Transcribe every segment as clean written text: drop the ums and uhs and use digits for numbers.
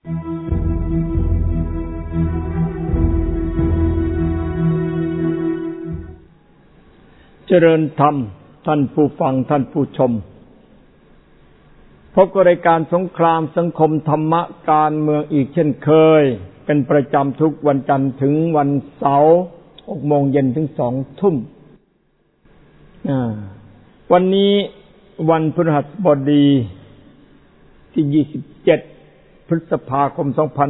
เจริญธรรมท่านผู้ฟังท่านผู้ชมพบกับรายการสงครามสังคมธรรมะการเมืองอีกเช่นเคยเป็นประจำทุกวันจันทร์ถึงวันเสาร์ 6 โมงเย็นถึง 2 ทุ่มวันนี้วันพฤหัสบดีที่ 27 พฤษภาคม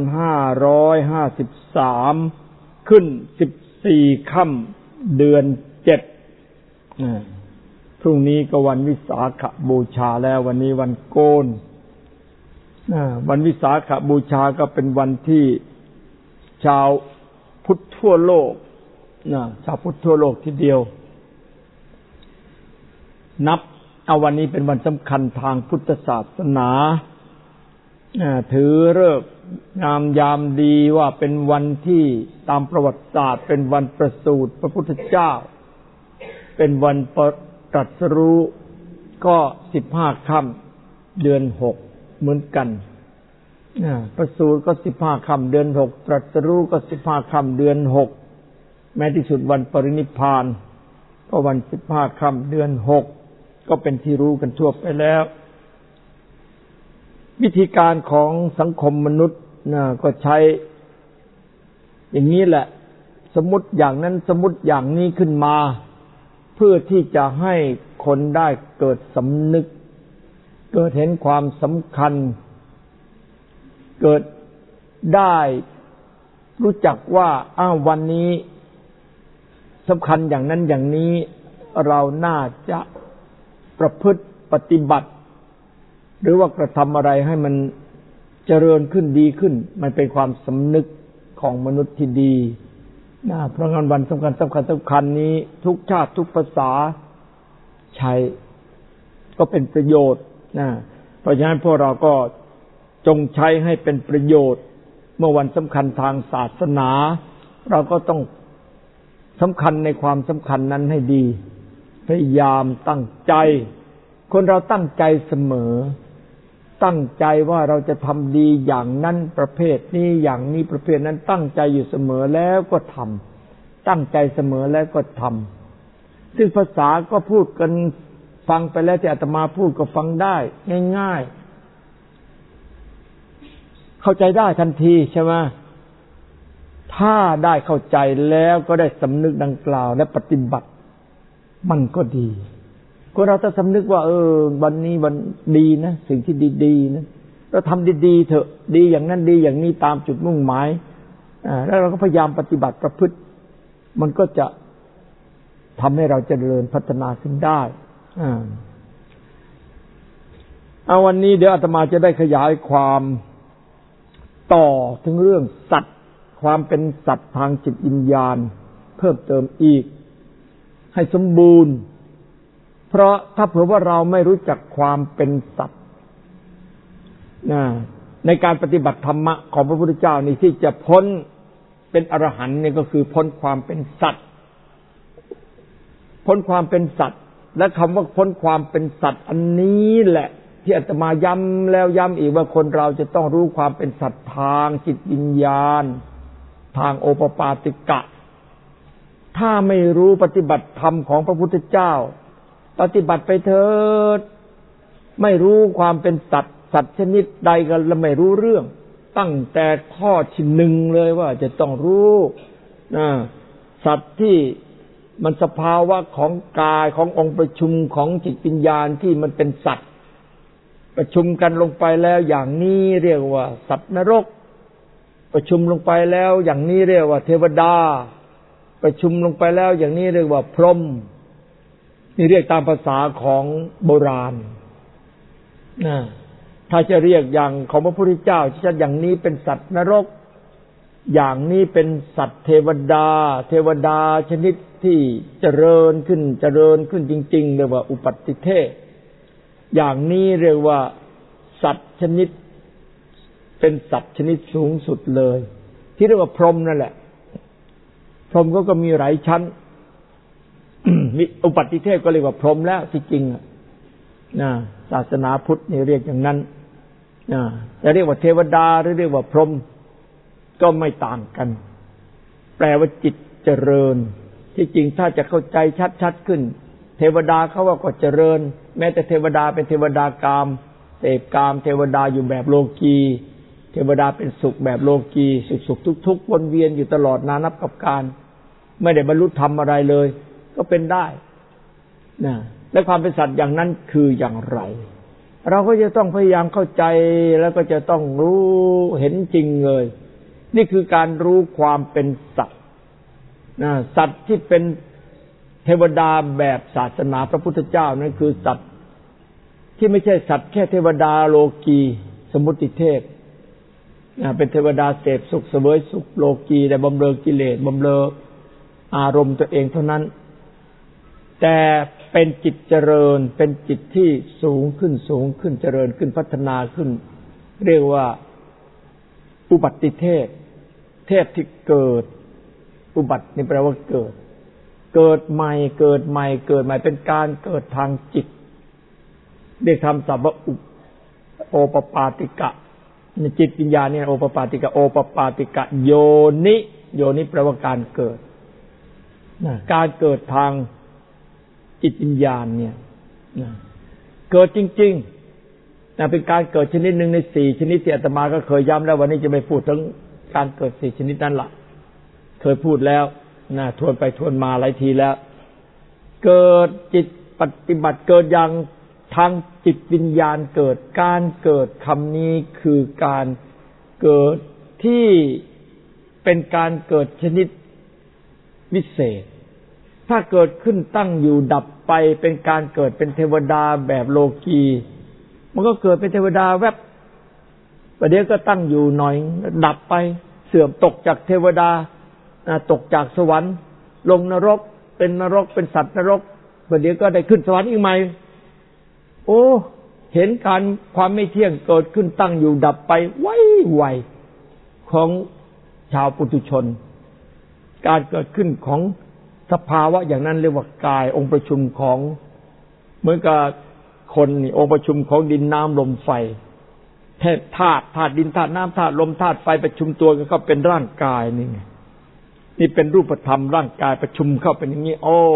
2553 ขึ้น 14 ค่ำเดือน 7พรุ่งนี้ก็วันวิสาขบูชาแล้ววันนี้วันโกนวันวิสาขบูชาก็เป็นวันที่ชาวพุทธทั่วโลกชาวพุทธทั่วโลกทีเดียวนับเอาวันนี้เป็นวันสำคัญทางพุทธศาสนาถือฤกษ์งามยามดีว่าเป็นวันที่ตามประวัติศาสตร์เป็นวันประสูติพระพุทธเจ้าเป็นวันตรัสรู้ก็15ค่ำเดือน6เหมือนกันประสูติก็15ค่ำเดือน6ตรัสรู้ก็15ค่ำเดือน6แม้ที่สุดวันปรินิพพานก็วัน15ค่ำเดือน6ก็เป็นที่รู้กันทั่วไปแล้ววิธีการของสังคมมนุษย์ก็ใช้อย่างนี้แหละสมมุติอย่างนั้นสมมุติอย่างนี้ขึ้นมาเพื่อที่จะให้คนได้เกิดสำนึกเกิดเห็นความสำคัญเกิดได้รู้จักว่าวันนี้สำคัญอย่างนั้นอย่างนี้เราน่าจะประพฤติปฏิบัติหรือว่ากระทำอะไรให้มันเจริญขึ้นดีขึ้นมันเป็นความสำนึกของมนุษย์ที่ดีเพราะงั้นวันสำคัญนี้ทุกชาติทุกภาษาใช้ก็เป็นประโยชน์เพราะฉะนั้นพวกเราก็จงใช้ให้เป็นประโยชน์เมื่อวันสำคัญทางศาสนาเราก็ต้องสำคัญในความสำคัญนั้นให้ดีพยายามตั้งใจคนเราตั้งใจเสมอตั้งใจว่าเราจะทำดีอย่างนั้นประเภทนี้อย่างนี้ประเภทนั้นตั้งใจอยู่เสมอแล้วก็ทำตั้งใจเสมอแล้วก็ทำซึ่งภาษาก็พูดกันฟังไปแล้วที่อาตมาพูดก็ฟังได้ง่ายๆเข้าใจได้ทันทีใช่ไหมถ้าได้เข้าใจแล้วก็ได้สำนึกดังกล่าวและปฏิบัติมันก็ดีคนเราถ้าสำนึกว่าวันนี้วันดีนะสิ่งที่ดีๆนะเราทำดีๆเถอะดีอย่างนั้นดีอย่างนี้ตามจุดมุ่งหมายแล้วเราก็พยายามปฏิบัติประพฤติมันก็จะทำให้เราเจริญพัฒนาขึ้นได้วันนี้เดี๋ยวอาตมาจะได้ขยายความต่อถึงเรื่องสัตว์ความเป็นสัตว์ทางจิตวิญญาณเพิ่มเติมอีกให้สมบูรณ์เพราะถ้าเผื่อว่าเราไม่รู้จักความเป็นสัตว์ในการปฏิบัติธรรมะของพระพุทธเจ้านี่ที่จะพ้นเป็นอรหันต์นี่ก็คือพ้นความเป็นสัตว์พ้นความเป็นสัตว์และคำว่าพ้นความเป็นสัตว์อันนี้แหละที่อาตมาย้ำแล้วย้ำอีกว่าคนเราจะต้องรู้ความเป็นสัตว์ทางจิตวิญญาณทางโอปปาติกะถ้าไม่รู้ปฏิบัติธรรมของพระพุทธเจ้าปฏิบัติไปเถิดไม่รู้ความเป็นสัตว์ชนิดใดกันแล้วไม่รู้เรื่องตั้งแต่ข้อที่หนึ่งเลยว่าจะต้องรู้สัตว์ที่มันสภาวะของกายขององค์ประชุมของจิตวิญญาณที่มันเป็นสัตว์ประชุมกันลงไปแล้วอย่างนี้เรียกว่าสัตว์นรกประชุมลงไปแล้วอย่างนี้เรียกว่าเทวดาประชุมลงไปแล้วอย่างนี้เรียกว่าพรหมนี่เรียกตามภาษาของโบราณถ้าจะเรียกอย่างของพระพุทธเจ้าชัดอย่างนี้เป็นสัตว์นรกอย่างนี้เป็นสัตว์เทวดาชนิดที่เจริญขึ้นจริงๆเรียกว่าอุปัตติเทพอย่างนี้เรียกว่าสัตว์ชนิดเป็นสัตว์ชนิดสูงสุดเลยที่เรียกว่าพรหมนั่นแหละพรหมก็มีหลายชั้น อุปัตติเทพก็เรียกว่าพรหมแล้วที่จริงศาสนาพุทธนี่เรียกอย่างนั้นจะเรียกว่าเทวดาหรือเรียกว่าพรหมก็ไม่ต่างกันแปลว่าจิตเจริญที่จริงถ้าจะเข้าใจชัดๆขึ้นเทวดาเขาว่าก็เจริญแม้แต่เทวดาเป็นเทวดากามเสพกามเทวดาอยู่แบบโลกีเทวดาเป็นสุขแบบโลกีสุขทุกข์วนเวียนอยู่ตลอดนานับกับการไม่ได้บรรลุธรรมอะไรเลยก็เป็นได้นะและความเป็นสัตว์อย่างนั้นคืออย่างไรเราก็จะต้องพยายามเข้าใจแล้วก็จะต้องรู้เห็นจริงเลยนี่คือการรู้ความเป็นสัตว์นะสัตว์ที่เป็นเทวดาแบบศาสนาพระพุทธเจ้านั่นคือสัตว์ที่ไม่ใช่สัตว์แค่เทวดาโลกีสมมุติเทพเป็นเทวดาเสพสุขเสวยสุขโลกีแต่บำเรอกิเลสบำเรออารมณ์ตัวเองเท่านั้นแต่เป็นจิตเจริญเป็นจิตที่สูงขึ้นเจริญขึ้นพัฒนาขึ้นเรียกว่าอุบัติเทพเทพที่เกิดอุบัตินี่แปลว่าเกิดใหม่เป็นการเกิดทางจิตเรียกคำศัพท์ว่าโอปปาติกะจิตวิญญาณนี่โอปปาติกะโอปปาติกะโยนิแปลว่าการเกิดการเกิดทางจิตวิญญาณเนี่ยเกิดจริงๆเป็นการเกิดชนิดหนึ่งใน4ชนิดที่อาตมาก็เคยย้ำแล้ววันนี้จะไม่พูดถึงการเกิด4ชนิดนั้นละเคยพูดแล้วทวนไปทวนมาหลายทีแล้วเกิดจิตปฏิบัติเกิดอย่างทางจิตวิญญาณเกิดการเกิดคำนี้คือการเกิดที่เป็นการเกิดชนิดวิเศษถ้าเกิดขึ้นตั้งอยู่ดับไปเป็นการเกิดเป็นเทวดาแบบโลกีมันก็เกิดเป็นเทวดาแวบประเดี๋ยวก็ตั้งอยู่หน่อยดับไปเสื่อมตกจากเทวดาตกจากสวรรค์ลงนรกเป็นสัตว์นรกประเดี๋ยวก็ได้ขึ้นสวรรค์อีกใหม่โอ้เห็นการความไม่เที่ยงเกิดขึ้นตั้งอยู่ดับไปไวของชาวปุถุชนการเกิดขึ้นของสภาวะอย่างนั้นเรียกว่ากายองค์ประชุมของเหมือนกับคนนี่องค์ประชุมของดินน้ำลมไฟธาตุดินธาตุน้ำธาตุลมธาตุไฟประชุมตัวกันเข้าเป็นร่างกายนี่เป็นรูปธรรมร่างกายประชุมเข้าเป็นอย่างนี้โอ้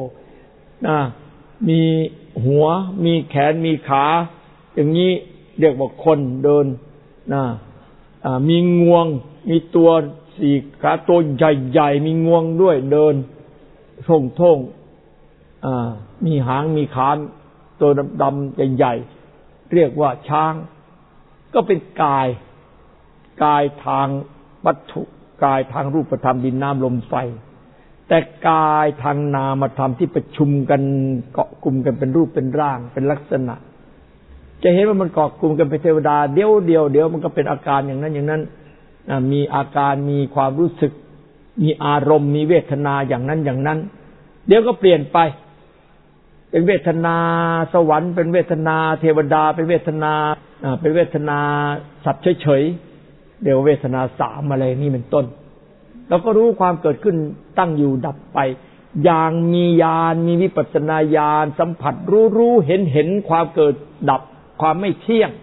มีหัวมีแขนมีขาอย่างนี้เรียกว่าคนเดินมีงวงมีตัว4ขาตัวใหญ่ๆมีงวงด้วยเดินท่งมีหางมีขาตัวดำๆใหญ่ๆเรียกว่าช้างก็เป็นกายทางวัตถุกายทางรูปธรรมดินน้ำลมไฟแต่กายทางนามธรรมที่ประชุมกันเกาะกลุ่มกันเป็นรูปเป็นร่างเป็นลักษณะจะเห็นว่ามันเกาะกลุ่มกันเป็นเทวดาเดี๋ยวมันก็เป็นอาการอย่างนั้นมีอาการมีความรู้สึกมีอารมณ์มีเวทนาอย่างนั้นเดี๋ยวก็เปลี่ยนไปเป็นเวทนาสวรรค์เป็นเวทนาเทวดาเป็นเวทนาสัตว์เฉยๆเดี๋ยวเวทนา3อะไรนี่เป็นต้นเราก็รู้ความเกิดขึ้นตั้งอยู่ดับไปอย่างมีญาณมีวิปัสสนาญาณสัมผัสรู้เห็นความเกิดดับความไม่เที่ยง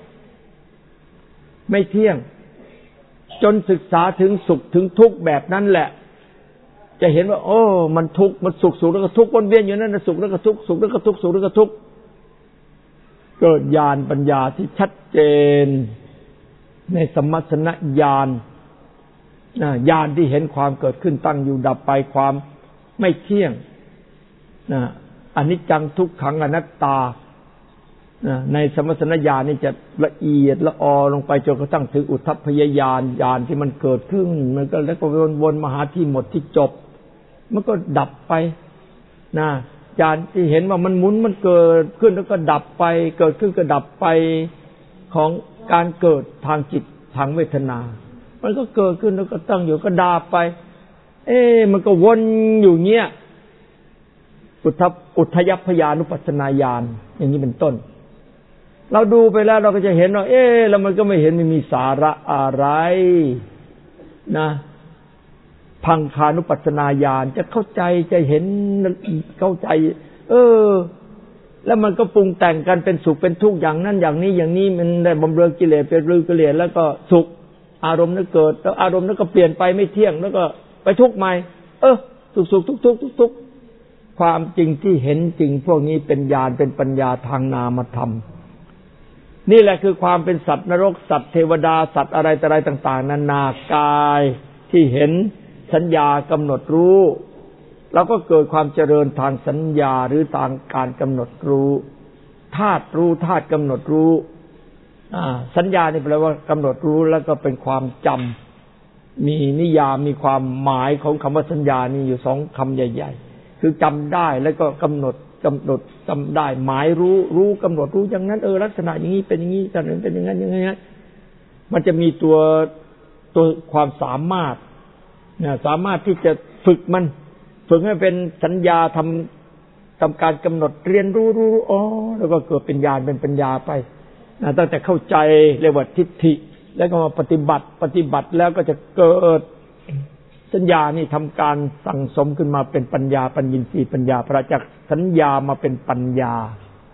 จนศึกษาถึงสุขถึงทุกข์แบบนั้นแหละจะเห็นว่าโอ้มันทุกข์มันสุขแล้วก็ทุกข์วนเวียนอยู่นั่นนะสุขแล้วก็ทุกข์สุขแล้วก็ทุกข์สุขแล้วก็ทุกข์เกิดญาณปัญญาที่ชัดเจนในสมัสสนญาณญาณที่เห็นความเกิดขึ้นตั้งอยู่ดับไปความไม่เที่ยงอนิจจังทุกขังอนัตตาในสมัสสนญาณนี่จะละเอียดละออลงไปจนกระทั่งถึงอุทธัพพยญาณญาณที่มันเกิดขึ้นมันก็แล้วก็วนมาหาที่หมดที่จบมันก็ดับไปญาณที่เห็นว่ามันหมุนมันเกิดขึ้นแล้วก็ดับไปเกิดขึ้นก็ดับไปของการเกิดทางจิตทางเวทนามันก็เกิดขึ้นแล้วก็ตั้งอยู่ก็ดับไปมันก็วนอยู่เงี้ยอุทธัพพยานุปัสสนาญาณอย่างนี้เป็นต้นเราดูไปแล้วเราก็จะเห็นว่าแล้วมันก็ไม่เห็นมีสาระอะไรนะพังคานุปัสสนาญาณจะเข้าใจจะเห็นเข้าใจแล้วมันก็ปรุงแต่งกันเป็นสุขเป็นทุกข์อย่างนั้นอย่างนี้อย่างนี้มันได้บำเรอกิเลสเป็นรื้อกิเลสแล้วก็สุขอารมณ์นั้นเกิดแล้วอารมณ์นั้นก็เปลี่ยนไปไม่เที่ยงแล้วก็ไปทุกข์ใหม่สุขทุกข์ความจริงที่เห็นจริงพวกนี้เป็นญาณเป็นปัญญาทางนามธรรมนี่แหละคือความเป็นสัตว์นรกสัตว์เทวดาสัตว์อะไรต่างๆนานากายที่เห็นสัญญากำหนดรู้เราก็เกิดความเจริญทางสัญญาหรือทางการกำหนดรู้ธาตุรู้ธาตุกำหนดรู้สัญญานี่แปลว่ากำหนดรู้แล้วก็เป็นความจำมีนิยามมีความหมายของคำว่าสัญญานี่อยู่2คำใหญ่ๆคือจำได้แล้วก็กำหนดจำได้หมายรู้กำหนดรู้อย่างนั้นลักษณะอย่างนี้เป็นอย่างนี้จะเป็นอย่างนั้นอย่างนี้มันจะมีตัวความสามารถสามารถที่จะฝึกให้เป็นสัญญาทำการกำหนดเรียนรู้แล้วก็เกิดเป็นญาณเป็นปัญญาไปตั้งแต่เข้าใจเรียกว่าทิฏฐิแล้วก็มาปฏิบัติแล้วก็จะเกิดสัญญานี่ทำการสั่งสมขึ้นมาเป็นปัญญาปัญญินทรีย์ปัญญาพระจากสัญญามาเป็นปัญญา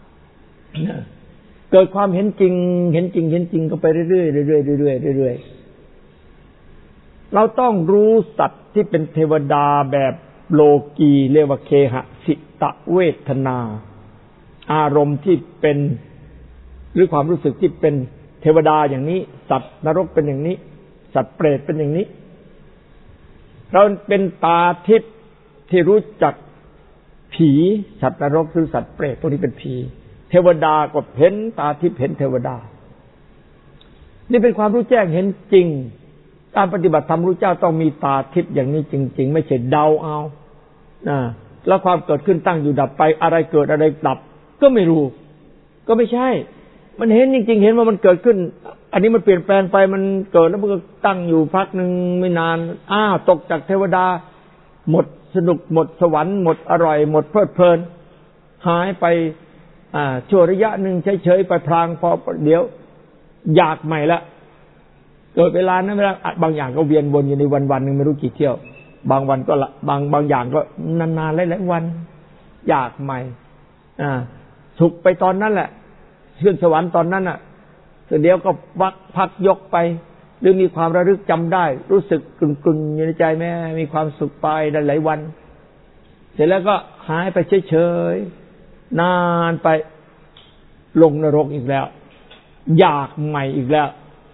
เกิดความเห็นจริงก็ไปเรื่อยๆเราต้องรู้สัตว์ที่เป็นเทวดาแบบโลกีเรียกว่าเคหสิตเวทนาอารมณ์ที่เป็นหรือความรู้สึกที่เป็นเทวดาอย่างนี้สัตว์นรกเป็นอย่างนี้สัตว์เปรตเป็นอย่างนี้เราเป็นตาทิพย์ที่รู้จักผีสัตว์นรกหรือสัตว์เปรตพวกนี้เป็นผีเทวดาก็เห็นตาทิพย์เห็นเทวดานี่เป็นความรู้แจ้งเห็นจริงการปฏิบัติธรรมรู้เจ้าต้องมีตาทิพย์อย่างนี้จริงๆไม่ใช่เดาเอาแล้วความเกิดขึ้นตั้งอยู่ดับไปอะไรเกิดอะไรดับก็ไม่รู้ก็ไม่ใช่มันเห็นจริงๆเห็นว่ามันเกิดขึ้นอันนี้มันเปลี่ยนแปลงไปมันเกิดแล้วมันก็ตั้งอยู่พักนึงไม่นานตกจากเทวดาหมดสนุกหมดสวรรค์หมดอร่อยหมดเพลิดเพลินหายไปชั่วระยะนึงเฉยๆไปพลางพอเดี๋ยวอยากใหม่ละเกิดเวลานั้นเวลาบางอย่างก็เวียนวนอยู่ในวันๆนึงไม่รู้กี่เที่ยวบางวันก็บางอย่างก็นานๆหลายๆวันอยากใหม่สุขไปตอนนั้นแหละขึ้นสวรรค์ตอนนั้นเดี๋ยวก็พักยกไปหรือมีความระลึกจำได้รู้สึกกลุ่นๆอยู่ในใจแม่มีความสุขไปได้หลายวันเสร็จแล้วก็หายไปเฉยๆนานไปลงนรกอีกแล้วอยากใหม่อีกแล้ว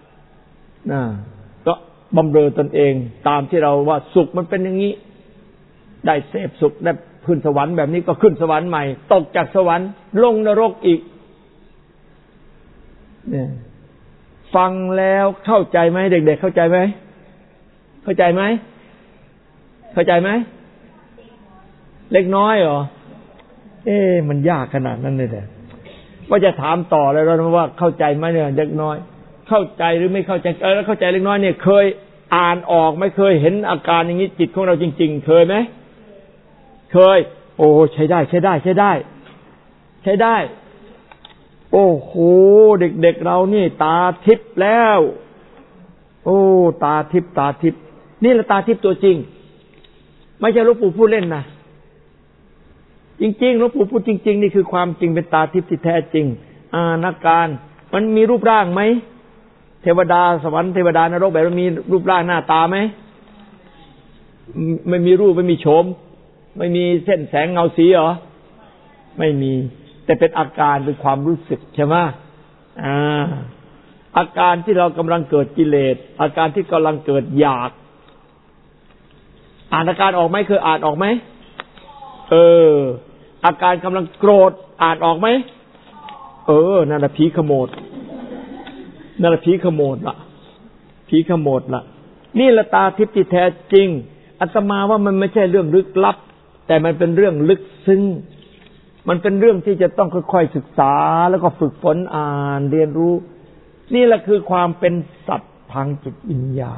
ก็บำเรอตนเองตามที่เราว่าสุขมันเป็นอย่างนี้ได้เสพสุขได้ขึ้นสวรรค์แบบนี้ก็ขึ้นสวรรค์ใหม่ตกจากสวรรค์ลงนรกอีกเนี่ยฟังแล้วเข้าใจไหมเด็กๆเข้าใจไหมเข้าใจไหมเข้าใจไหมเล็กน้อยเหรอมันยากขนาดนั้นเลยเนี่ยว่าจะถามต่อเลยว่าเข้าใจไหมเนี่ยเด็กน้อยเข้าใจหรือไม่เข้าใจแล้วเข้าใจเล็กน้อยเนี่ยเคยอ่านออกไหมเคยเห็นอาการอย่างนี้จิตของเราจริงๆเคยไหมเคยโอ้ใช้ได้โอ้โหเด็กๆเรานี่ตาทิพย์แล้วโอ้ตาทิพย์นี่แหละตาทิพย์ตัวจริงไม่ใช่หลวงปู่พูดเล่นนะจริงๆหลวงปู่พูดจริงๆนี่คือความจริงเป็นตาทิพย์ที่แท้จริงอาการมันมีรูปร่างไหมเทวดาสวรรค์เทวดานรกแบบมันมีรูปร่างหน้าตาไหมไม่มีรูปไม่มีโฉมไม่มีเส้นแสงเงาสีเหรอไม่มีแต่เป็นอาการเป็นความรู้สึกใช่ไหมอาการที่เรากำลังเกิดกิเลสอาการที่กำลังเกิดอยากอ่านอาการออกไหมเคยอ่านออกไหมอาการกำลังโกรธอ่านออกไหมนั่นแหละผีขโมดนั่นแหละผีขโมดละนี่แหละตาทิพย์ที่แท้จริงอาตมาว่ามันไม่ใช่เรื่องลึกลับแต่มันเป็นเรื่องลึกซึ้งมันเป็นเรื่องที่จะต้องค่อยๆศึกษาแล้วก็ฝึกฝนอ่านเรียนรู้นี่แหละคือความเป็นสัตว์ทางจิตวิญญาณ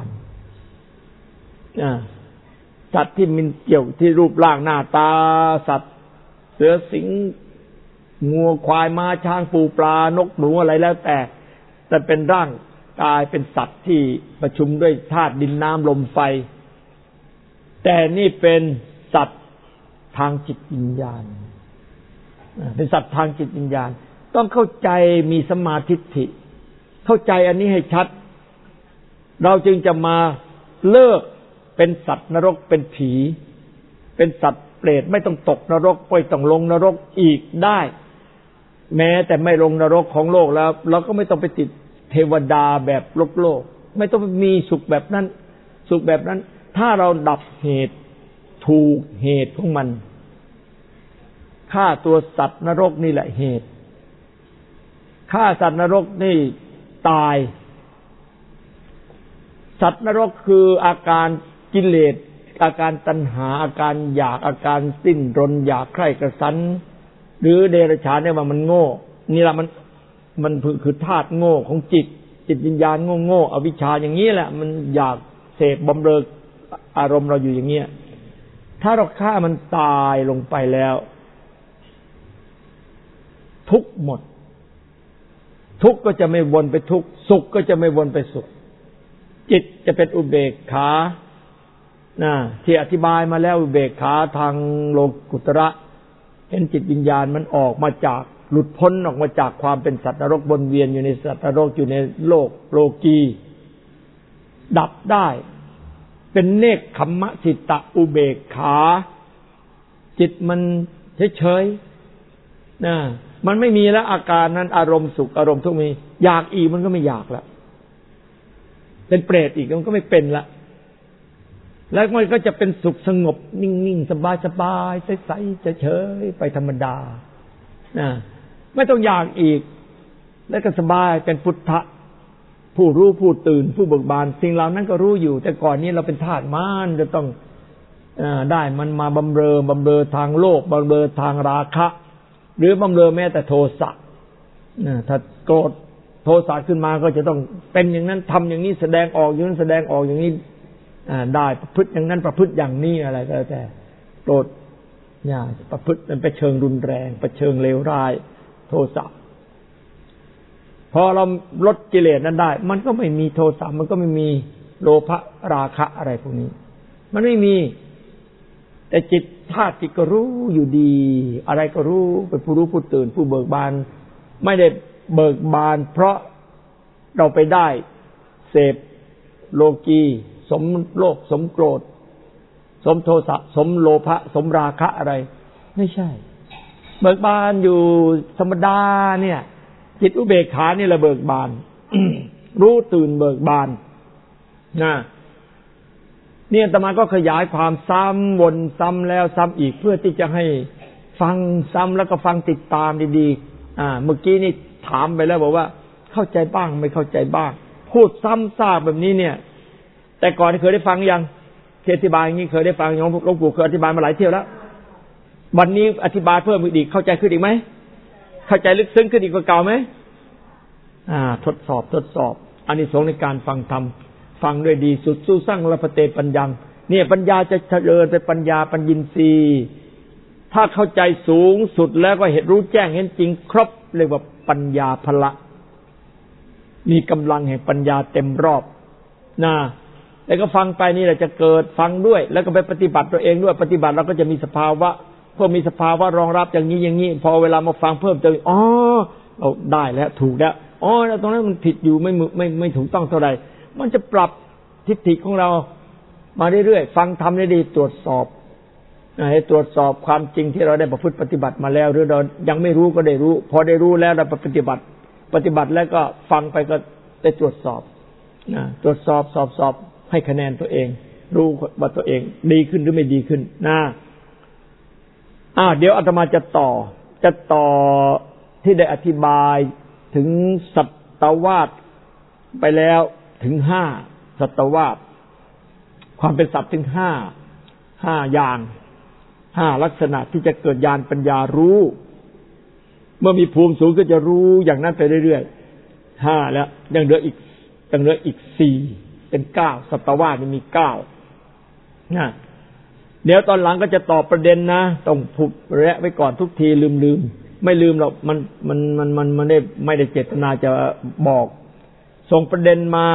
สัตว์ที่มันเกี่ยวที่รูปร่างหน้าตาสัตว์เสือสิงงัวควายม้าช้างปูปลานกหนูอะไรแล้วแต่เป็นร่างกายเป็นสัตว์ที่ประชุมด้วยธาตุดินน้ำลมไฟแต่นี่เป็นสัตว์ทางจิตวิญญาณเป็นสัตว์ทางจิตวิญญาณต้องเข้าใจมีสัมมาทิฏฐิเข้าใจอันนี้ให้ชัดเราจึงจะมาเลิกเป็นสัตว์นรกเป็นผีเป็นสัตว์เปรตไม่ต้องตกนรกไม่ต้องลงนรกอีกได้แม้แต่ไม่ลงนรกของโลกแล้วเราก็ไม่ต้องไปติดเทวดาแบบโลกไม่ต้องมีสุขแบบนั้นสุขแบบนั้นถ้าเราดับเหตุถูกเหตุของมันฆ่าตัวสัตว์นรกนี่แหละเหตุฆ่าสัตว์นรกนี่ตายสัตว์นรกคืออาการกิเลสอาการตัณหาอาการอยากอาการสิ้นรนอยากใคร่กระสันหรือเดรัจฉานเนี่ยว่ามันโง่นี่แหละมันคือธาตุโง่ของจิตวิญญาณโง่อวิชชาอย่างนี้แหละมันอยากเสพบำเรออารมณ์เราอยู่อย่างเงี้ยถ้าเราฆ่ามันตายลงไปแล้วทุกข์หมดทุกข์ก็จะไม่วนไปทุกข์สุขก็จะไม่วนไปสุขจิตจะเป็นอุเบกขาที่อธิบายมาแล้วอุเบกขาทางโลกุตระเห็นจิตวิญญาณมันออกมาจากหลุดพ้นออกมาจากความเป็นสัตว์นรกวนเวียนอยู่ในสัตว์นรกอยู่ในโลกโลกีดับได้เป็นเนกขัมมะสิตะอุเบกขาจิตมันเฉยๆมันไม่มีแล้วอาการนั้นอารมณ์สุขอารมณ์ทุกข์มีอยากอีกมันก็ไม่อยากแล้วเป็นเปรตอีกมันก็ไม่เป็นละแล้วมันก็จะเป็นสุขสงบนิ่งๆสบายๆใสๆเฉยๆไปธรรมดาไม่ต้องอยากอีกแล้วก็สบายเป็นพุทธะผู้รู้ผู้ตื่นผู้เบิกบานสิ่งเหล่านั้นก็รู้อยู่แต่ก่อนนี้เราเป็นทาสมารจะต้องได้มันมาบำเรอทางโลกบำเรอทางราคะหรือบำเรอแม้แต่โทสะถ้าโกรธโทสะขึ้นมาก็จะต้องเป็นอย่างนั้นทำอย่างนี้แสดงออกอย่างนั้นแสดงออกอย่างนี้ได้ประพฤติอย่างนั้นประพฤติอย่างนี้อะไรก็แล้วแต่โกรธประพฤติมันไปเชิงรุนแรงไปเชิงเลวร้ายโทสะพอเราลดกิเลสนั้นได้มันก็ไม่มีโทสะมันก็ไม่มีโลภะราคะอะไรพวกนี้มันไม่มีแต่จิตธาตุจิตก็รู้อยู่ดีอะไรก็รู้เป็นผู้รู้ผู้ตื่นผู้เบิกบานไม่ได้เบิกบานเพราะเราไปได้เสพโลกีสมโลภสมโกรธสมโทสะสมโลภะสมราคะอะไรไม่ใช่เบิกบานอยู่ธรรมดาเนี่ยจิตอุเบกขานี่แหละเบิกบาน รู้ตื่นเบิกบานเนี่ยอาตมาก็ขยายความซ้ำวนซ้ำแล้วซ้ำอีกเพื่อที่จะให้ฟังซ้ำแล้วก็ฟังติดตามดีๆเมื่อกี้นี่ถามไปแล้วบอกว่าเข้าใจบ้างไม่เข้าใจบ้างพูดซ้ำซากแบบนี้เนี่ยแต่ก่อนเคยได้ฟังยังอธิบายอย่างนี้เคยได้ฟังอย่างหลวงปู่เคยอธิบายมาหลายเที่ยวแล้ววันนี้อธิบายเพิ่มอีกเข้าใจขึ้นอีกไหมเข้าใจลึกซึ้งขึ้นอีกกว่าเก่าไหมทดสอบอานิสงส์ในการฟังธรรมฟังด้วยดีสุดสู้สร้างละปเตปัญญังเนี่ยปัญญาจะเจริญเป็นปัญญาปัญญินทรีย์ถ้าเข้าใจสูงสุดแล้วก็เห็นรู้แจ้งเห็นจริงครบเรียกว่าปัญญาพละมีกำลังแห่งปัญญาเต็มรอบแล้วก็ฟังไปนี่แหละจะเกิดฟังด้วยแล้วก็ไปปฏิบัติตัวเองด้วยปฏิบัติเราก็จะมีสภาวะพอมีสภาวะรองรับอย่างนี้พอเวลามาฟังเพิ่มเติมเราได้แล้วถูกแล้วแล้วตรงนั้นมันผิดอยู่ไม่ถูกต้องเท่าไหร่มันจะปรับทิฏฐิของเรามาเรื่อยๆฟังทำได้ดีตรวจสอบให้ตรวจสอบความจริงที่เราได้ประพฤติปฏิบัติมาแล้วหรือเรายังไม่รู้ก็ได้รู้พอได้รู้แล้วเราปฏิบัติแล้วก็ฟังไปก็ได้ตรวจสอบตรวจสอบให้คะแนนตัวเองรู้ว่าตัวเองดีขึ้นหรือไม่ดีขึ้นเดี๋ยวอาตมาจะต่อที่ได้อธิบายถึงสัตวาสไปแล้วถึง5สัตวาสความเป็นสัตว์ถึง5อย่าง5ลักษณะที่จะเกิดญาณปัญญารู้เมื่อมีภูมิสูงก็จะรู้อย่างนั้นไปเรื่อยๆ5แล้วยังเหลืออีก4เป็น9สัตวาสมี9เดี๋ยวตอนหลังก็จะตอบประเด็นนะต้องพูดแระไว้ก่อนทุกทีลืมไม่ลืมหรอกมันไม่ได้เจตนาจะบอกส่งประเด็นมา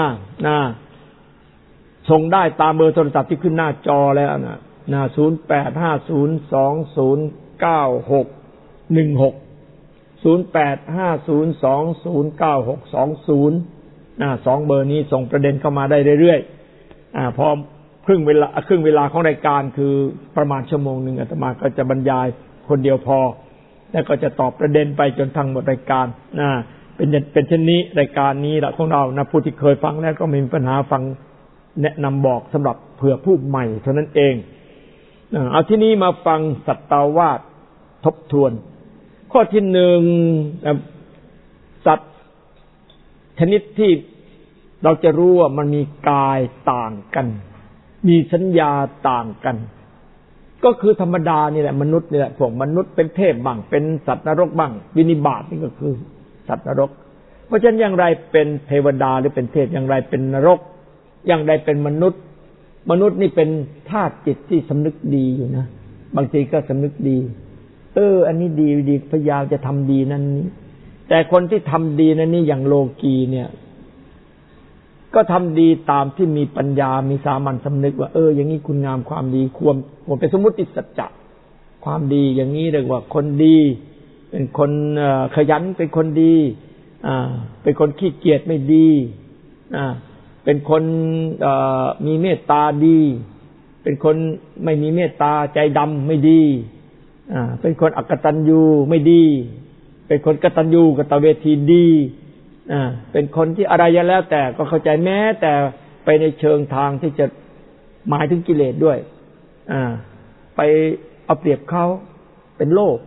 ส่งได้ตามเบอร์โทรศัพท์ที่ขึ้นหน้าจอแล้ว0850209611 2 เบอร์นี้ส่งประเด็นเข้ามาได้เรื่อยๆพอครึ่งเวลาของรายการคือประมาณชั่วโมงนึงอาตมาก็จะบรรยายคนเดียวพอแล้วก็จะตอบประเด็นไปจนทั้งหมดรายการเป็นเช่นนี้รายการนี้ละของเรานะผู้ที่เคยฟังแล้วก็ไม่มีปัญหาฟังแนะนำบอกสำหรับเผื่อผู้ใหม่เท่านั้นเองเอาที่นี้มาฟังสัตตาวาสทบทวนข้อที่1สัตว์ชนิดที่เราจะรู้ว่ามันมีกายต่างกันมีสัญญาต่างกันก็คือธรรมดานี่แหละมนุษย์นี่แหละพวกมนุษย์เป็นเทพบ้างเป็นสัตว์นรกบ้างวินิบาตนี่ก็คือสัตว์นรกเพราะฉะนั้นอย่างไรเป็นเทวดาหรือเป็นเทพอย่างไรเป็นนรกอย่างไรเป็นมนุษย์นี่เป็นธาตุจิตที่สำนึกดีอยู่นะบางทีก็สำนึกดีอันนี้ดีพยายามจะทำดีนั่นนี้แต่คนที่ทำดีนั่นนี่อย่างโลกีเนี่ยก็ทำดีตามที่มีปัญญามีสามัญสำนึกว่าอย่างนี้คุณงามความดีควรเป็นสมมุติสัจจะความดีอย่างนี้เรียกว่าคนดีเป็นคนขยันเป็นคนดีเป็นคนขี้เกียจไม่ดีเป็นคนมีเมตตาดีเป็นคนไม่มีเมตตาใจดำไม่ดีเป็นคนอกตัญญูไม่ดีเป็นคนกตัญญูกตเวทีดีเป็นคนที่อะไรแล้วแต่ก็เข้าใจแม้แต่ไปในเชิงทางที่จะหมายถึงกิเลสด้วยไปเอาเปรียบเขาเป็นโลภ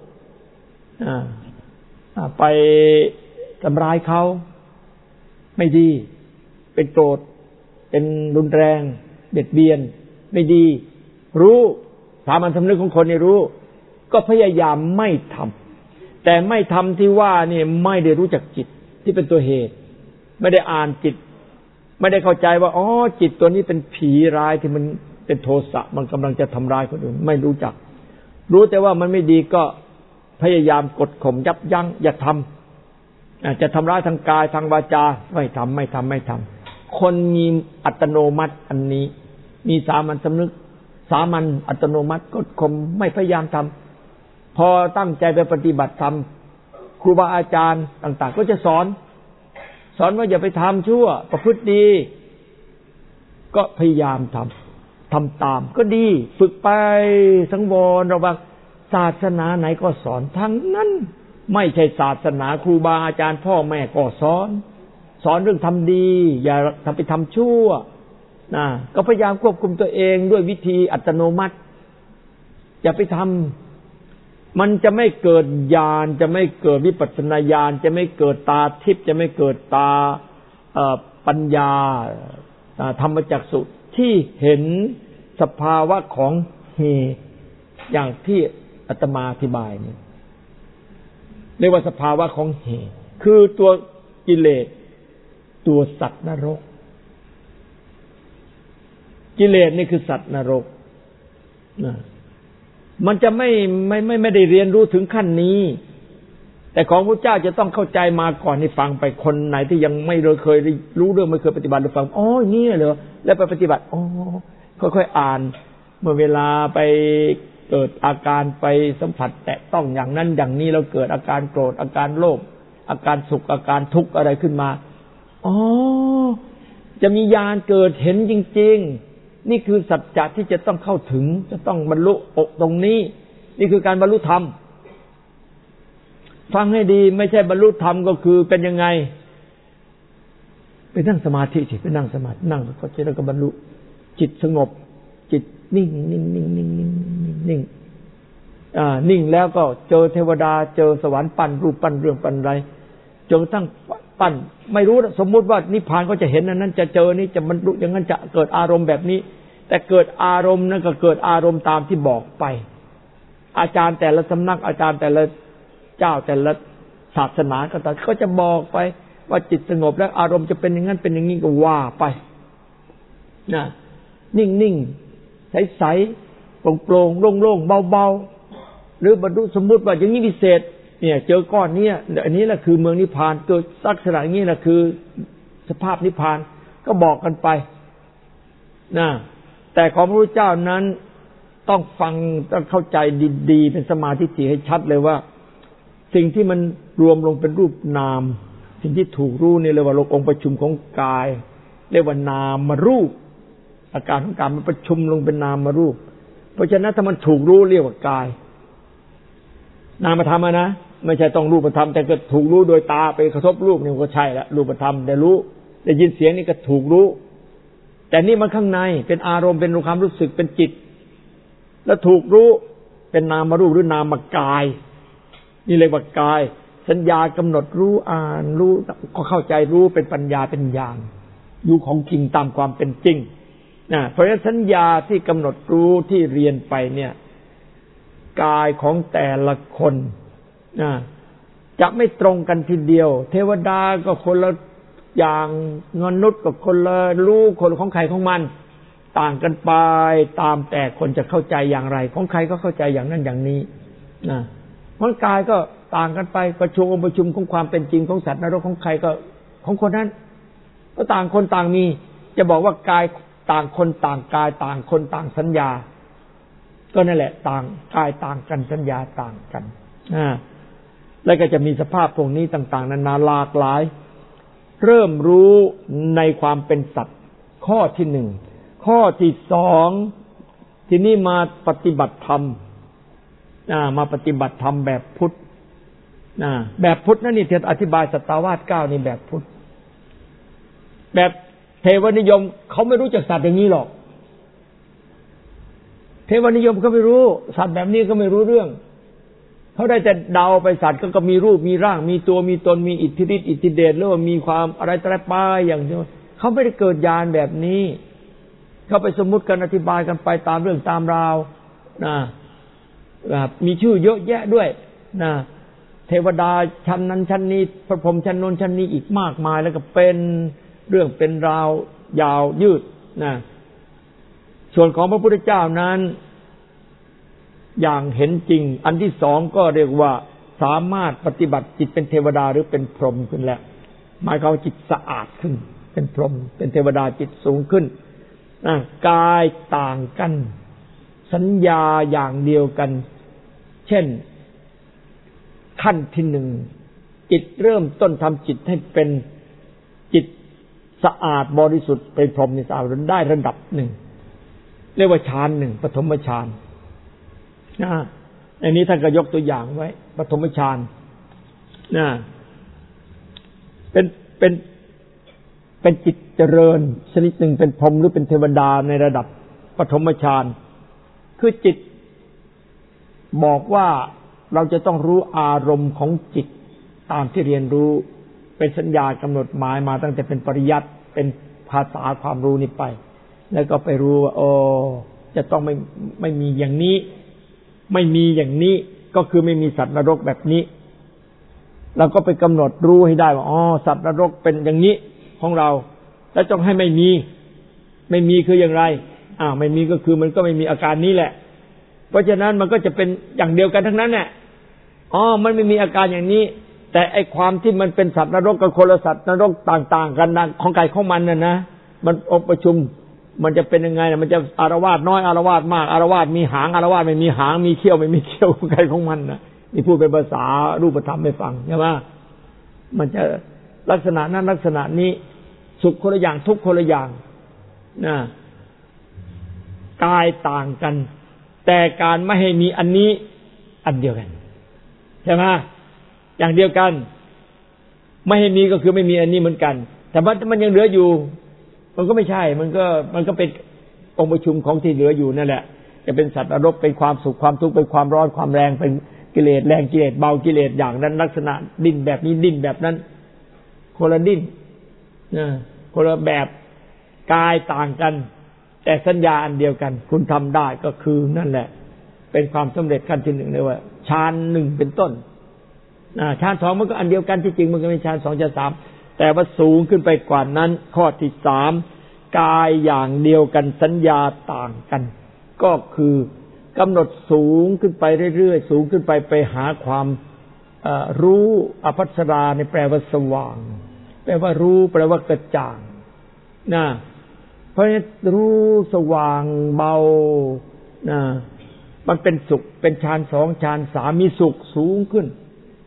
ไปทำร้ายเขาไม่ดีเป็นโกรธเป็นรุนแรงเบียดเบียนไม่ดีรู้สามัญสำนึกของคนนี่รู้ก็พยายามไม่ทำแต่ไม่ทำที่ว่านี่ไม่ได้รู้จักจิตที่เป็นตัวเหตุไม่ได้อ่านจิตไม่ได้เข้าใจว่าจิตตัวนี้เป็นผีร้ายที่มันเป็นโทสะมันกำลังจะทำร้ายคนอื่นไม่รู้จักรู้แต่ว่ามันไม่ดีก็พยายามกดข่มยับยั้งอย่าทำจะทำร้ายทางกายทางวาจาไม่ทำคนมีอัตโนมัติอันนี้มีสามัญสำนึกสามัญอัตโนมัติกดข่มไม่พยายามทำพอตั้งใจไปปฏิบัติธรรมครูบาอาจารย์ต่างๆก็จะสอนว่าอย่าไปทำชั่วประพฤติดีก็พยายามทำตามก็ดีฝึกไปสังวรระวังศาสนาไหนก็สอนทั้งนั้นไม่ใช่ศาสนาครูบาอาจารย์พ่อแม่ก็สอนเรื่องทำดีอย่าทำไปทำชั่วก็พยายามควบคุมตัวเองด้วยวิธีอัตโนมัติอย่าไปทำมันจะไม่เกิดญาณจะไม่เกิดวิปัสสนาญาณจะไม่เกิดตาทิพย์จะไม่เกิดตาปัญญาธรรมจักษุที่เห็นสภาวะของเหตุอย่างที่อาตมาอธิบายนี่เรียกว่าสภาวะของเหตุคือตัวกิเลสตัวสัตว์นรกกิเลสนี่คือสัตว์นรกมันจะไม่ได้เรียนรู้ถึงขั้นนี้แต่ของพระเจ้าจะต้องเข้าใจมาก่อนให้ฟังไปคนไหนที่ยังไม่เคยรู้เรื่องไม่เคยปฏิบัติหรือฟังนี่เหรอแล้วไปปฏิบัติค่อยๆอ่านเมื่อเวลาไปเกิดอาการไปสัมผัสแตะต้องอย่างนั้นอย่างนี้แล้วเกิดอาการโกรธอาการโลภอาการสุขอาการทุกข์อะไรขึ้นมาจะมีญาณเกิดเห็นจริงๆนี่คือสัจจะที่จะต้องเข้าถึงจะต้องบรรลุตรงนี้นี่คือการบรรลุธรรมฟังให้ดีไม่ใช่บรรลุธรรมก็คือเป็นยังไงไปนั่งสมาธิสิไปนั่งสมาธินั่งก็จะแล้วก็บรรลุจิตสงบจิตนิ่งนิ่งแล้วก็เจอเทวดาเจอสวรรค์ปั้นรูปปั้นเรื่องปั้นอะไรจนกระทั่งปั้นไม่รู้สมมุติว่านิพพานก็จะเห็นอันนั้นจะเจอนี้จะบรรลุอย่างนั้นจะเกิดอารมณ์แบบนี้แต่เกิดอารมณ์นั้นก็เกิดอารมณ์ตามที่บอกไปอาจารย์แต่ละสำนักอาจารย์แต่ละเจ้าแต่ละศาสนาก็จะบอกไปว่าจิตสงบแล้วอารมณ์จะเป็นอย่างนั้นเป็นอย่างนี้ก็ว่าไปนิ่งๆใสๆโปร่งๆโล่งๆเบาๆหรือบรรลุสมมุติว่าอย่างนี้พิเศษเนี่ยเจอก้อนนี้อันนี้แหละคือเมืองนิพพานเกิดลักษณะอย่างนี้แหละคือสภาพนิพพานก็บอกกันไปแต่ของพระพุทธเจ้านั้นต้องฟังต้องเข้าใจดีๆเป็นสมาธิให้ชัดเลยว่าสิ่งที่มันรวมลงเป็นรูปนามสิ่งที่ถูกรู้นี่เรียกว่าองค์ประชุมของกายเรียกว่านามรูปอาการของกายมันประชุมลงเป็นนามรูปเพราะฉะนั้นถ้ามันถูกรู้เรียกว่ากายนามธรรมนะไม่ใช่ต้องรูปธรรมแต่ก็ถูกรู้โดยตาไปกระทบรูปนี่ก็ใช่ละรูปธรรมได้รู้ได้ยินเสียงนี่ก็ถูกรู้แต่นี่มันข้างในเป็นอารมณ์เป็นความรู้สึกเป็นจิตแล้วถูกรู้เป็นนามรูปหรือนามกายนี่เรียกว่ากายสัญญากำหนดรู้อ่านรู้ก็เข้าใจรู้เป็นปัญญาเป็นญาณอยู่ของจริงตามความเป็นจริงนะเพราะฉะนั้นสัญญาที่กำหนดรู้ที่เรียนไปเนี่ยกายของแต่ละคนนะจะไม่ตรงกันทีเดียวเทวดาก็คนละอย่างมนุษย์ก็คนละรู้คนของใครของมันต่างกันไปตามแต่คนจะเข้าใจอย่างไรของใครก็เข้าใจอย่างนั้นอย่างนี้นะเพราะกายก็ต่างกันไปประชุมองค์ประชุมของความเป็นจริงของสัตว์นรกของใครก็ของคนนั้นก็ต่างคนต่างมีจะบอกว่ากายต่างคนต่างกายต่างคนต่างสัญญาก็นั่นแหละต่างกายต่างกันสัญญาต่างกันแล้วก็จะมีสภาพพวกนี้ต่างๆนานาหลากหลายเริ่มรู้ในความเป็นสัตว์ข้อที่หนึ่งข้อที่สองที่นี่มาปฏิบัติธรรมมาปฏิบัติธรรมแบบพุทธแบบพุทธนั่นนี่ที่อธิบายสัตตวาส9นี่แบบพุทธแบบเทวนิยมเขาไม่รู้จักสัตว์อย่างนี้หรอกเทวนิยมก็ไม่รู้สัตว์แบบนี้ก็ไม่รู้เรื่องเขาได้แต่เดาไปสัตว์ก็มีรูปมีร่างมีตัวมีตนมีอิทธิฤทธิ์อิทธิเดชหรือว่ามีความอะไรต่อไปอย่างเดียวเขาไม่ได้เกิดญาณแบบนี้เขาไปสมมุติกันอธิบายกันไปตามเรื่องตามราวมีชื่อเยอะแยะด้วยเทวดาชั้นนั้นชั้นนี้พระพรหมชั้นโน้นชั้นนี้อีกมากมายแล้วก็เป็นเรื่องเป็นราวยาวยืดส่วนของพระพุทธเจ้านั้นอย่างเห็นจริงอันที่สองก็เรียกว่าสามารถปฏิบัติจิตเป็นเทวดาหรือเป็นพรหมขึ้นแล้วหมายความว่าจิตสะอาดขึ้นเป็นพรหมเป็นเทวดาจิตสูงขึ้นกายต่างกันสัญญาอย่างเดียวกันเช่นขั้นที่หนึ่งจิตเริ่มต้นทำจิตให้เป็นจิตสะอาดบริสุทธิ์เป็นพรหมในสะอาดได้ระดับหนึ่งเรียกว่าฌานหนึ่งปฐมฌานอันนี้ท่านก็ยกตัวอย่างไว้ปฐมฌานเป็นจิตเจริญชนิดหนึ่งเป็นพรหมหรือเป็นเทวดาในระดับปฐมฌานคือจิตบอกว่าเราจะต้องรู้อารมณ์ของจิตตามที่เรียนรู้เป็นสัญญากำหนดหมายมาตั้งแต่เป็นปริยัติเป็นภาษาความรู้นี้ไปแล้วก็ไปรู้ว่าจะต้องไม่มีอย่างนี้ไม่มีอย่างนี้ก็คือไม่มีสัตว์นรกแบบนี้เราก็ไปกำหนดรู้ให้ได้ว่าสัตว์นรกเป็นอย่างนี้ของเราแล้วต้องให้ไม่มีคืออย่างไรไม่มีก็คือมันก็ไม่มีอาการนี้แหละเพราะฉะนั้นมันก็จะเป็นอย่างเดียวกันทั้งนั้นแหละมันไม่มีอาการอย่างนี้แต่ไอ้ความที่มันเป็นสัตว์นรกกับคนละสัตว์นรกต่างๆกันของใครของมันน่ะนะมันองค์ประชุมมันจะเป็นยังไงมันจะอารวาสน้อยอารวาสมากอารวาสมีหางอารวาสไม่มีหางมีเขี้ยวไม่มีเขี้ยวของใครของมันนะนี่พูดเป็นภาษารูปธรรมให้ฟังใช่ไหมมันจะลักษณะนั้นลักษณะนี้สุขคนละอย่างทุกข์คนละอย่างกายต่างกันแต่การไม่ให้มีอันนี้อันเดียวกันใช่ไหมอย่างเดียวกันไม่ให้มีก็คือไม่มีอันนี้เหมือนกันแต่ว่ามันยังเหลืออยู่มันก็ไม่ใช่มันก็เป็นองค์ประชุมของที่เหลืออยู่นั่นแหละจะเป็นสัตว์นรกเป็นความสุขความทุกข์เป็นความร้อนความแรงเป็นกิเลสแรงกิเลสเบากิเลสอย่างนั้นลักษณะดิ้นแบบนี้ดิ้นแบบนั้นคนละดิ้นคนละแบบกายต่างกันแต่สัญญาอันเดียวกันคุณทำได้ก็คือนั่นแหละเป็นความสำเร็จขั้นที่หนึ่งเลยว่าฌานหนึ่งเป็นต้นฌานสองมันก็อันเดียวกันที่จริงมันก็ไม่ฌานสองฌานสามแต่ว่าสูงขึ้นไปกว่านั้นข้อที่สามกายอย่างเดียวกันสัญญาต่างกันก็คือกำหนดสูงขึ้นไปเรื่อยๆสูงขึ้นไปหาความรู้อภัสราในแปลว่าสว่างแปลว่ารู้แปลว่ากระจ่างเพราะฉะนั้นรู้สว่างเบามันเป็นสุขเป็นฌานสองฌานสามมีสุขสูงขึ้น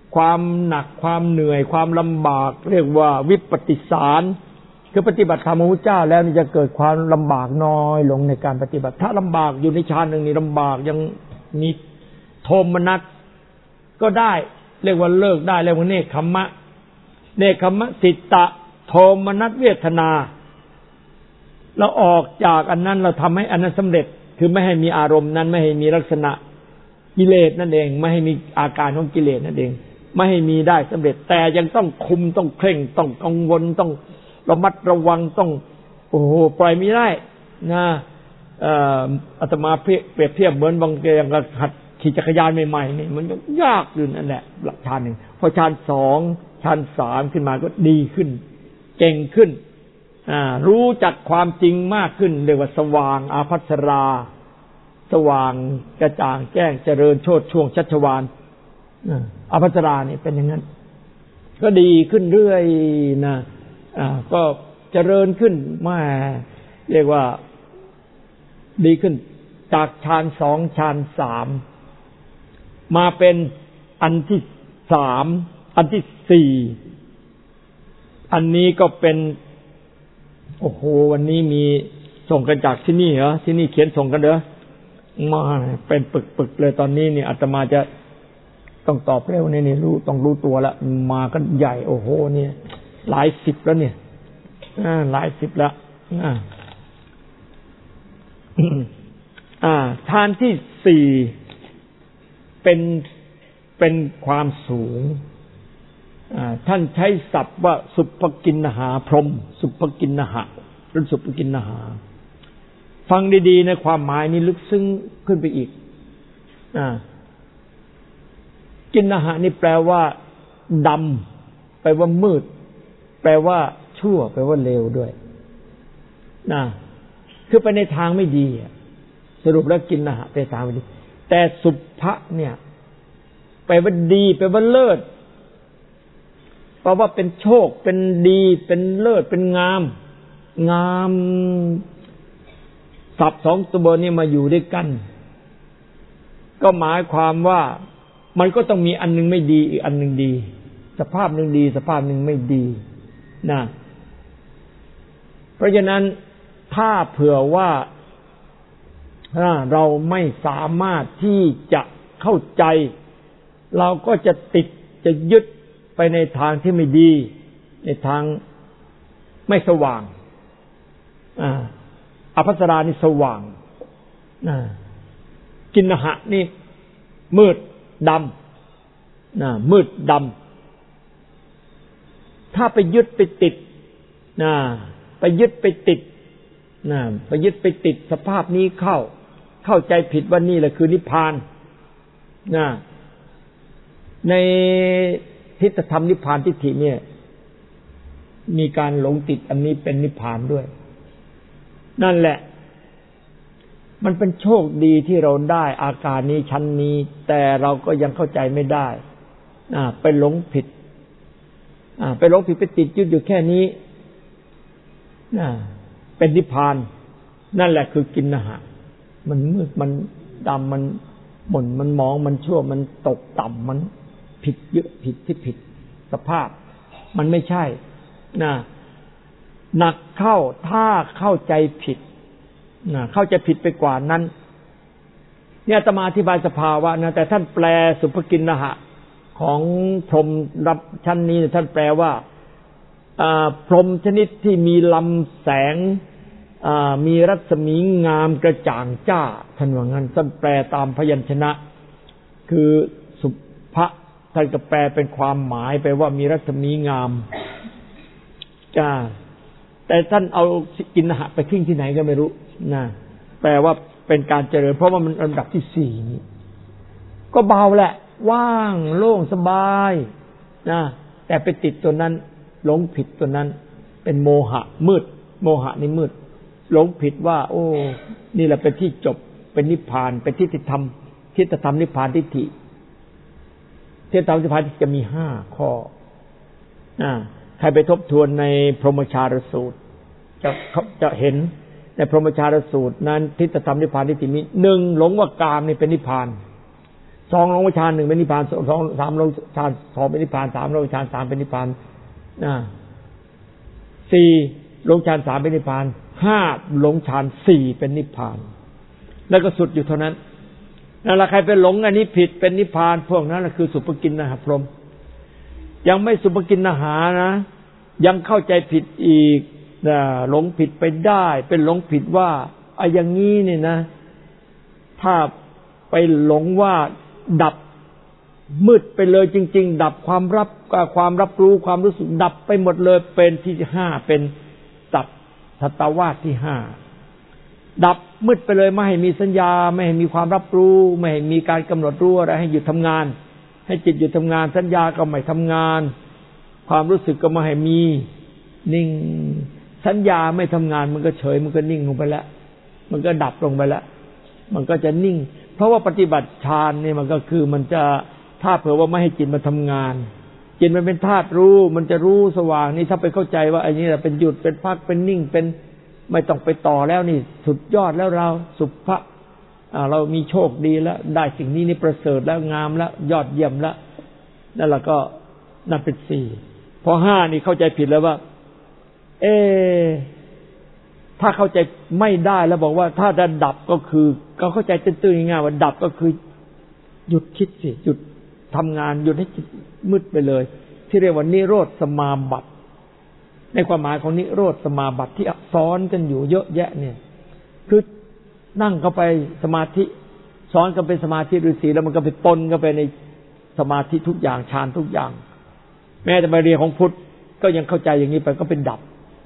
ความหนักความเหนื่อยความลำบากเรียกว่าวิปฏิสารคือปฏิบัติธรรมของพระเจ้าแล้วนี่จะเกิดความลำบากน้อยลงในการปฏิบัติถ้าลำบากอยู่ในฌานหนึ่งนี่ลำบากยังมีโทมนัสก็ได้เรียกว่าเลิกได้เรียกว่าเนคขมะเนคขมะสิตะโทมนัสเวทนาเราออกจากอันนั้นเราทำให้อันนั้นสำเร็จคือไม่ให้มีอารมณ์นั้นไม่ให้มีลักษณะกิเลสนั่นเองไม่ให้มีอาการของกิเลสนั่นเองไม่ให้มีได้สำเร็จแต่ยังต้องคุมต้องเคร่งต้องกังวลต้องระมัดระวังต้องโอ้โหปล่อยไม่ได้นะอาตมาเปรียบเทียบเหมือนบางอย่างกับหัดขี่จักรยานใหม่ๆนี่มันยากอยู่นั่นแหละฌานหนึ่งพอฌานสองฌานสามขึ้นมาก็ดีขึ้นเก่งขึ้นรู้จักความจริงมากขึ้นเรียกว่าสว่างอาภัสราสว่างกระจ่างแจ้งเจริญโชติช่วงชัชวาลอาภัสราเนี่ยเป็นอย่างนั้นก็ดีขึ้นเรื่อยนะก็เจริญขึ้นมาเรียกว่าดีขึ้นจากฌานสองฌานสามมาเป็นอันที่สามอันที่สี่อันนี้ก็เป็นโอ้โหวันนี้มีส่งกันจากที่นี่เหรอที่นี่เขียนส่งกันเหรอมาเป็นปึกๆเลยตอนนี้เนี่ยอาตมาจะต้องตอบเร็วนี่รู้ต้องรู้ตัวแล้วมากันใหญ่โอ้โหเนี่ยหลายสิบแล้วเนี่ยหลายสิบแล้วฌานที่สี่เป็นความสูงท่านใช้ศัพท์ว่าสุภกินหาพรหมสุภกินหะหรือสุภกินหาฟังดีๆในความหมายนี้ลึกซึ้งขึ้นไปอีกกินหะนี่แปลว่าดำแปลว่ามืดแปลว่าชั่วแปลว่าเลวด้วยคือไปในทางไม่ดีสรุปแล้วกินหะไปทางไม่ดีแต่สุภะเนี่ยแปลว่าดีแปลว่าเลิศแปลว่าเป็นโชคเป็นดีเป็นเลิศเป็นงามศัพท์สองตัวนี้มาอยู่ด้วยกันก็หมายความว่ามันก็ต้องมีอันนึงไม่ดีอีกอันนึงดีสภาพนึงดีสภาพนึงไม่ดีนะเพราะฉะนั้นถ้าเผื่อว่าเราไม่สามารถที่จะเข้าใจเราก็จะติดจะยึดไปในทางที่ไม่ดีในทางไม่สว่างอภัสรานี่สว่างกินหะนี่มืดดำมืดดำถ้าไปยึดไปติดไปยึดไปติดไปยึดไปติดสภาพนี้เข้าใจผิดว่านี่แหละคือนิพพานในทิฏฐธรรมนิพพานทิฏฐิเนี่ยมีการหลงติดอันนี้เป็นนิพพานด้วยนั่นแหละมันเป็นโชคดีที่เราได้อาการนี้ชั้นนี้แต่เราก็ยังเข้าใจไม่ได้ไปหลงผิดไปหลงผิดไปติดยึดอยู่แค่นี้เป็นนิพพานนั่นแหละคือกินนะฮะมันมืดมันดำมันหม่นมันมองมันชั่วมันตกต่ำมันผิดเยอะผิดที่ผิดสภาพมันไม่ใช่หนักเข้าถ้าเข้าใจผิดเข้าใจผิดไปกว่านั้นเนี่ยอาตมาอธิบายสภาวะนะแต่ท่านแปลสุภกินนะฮะของพรหมรับชั้นนี้ท่านแปลว่าพรหมชนิดที่มีลำแสงมีรัศมีงามกระจ่างจ้าท่านว่างั้นท่านแปลตามพยัญชนะคือสุภะท่านก็แปลเป็นความหมายไปว่ามีรัศมีงามจ้าแต่ท่านเอากินหะไปทิ้งที่ไหนก็ไม่รู้นะแปลว่าเป็นการเจริญเพราะว่ามันอันดับที่สี่นี้ก็เบาแหละว่างโล่งสบายนะแต่ไปติดตัวนั้นหลงผิดตัวนั้นเป็นโมหะมืดโมหะนี่มืดหลงผิดว่าโอ้นี่แหละเป็นที่จบเป็นนิพพานเป็นทิฏฐธรรมทิฏฐธรรมนิพพานทิฏฐิทิฏฐธรรมนิพพานจะมี5ข้อใครไปทบทวนในพรหมชารสูตรจะเห็นในพรหมชารสูตรนั้นทิฏฐธรรมนิพพานทิฏฐิมี1หลงว่ากามนี่เป็นนิพพาน 2ลงฌาน1เป็นนิพพาน2 3ลงฌาน2เป็นนิพพาน3ลงฌาน3เป็นนิพพาน4ลงฌาน3เป็นนิพพาน5ลงฌาน4เป็นนิพพานแล้วก็สุดอยู่เท่านั้นนั่นแหละใครไปหลงอันนี้ผิดเป็นนิพพานพวกนั้นคือสุภกินนะพรหมยังไม่สุภกินนะหานะยังเข้าใจผิดอีกหลงผิดไปได้เป็นหลงผิดว่าอย่างนี้นี่นะถ้าไปหลงว่าดับมืดไปเลยจริงๆดับความรับรู้ความรู้สึกดับไปหมดเลยเป็นที่5เป็นสัตวาสที่5ดับมืดไปเลยไม่ให้มีสัญญาไม่ให้มีความรับรู้ไม่ให้มีการกำหนดรู้อะไรให้หยุดทำงานให้จิตหยุดทำงานสัญญาก็ไม่ทำงานความรู้สึกก็ไม่ให้มีนิ่งสัญญาไม่ทำงานมันก็เฉยมันก็นิ่งลงไปแล้วมันก็ดับลงไปแล้วมันก็จะนิ่งเพราะว่าปฏิบัติฌานนี่มันก็คือมันจะถ้าเผื่อว่าไม่ให้จิตมันทำงานจิตมันเป็นธาตุรู้มันจะรู้สว่างนี่ถ้าไปเข้าใจว่าอันนี้แหละเป็นหยุดเป็นพักเป็นนิ่งเป็นไม่ต้องไปต่อแล้วนี่สุดยอดแล้วเราสุภะเรามีโชคดีแล้วได้สิ่งนี้นี่ประเสริฐแล้วงามแล้วยอดเยี่ยมแล้วนั่นแหละก็นั่นเป็น4พอ5นี่เข้าใจผิดแล้วว่าถ้าเข้าใจไม่ได้แล้วบอกว่าถ้าจะดับก็คือเขาเข้าใจตื้นๆง่ายๆว่าดับก็คือหยุดคิดสิหยุดทำงานหยุดให้จิตมืดไปเลยที่เรียกว่านิโรธสมาบัติในความหมายของนิโรธสมาบัติที่ซ้อนกันอยู่เยอะแยะเนี่ยคือนั่งเข้าไปสมาธิซ้อนกันเป็นสมาธิฤาษีแล้วมันก็ไปปนกันไปในสมาธิทุกอย่างฌานทุกอย่างแม้แต่มาเรียนของพุทธก็ยังเข้าใจอย่างนี้ไปก็เป็นดับ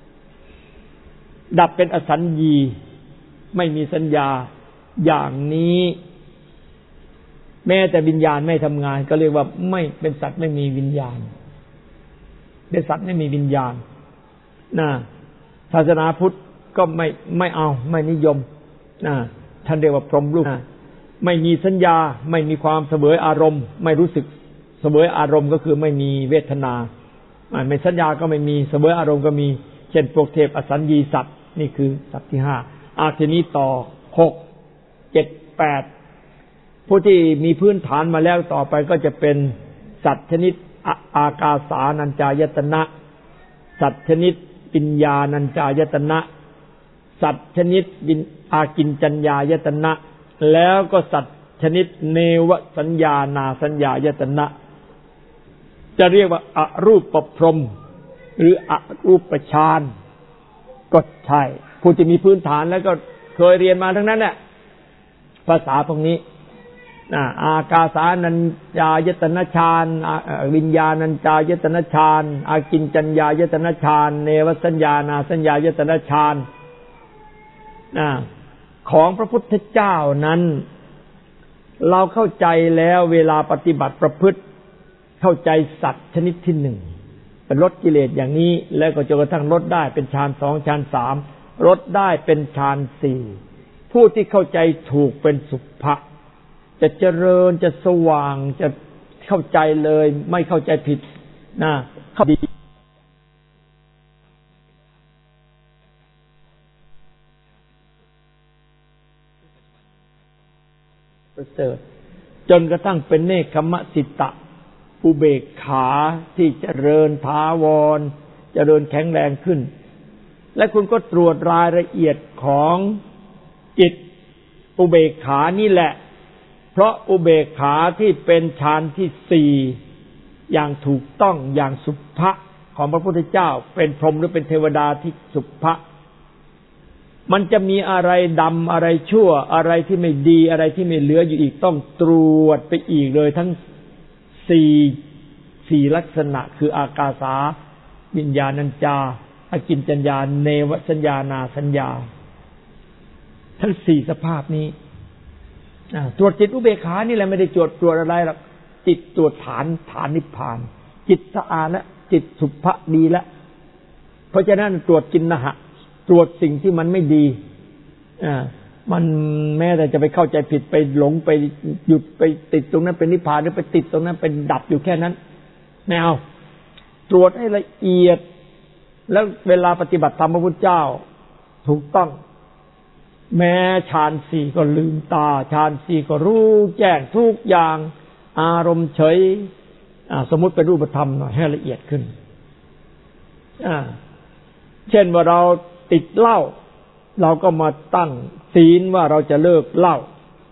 เป็นอสัญญีไม่มีสัญญาอย่างนี้แม้แต่วิญญาณไม่ทำงานก็เรียกว่าไม่เป็นสัตว์ไม่มีวิญญาณเป็นสัตว์ไม่มีวิญญาณศาสนาพุทธก็ไม่เอาไม่นิยมท่านเรียกว่าพรหมลูกไม่มีสัญญาไม่มีความเสวยอารมณ์ไม่รู้สึกเสวยอารมณ์ก็คือไม่มีเวทนาไม่สัญญาก็ไม่มีเสวยอารมณ์ก็มีเช่นพวกเทพอสัญญีสัตว์นี่คือสัตว์ที่5ทีนี้ต่อ6 7 8ผู้ที่มีพื้นฐานมาแล้วต่อไปก็จะเป็นสัตว์ชนิดอากาสานัญจายตนะสัตว์ชนิดปิญญานัญจายตนะสัตว์ชนิดอากิญจัญญายตนะแล้วก็สัตว์ชนิดเนวสัญญานาสัญญายตนะจะเรียกว่าอรูปพรหมหรืออรูปฌานก็ใช่ผู้ที่มีพื้นฐานแล้วก็เคยเรียนมาทั้งนั้นแหละภาษาพวกนี้อากาสานัญจายตนะฌานวิญญาณัญจายตนะฌานอากิญจัญญายตนะฌานเนวสัญญานาสัญญายตนะฌานของพระพุทธเจ้านั้นเราเข้าใจแล้วเวลาปฏิบัติประพฤติเข้าใจสัตว์ชนิดที่1เป็นลดกิเลสอย่างนี้แล้วก็จนกระทั่งลดได้เป็นฌาน2ฌาน3ลดได้เป็นฌาน4ผู้ที่เข้าใจถูกเป็นสุภะจะเจริญจะสว่างจะเข้าใจเลยไม่เข้าใจผิดเข้าดีประเสริฐจนกระทั่งเป็นเนกขมสิตะอุเบกขาที่เจริญถาวรเจริญแข็งแรงขึ้นและคุณก็ตรวจรายละเอียดของจิตอุเบกขานี่แหละเพราะอุเบกขาที่เป็นฌานที่4อย่างถูกต้องอย่างสุภะของพระพุทธเจ้าเป็นพรหมหรือเป็นเทวดาที่สุภะมันจะมีอะไรดำอะไรชั่วอะไรที่ไม่ดีอะไรที่ไม่เหลืออยู่อีกต้องตรวจไปอีกเลยทั้ง4ลักษณะคืออากาสาวิญญาณัญจาอากิญจัญญาเนวสัญญานาสัญญาทั้ง4สภาพนี้ตรวจจิตอุเบกขานี่แหละไม่ได้ตรวจอะไรหรอกจิตตรวจฐานนิพพานจิตสะอาดแล้วจิตสุภะดีแล้วเพราะฉะนั้นตรวจกินนะฮะตรวจสิ่งที่มันไม่ดีมันแม้แต่จะไปเข้าใจผิดไปหลงไปหยุดไปติดตรงนั้นเป็นนิพพานหรือไปติดตรงนั้นเป็นดับอยู่แค่นั้นไม่เอาตรวจให้ละเอียดแล้วเวลาปฏิบัติธรรมพระพุทธเจ้าถูกต้องแม้ฌานสี่ก็ลืมตาฌานสี่ก็รู้แจ้งทุกอย่างอารมณ์เฉยสมมุติเป็นรูปธรรมหน่อยให้ละเอียดขึ้นเช่นว่าเราติดเหล้าเราก็มาตั้งศีลว่าเราจะเลิกเหล้า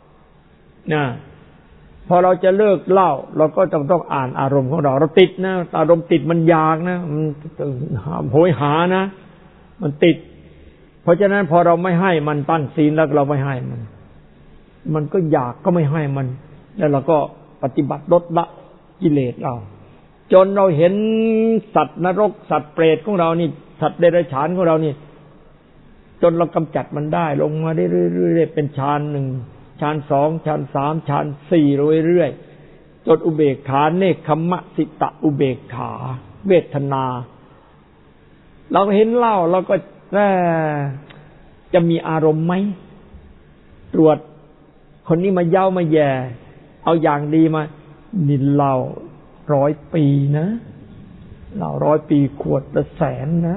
พอเราจะเลิกเหล้าเราก็ต้องอ่านอารมณ์ของเราติดนะอารมณ์ติดมันอยากนะมันโหยหานะมันติดเพราะฉะนั้นพอเราไม่ให้มันตั้งศีลแล้วเราไม่ให้มันก็อยากก็ไม่ให้มันแล้วเราก็ปฏิบัติลดละกิเลสเราจนเราเห็นสัตว์นรกสัตว์เปรตของเรานี่สัตว์เดรัจฉานของเรานี่จนเรากำจัดมันได้ลงมาได้เรื่อยๆเป็นฌานหนึ่งฌานสองฌานสามฌานสี่เรื่อยๆจนอุเบกขาเนคขมะสิตะอุเบกขาเวทนาเราเห็นเหล้าเราก็จะมีอารมณ์ไหมตรวจคนนี้มาเย้ามาแย่เอาอย่างดีมานินเหล้า100 ปีนะเหล้า100 ปีขวดละแสนนะ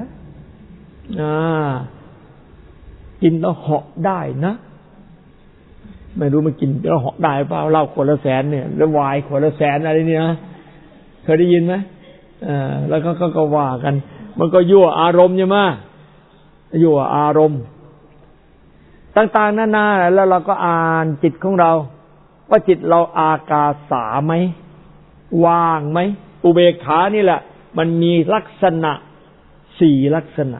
กินแล้วเหาะได้นะไม่รู้มันกินแล้วเหาะได้เปล่าเหล้าขวดละแสนเนี่ยแล้วไวน์ขวดละแสนอะไรเนี่ยเคยได้ยินไหมแล้วก็ว่ากันมันก็ยั่วอารมณ์ใช่ไหมยั่วอารมณ์ต่างๆนานาแล้วเราก็อ่านจิตของเราว่าจิตเราอากาสาไหมว่างไหมอุเบกขานี่แหละมันมีลักษณะ4ลักษณะ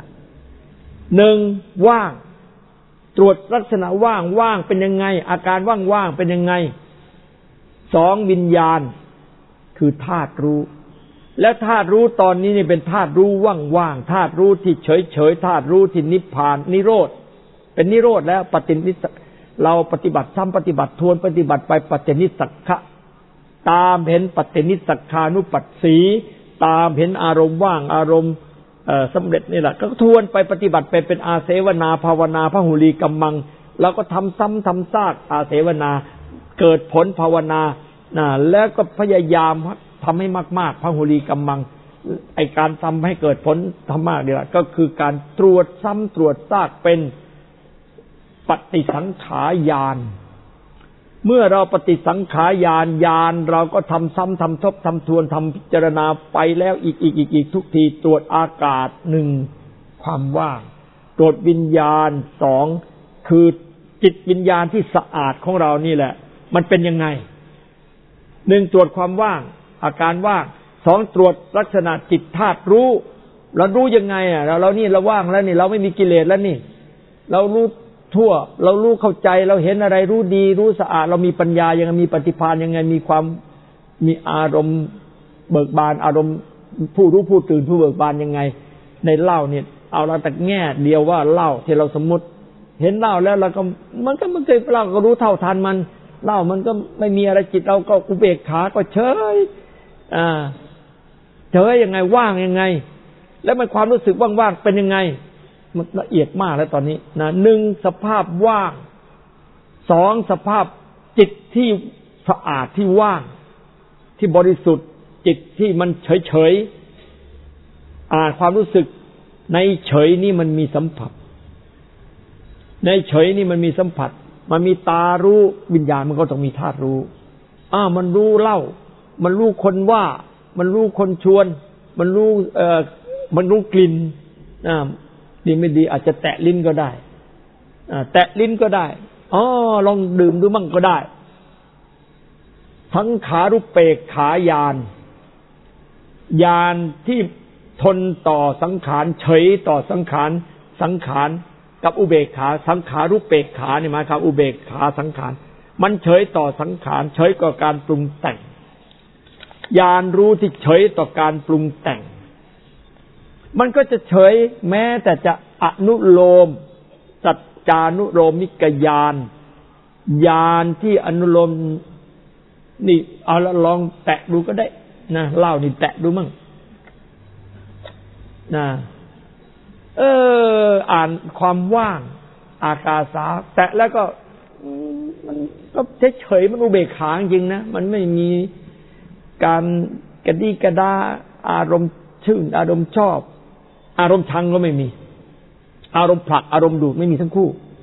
1ว่างตรวจลักษณะว่างเป็นยังไงอาการว่างเป็นยังไง2วิญญาณคือธาตุรู้และธาตุรู้ตอนนี้นี่เป็นธาตุรู้ว่างธาตุรู้ที่เฉยธาตุรู้ที่นิพพานนิโรธเป็นนิโรธแล้วปฏินิสเราปฏิบัติซ้ำปฏิบัติทวนปฏิบัติไปปฏินิสสักขะตามเห็นปฏินิสสักขานุปัสสีตามเห็นอารมณ์ว่างอารมณ์สำเร็จนี่แหละก็ทวนไปปฏิบัติไปเป็นอาเสวนาภาวนาพหุลีกัมมังเราก็ทำซ้ำทำซากอาเสวนาเกิดผลภาวนาแล้วก็พยายามทำให้มากๆพหุลีกัมมังไอการทำให้เกิดผลทำมากนี่แหละก็คือการตรวจซ้ำตรวจซากเป็นปฏิสังขารญาณเมื่อเราปฏิสังขารญาณเราก็ทำซ้ำทำทบทำทวนทำพิจารณาไปแล้วอีกทุกทีตรวจอากาศ1ความว่างตรวจวิญญาณ2คือจิตวิญญาณที่สะอาดของเรานี่แหละมันเป็นยังไง1ตรวจความว่างอาการว่าง2ตรวจลักษณะจิตธาตุรู้เรารู้ยังไงเรานี่เราว่างแล้วนี่เราไม่มีกิเลสแล้วนี่เรารู้ทั่วเรารู้เข้าใจเราเห็นอะไรรู้ดีรู้สะอาดเรามีปัญญายังไงมีปฏิภาณยังไงมีความมีอารมณ์เบิกบานอารมณ์ผู้รู้ผู้ตื่นผู้เบิกบานยังไงในเหล้าเนี่ยเอาเราแต่แง่เดียวว่าเหล้าที่เราสมมุติเห็นเหล้าแล้วเราก็มันเคยเราก็รู้เท่าทันมันเหล้ามันก็ไม่มีอะไรจิตเราก็อุเบกขาก็เฉยเฉยยังไงว่างยังไงแล้วมันความรู้สึกว่างๆเป็นยังไงมันละเอียดมากแล้วตอนนี้นะ1สภาพว่าง2สภาพจิตที่สะอาดที่ว่างที่บริสุทธิ์จิตที่มันเฉยความรู้สึกในเฉยนี่มันมีสัมผัสในเฉยนี่มันมีสัมผัสมันมีตารู้วิญญาณมันก็ต้องมีธาตุรู้มันรู้เล่ามันรู้คนว่ามันรู้คนชวนมันรู้กลิ่นดีไม่ดีอาจจะแตะลิ้นก็ได้แตะลิ้นก็ได้ลองดื่มดูมั่งก็ได้สังขารุปเปกขาญาณญาณที่ทนต่อสังขารเฉยต่อสังขารกับอุเบกขาสังขารุปเปกขานี่หมายความอุเบกขาสังขารมันเฉยต่อสังขารเฉยต่อการปรุงแต่งญาณรู้ที่เฉยต่อการปรุงแต่งมันก็จะเฉยแม้แต่จะอนุโลมสัจจานุโลมิกญาณญาณที่อนุโลมนี่เอาละลองแตะดูก็ได้นะเล่านี่แตะดูมั่งนะอ่านความว่างอากาสาแตะแล้วก็มันก็เฉยๆมันอุเบกขาจริงนะมันไม่มีการกระดี้กระดาอารมณ์ชื่นอารมณ์ชอบอารมณ์ชังก็ไม่มีอารมณ์ผลักอารมณ์ดูดไม่มีทั้งคู่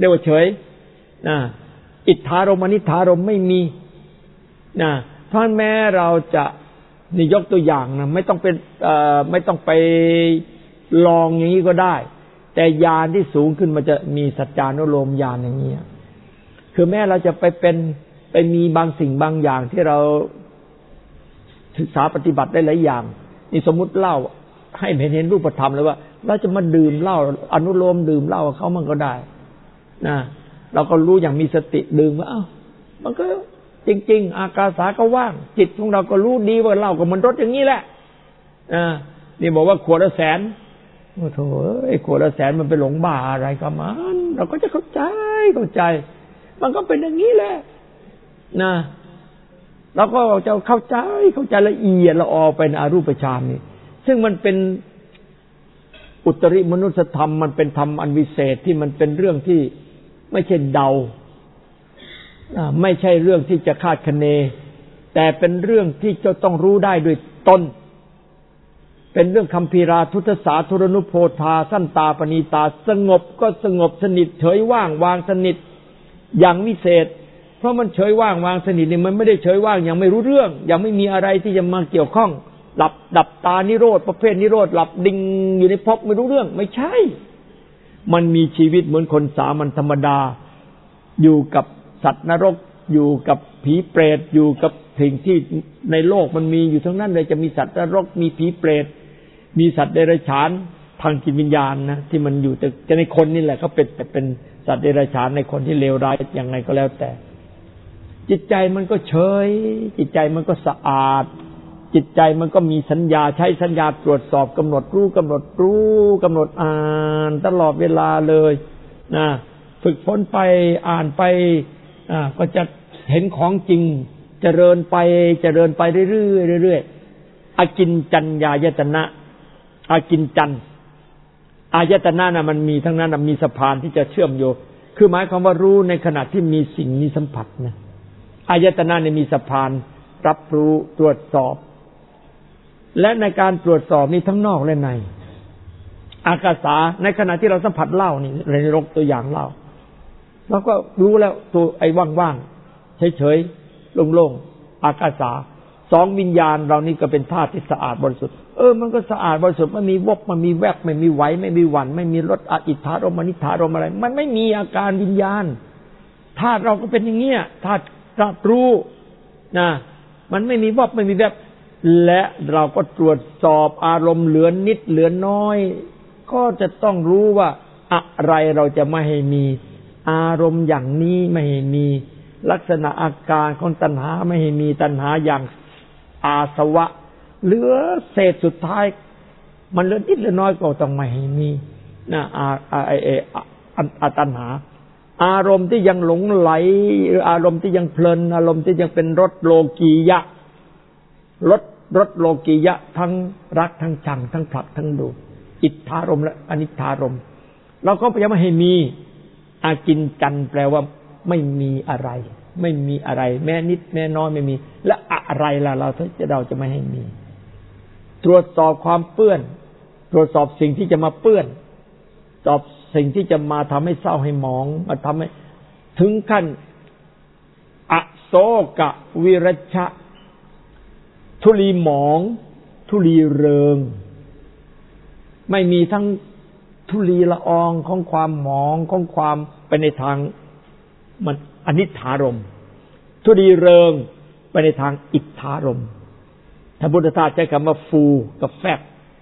รียกว่าเฉยนะอิทธารมอนิธารมไม่มีนะเพราะแม้เราจะนี่ยกตัวอย่างนะไม่ต้องไปลองอย่างนี้ก็ได้แต่ญาณที่สูงขึ้นมันจะมีสัจจานุโลมญาณอย่างนี้คือแม้เราจะไปมีบางสิ่งบางอย่างที่เราศึกษาปฏิบัติได้หลายอย่างนี่สมมุติเล่าให้เห็นรูปธรรมเลยว่าเราจะมาดื่มเหล้าอนุโลมดื่มเหล้ากับเขามันก็ได้นะเราก็รู้อย่างมีสติดื่มว่าอ้าวมันก็จริงๆอากาสาก็ว่างจิตของเราก็รู้ดีว่าเหล้าก็มันรสอย่างนี้แหละนี่บอกว่าขวดละแสนโอ้โถขวดละแสนมันไปหลงบ้าอะไรกับมันเราก็จะเข้าใจมันก็เป็นอย่างนี้แหละนะเราก็จะเข้าใจละเอียดละออเป็นอรูปฌานนี่ซึ่งมันเป็นอุตริมนุสธรรมมันเป็นธรรมอันวิเศษที่มันเป็นเรื่องที่ไม่ใช่เดาไม่ใช่เรื่องที่จะคาดคะเนแต่เป็นเรื่องที่จะต้องรู้ได้ด้วยตนเป็นเรื่องคัมภีราทุตสาธุรนุโพธาสั้นตาปณีตาสงบก็สงบสนิทเฉยว่างวางสนิทอย่างวิเศษเพราะมันเฉยว่างวางสนิทนี่มันไม่ได้เฉยว่างยังไม่รู้เรื่องยังไม่มีอะไรที่จะมาเกี่ยวข้องหลับดับตานิโรธประเภทนิโรธหลับดิ่งอยู่ในภพไม่รู้เรื่องไม่ใช่มันมีชีวิตเหมือนคนสามัญธรรมดาอยู่กับสัตว์นรกอยู่กับผีเปรตอยู่กับสิ่งที่ในโลกมันมีอยู่ทั้งนั้นเลยจะมีสัตว์นรกมีผีเปรตมีสัตว์เดรัจฉานทางจิตวิญญาณนะที่มันอยู่แต่ในคนนี่แหละก็เป็นสัตว์เดรัจฉานในคนที่เลวร้ายอย่างไรก็แล้วแต่จิตใจมันก็เฉยจิตใจมันก็สะอาดจิตใจมันก็มีสัญญาใช้สัญญาตรวจสอบกำหนดรู้กำหนดอ่านตลอดเวลาเลยนะฝึกฝนไปอ่านไปก็จะเห็นของจริงเจริญไปเรื่อยๆอากินจัญญายตนะอากินจันอายตนะน่ะมันมีทั้งนั้นมีสะพานที่จะเชื่อมโยงคือหมายความว่ารู้ในขณะที่มีสิ่งมีสัมผัสนะอายตนะเนี่ยมีสะพานรับรู้ตรวจสอบและในการตรวจสอบนี้ทั้งนอกและในอากาสาในขณะที่เราสัมผัสเหล้านี่ในยกตัวอย่างเหล้าเราก็รู้แล้วตัวไอ้ว่างๆเฉยๆโล่งๆอากาสาสองวิญญาณเรานี่ก็เป็นธาตุที่สะอาดบริสุทธิ์มันก็สะอาดบริสุทธิ์ไม่มีวบไม่มีแวบไม่มีไหวไม่มีหวั่นไม่มีรสอิทธารมอนิธารมอะไรมันไม่มีอาการวิญญาณธาตุเราก็เป็นอย่างเงี้ยธาตุรู้นะมันไม่มีวบไม่มีแวบและเราก็ตรวจสอบอารมณ์เหลือนิดเหลือน้อยก็จะต้องรู้ว่าอะไรเราจะไม่ให้มีอารมณ์อย่างนี้ไม่ให้มีลักษณะอาการของตัณหาไม่ให้มีตัณหาอย่างอาสวะเหลือเศษสุดท้ายมันเหลือนิดเหลือน้อยก็ต้องไม่ให้มีนะตัณหาอารมณ์ที่ยังหลงไหลหรืออารมณ์ที่ยังเพลินอารมณ์ที่ยังเป็นรสโลกียะรสโลกียะทั้งรักทั้งชังทั้งผลักทั้งดูอิทธารมและอนิธารมเราก็พยายามไม่ให้มีอากินจันแปลว่าไม่มีอะไรไม่มีอะไรแม้นิดแม้น้อยไม่มีและอะไรล่ะเราจะไม่ให้มีตรวจสอบความเปื้อนตรวจสอบสิ่งที่จะมาเปื้อนสอบสิ่งที่จะมาทำให้เศร้าให้หมองมาทำให้ถึงขั้นอโศกวิรัชชะทุลีหมองทุลีเริงไม่มีทั้งทุลีละอองของความหมองของความไปในทางมันอนิถารมทุลีเริงไปในทางอิทธารมท่านพุทธทาสใช้คำว่าฟูกับแฟบ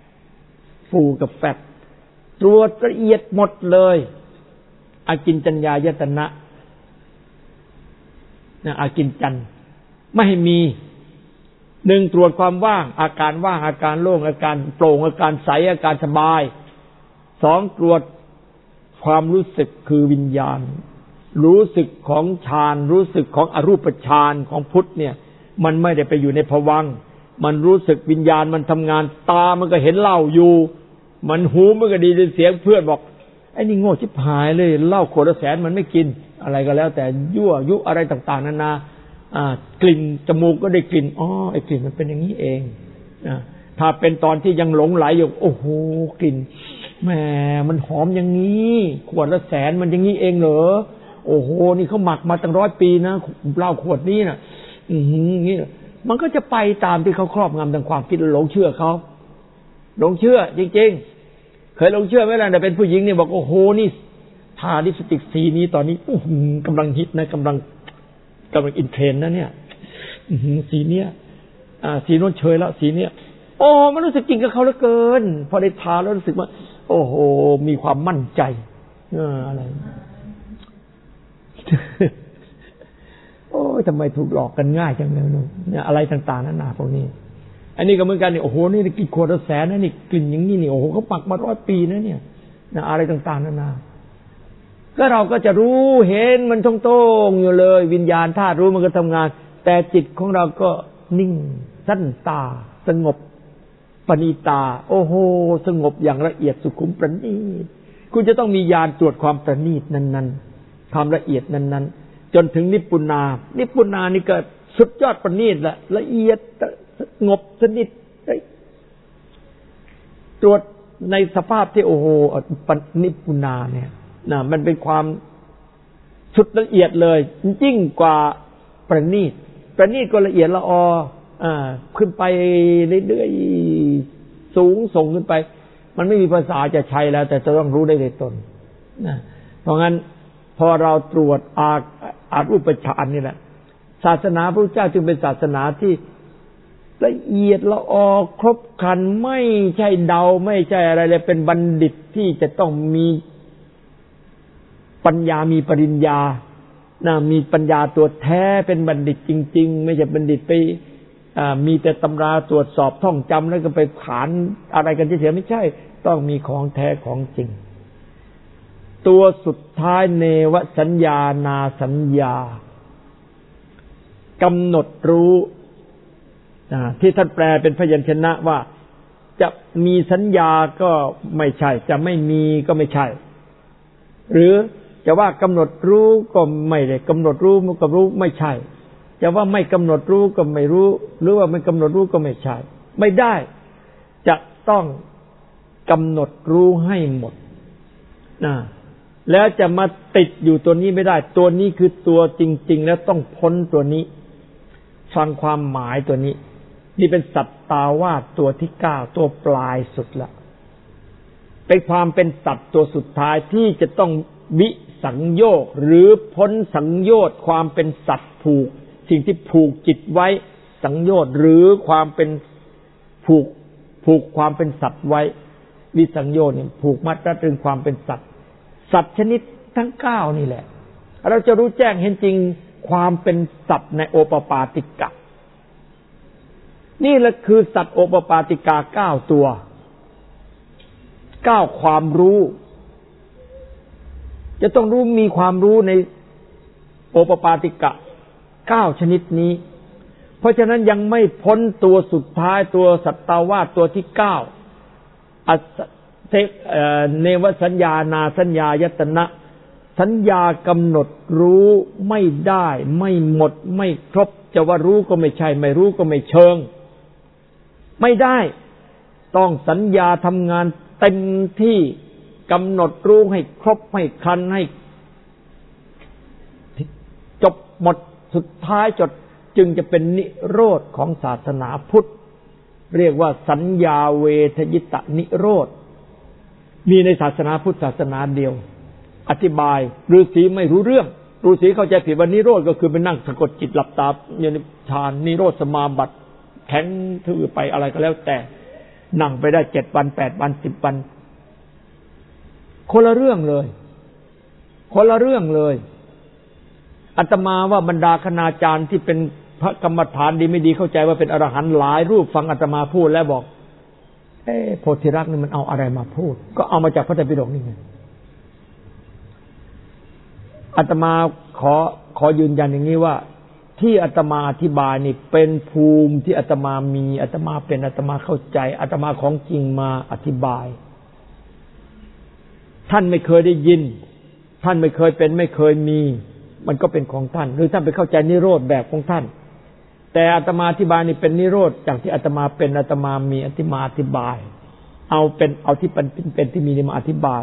ตรวจละเอียดหมดเลยอากินจัญญายตนะอากินจันไม่ให้มีหนึ่งตรวจความว่างอาการว่างอาการโล่งอาการโปร่งอาการใสอาการสบายสองตรวจความรู้สึกคือวิญญาณรู้สึกของฌานรู้สึกของอรูปฌานของพุทธเนี่ยมันไม่ได้ไปอยู่ในภวังค์มันรู้สึกวิญญาณมันทำงานตามันก็เห็นเหล้าอยู่มันหูมันก็ได้ยินเสียงเพื่อนบอกไอ้นี่โง่ชิบหายเลยเหล้าขวดละแสนมันไม่กินอะไรก็แล้วแต่ยั่วยุอะไรต่างๆนานากลิ่นจมูกก็ได้กลิ่นไอ้กลิ่นมันเป็นอย่างนี้เองถ้าเป็นตอนที่ยังหลงไหลอยู่โอ้โหกลิ่นแหมมันหอมอย่างนี้ขวดละ100,000มันอย่างนี้เองเหรอโอ้โหนี่เขาหมักมาตั้ง100 ปีนะเหล้าขวดนี้น่ะนี่มันก็จะไปตามที่เขาครอบงำทางความคิดหลงเชื่อเขาหลงเชื่อจริงๆเคยหลงเชื่อไหมล่ะแต่เป็นผู้หญิงเนี่ยบอกโอ้โหนี่ทาลิปสติกสีนี้ตอนนี้กำลังฮิตนะกำลังอินเทรนด์นะเนี่ยสีเนี้ยสีโน้นเชยแล้วสีเนี้ยโอ้มันรู้สึกจริงกับเขาเหลือเกินพอได้ทาแล้วรู้สึกว่าโอ้โหมีความมั่นใจอะไรโอ้ยทำไมถูกหลอกกันง่ายจังเลยเนี่ยอะไรต่างๆนั่นน่ะพวกนี้อันนี้ก็เหมือนกันนี่โอ้โหนี่กินขวดละ100,000นะนี่กลิ่นอย่างนี้นี่โอ้โหเขาปักมา100 ปีนะเนี่ยนะอะไรต่างๆนั่นน่ะก็เราก็จะรู้เห็นมันโต้งๆอยู่เลยวิญญาณธาตุรู้มันก็ทำงานแต่จิตของเราก็นิ่งสั้นตาสงบปณิตาโอ้โหสงบอย่างละเอียดสุขุมประณีตคุณจะต้องมีญาณตรวจความประณีตนั้นๆความละเอียดนั้นๆจนถึงนิพพุนานี่ก็สุดยอดประณีตละเอียดสงบสนิทตรวจในสภาพที่โอ้โหนิพพุนาเนี่ยนะมันเป็นความสุดละเอียดเลยยิ่งกว่าประณีตก็ละเอียดละออขึ้นไปเรื่อยๆสูงส่งขึ้นไปมันไม่มีภาษาจะใช้แล้วแต่จะต้องรู้ได้ในตนนะเพราะงั้นพอเราตรวจอารูปฌานนี่แหละศาสนาพระพุทธเจ้าจึงเป็นศาสนาที่ละเอียดละออครบครันไม่ใช่เดาไม่ใช่อะไรเลยเป็นบัณฑิตที่จะต้องมีปัญญามีปริญญามีปัญญาตัวแท้เป็นบัณฑิตจริงๆไม่ใช่บัณฑิตไปมีแต่ตำราตรวจสอบท่องจำแล้วก็ไปขานอะไรกันเฉยๆไม่ใช่ต้องมีของแท้ของจริงตัวสุดท้ายเนวสัญญานาสัญญากำหนดรู้ที่ท่านแปลเป็นพยัญชนะว่าจะมีสัญญาก็ไม่ใช่จะไม่มีก็ไม่ใช่หรือจะว่ากำหนดรู้ก็ไม่ได้กำหนดรู้มันก็รู้ไม่ใช่จะว่าไม่กำหนดรู้ก็ไม่รู้หรือว่าไม่กำหนดรู้ก็ไม่ใช่ไม่ได้จะต้องกำหนดรู้ให้หมดแล้วจะมาติดอยู่ตัวนี้ไม่ได้ตัวนี้คือตัวจริงๆแล้วต้องพ้นตัวนี้ฟังความหมายตัวนี้นี่เป็นสัตตาวาสตัวที่9ตัวปลายสุดละเป็นความเป็นสัตว์ตัวสุดท้ายที่จะต้องวิสังโยคหรือพ้นสังโยชน์ความเป็นสัตว์ผูกสิ่งที่ผูกจิตไว้สังโยชน์หรือความเป็นผูกความเป็นสัตว์ไว้วิสังโยชน์เนี่ยผูกมัดรัดรึงความเป็นสัตว์ชนิดทั้ง9นี่แหละเราจะรู้แจ้งเห็นจริงความเป็นสัตว์ในโอปปาติกะนี่แหละคือสัตว์โอปปาติกา9ตัว9ความรู้จะต้องรู้มีความรู้ในโอปปาติกะ9ชนิดนี้เพราะฉะนั้นยังไม่พ้นตัวสุดท้ายตัวสัตตาวาสตัวที่9เนวสัญญานาสัญญายตนะสัญญากำหนดรู้ไม่ได้ไม่หมดไม่ครบจะว่ารู้ก็ไม่ใช่ไม่รู้ก็ไม่เชิงไม่ได้ต้องสัญญาทำงานเต็มที่กำหนดรู้ให้ครบให้ครันให้จบหมดสุดท้ายจดจึงจะเป็นนิโรธของศาสนาพุทธเรียกว่าสัญญาเวทยิตนิโรธมีในศาสนาพุทธศาสนาเดียวอธิบายฤาษีไม่รู้เรื่องฤาษีเข้าใจผิดว่านิโรธก็คือไปนั่งสะกดจิตหลับตาอยู่ในฌานนิโรธสมาบัติแข็งทื่อไปอะไรก็แล้วแต่นั่งไปได้7 วัน8 วัน10 วันคนละเรื่องเลยอาตมาว่าบรรดาคณาจารย์ที่เป็นพระกรรมฐานดีไม่ดีเข้าใจว่าเป็นอรหันต์หลายรูปฟังอาตมาพูดแล้วบอกโพธิรักษ์นี่มันเอาอะไรมาพูดก็เอามาจากพระไตรปิฎกนี่ไงอาตมาขอยืนยันอย่างนี้ว่าที่อาตมาอธิบายนี่เป็นภูมิที่อาตมามีอาตมาเป็นอาตมาเข้าใจอาตมาของจริงมาอธิบายท่านไม่เคยได้ยินท่านไม่เคยเป็นไม่เคยมีมันก็เป็นของท่านหรือท่านไปเข้าใจนิโรธแบบของท่านแต่อาตมาอธิบายนี่เป็นนิโรธอย่างที่อาตมาเป็นอาตมามีอาตมาอธิบายเอาที่เป็นที่มีมาอธิบาย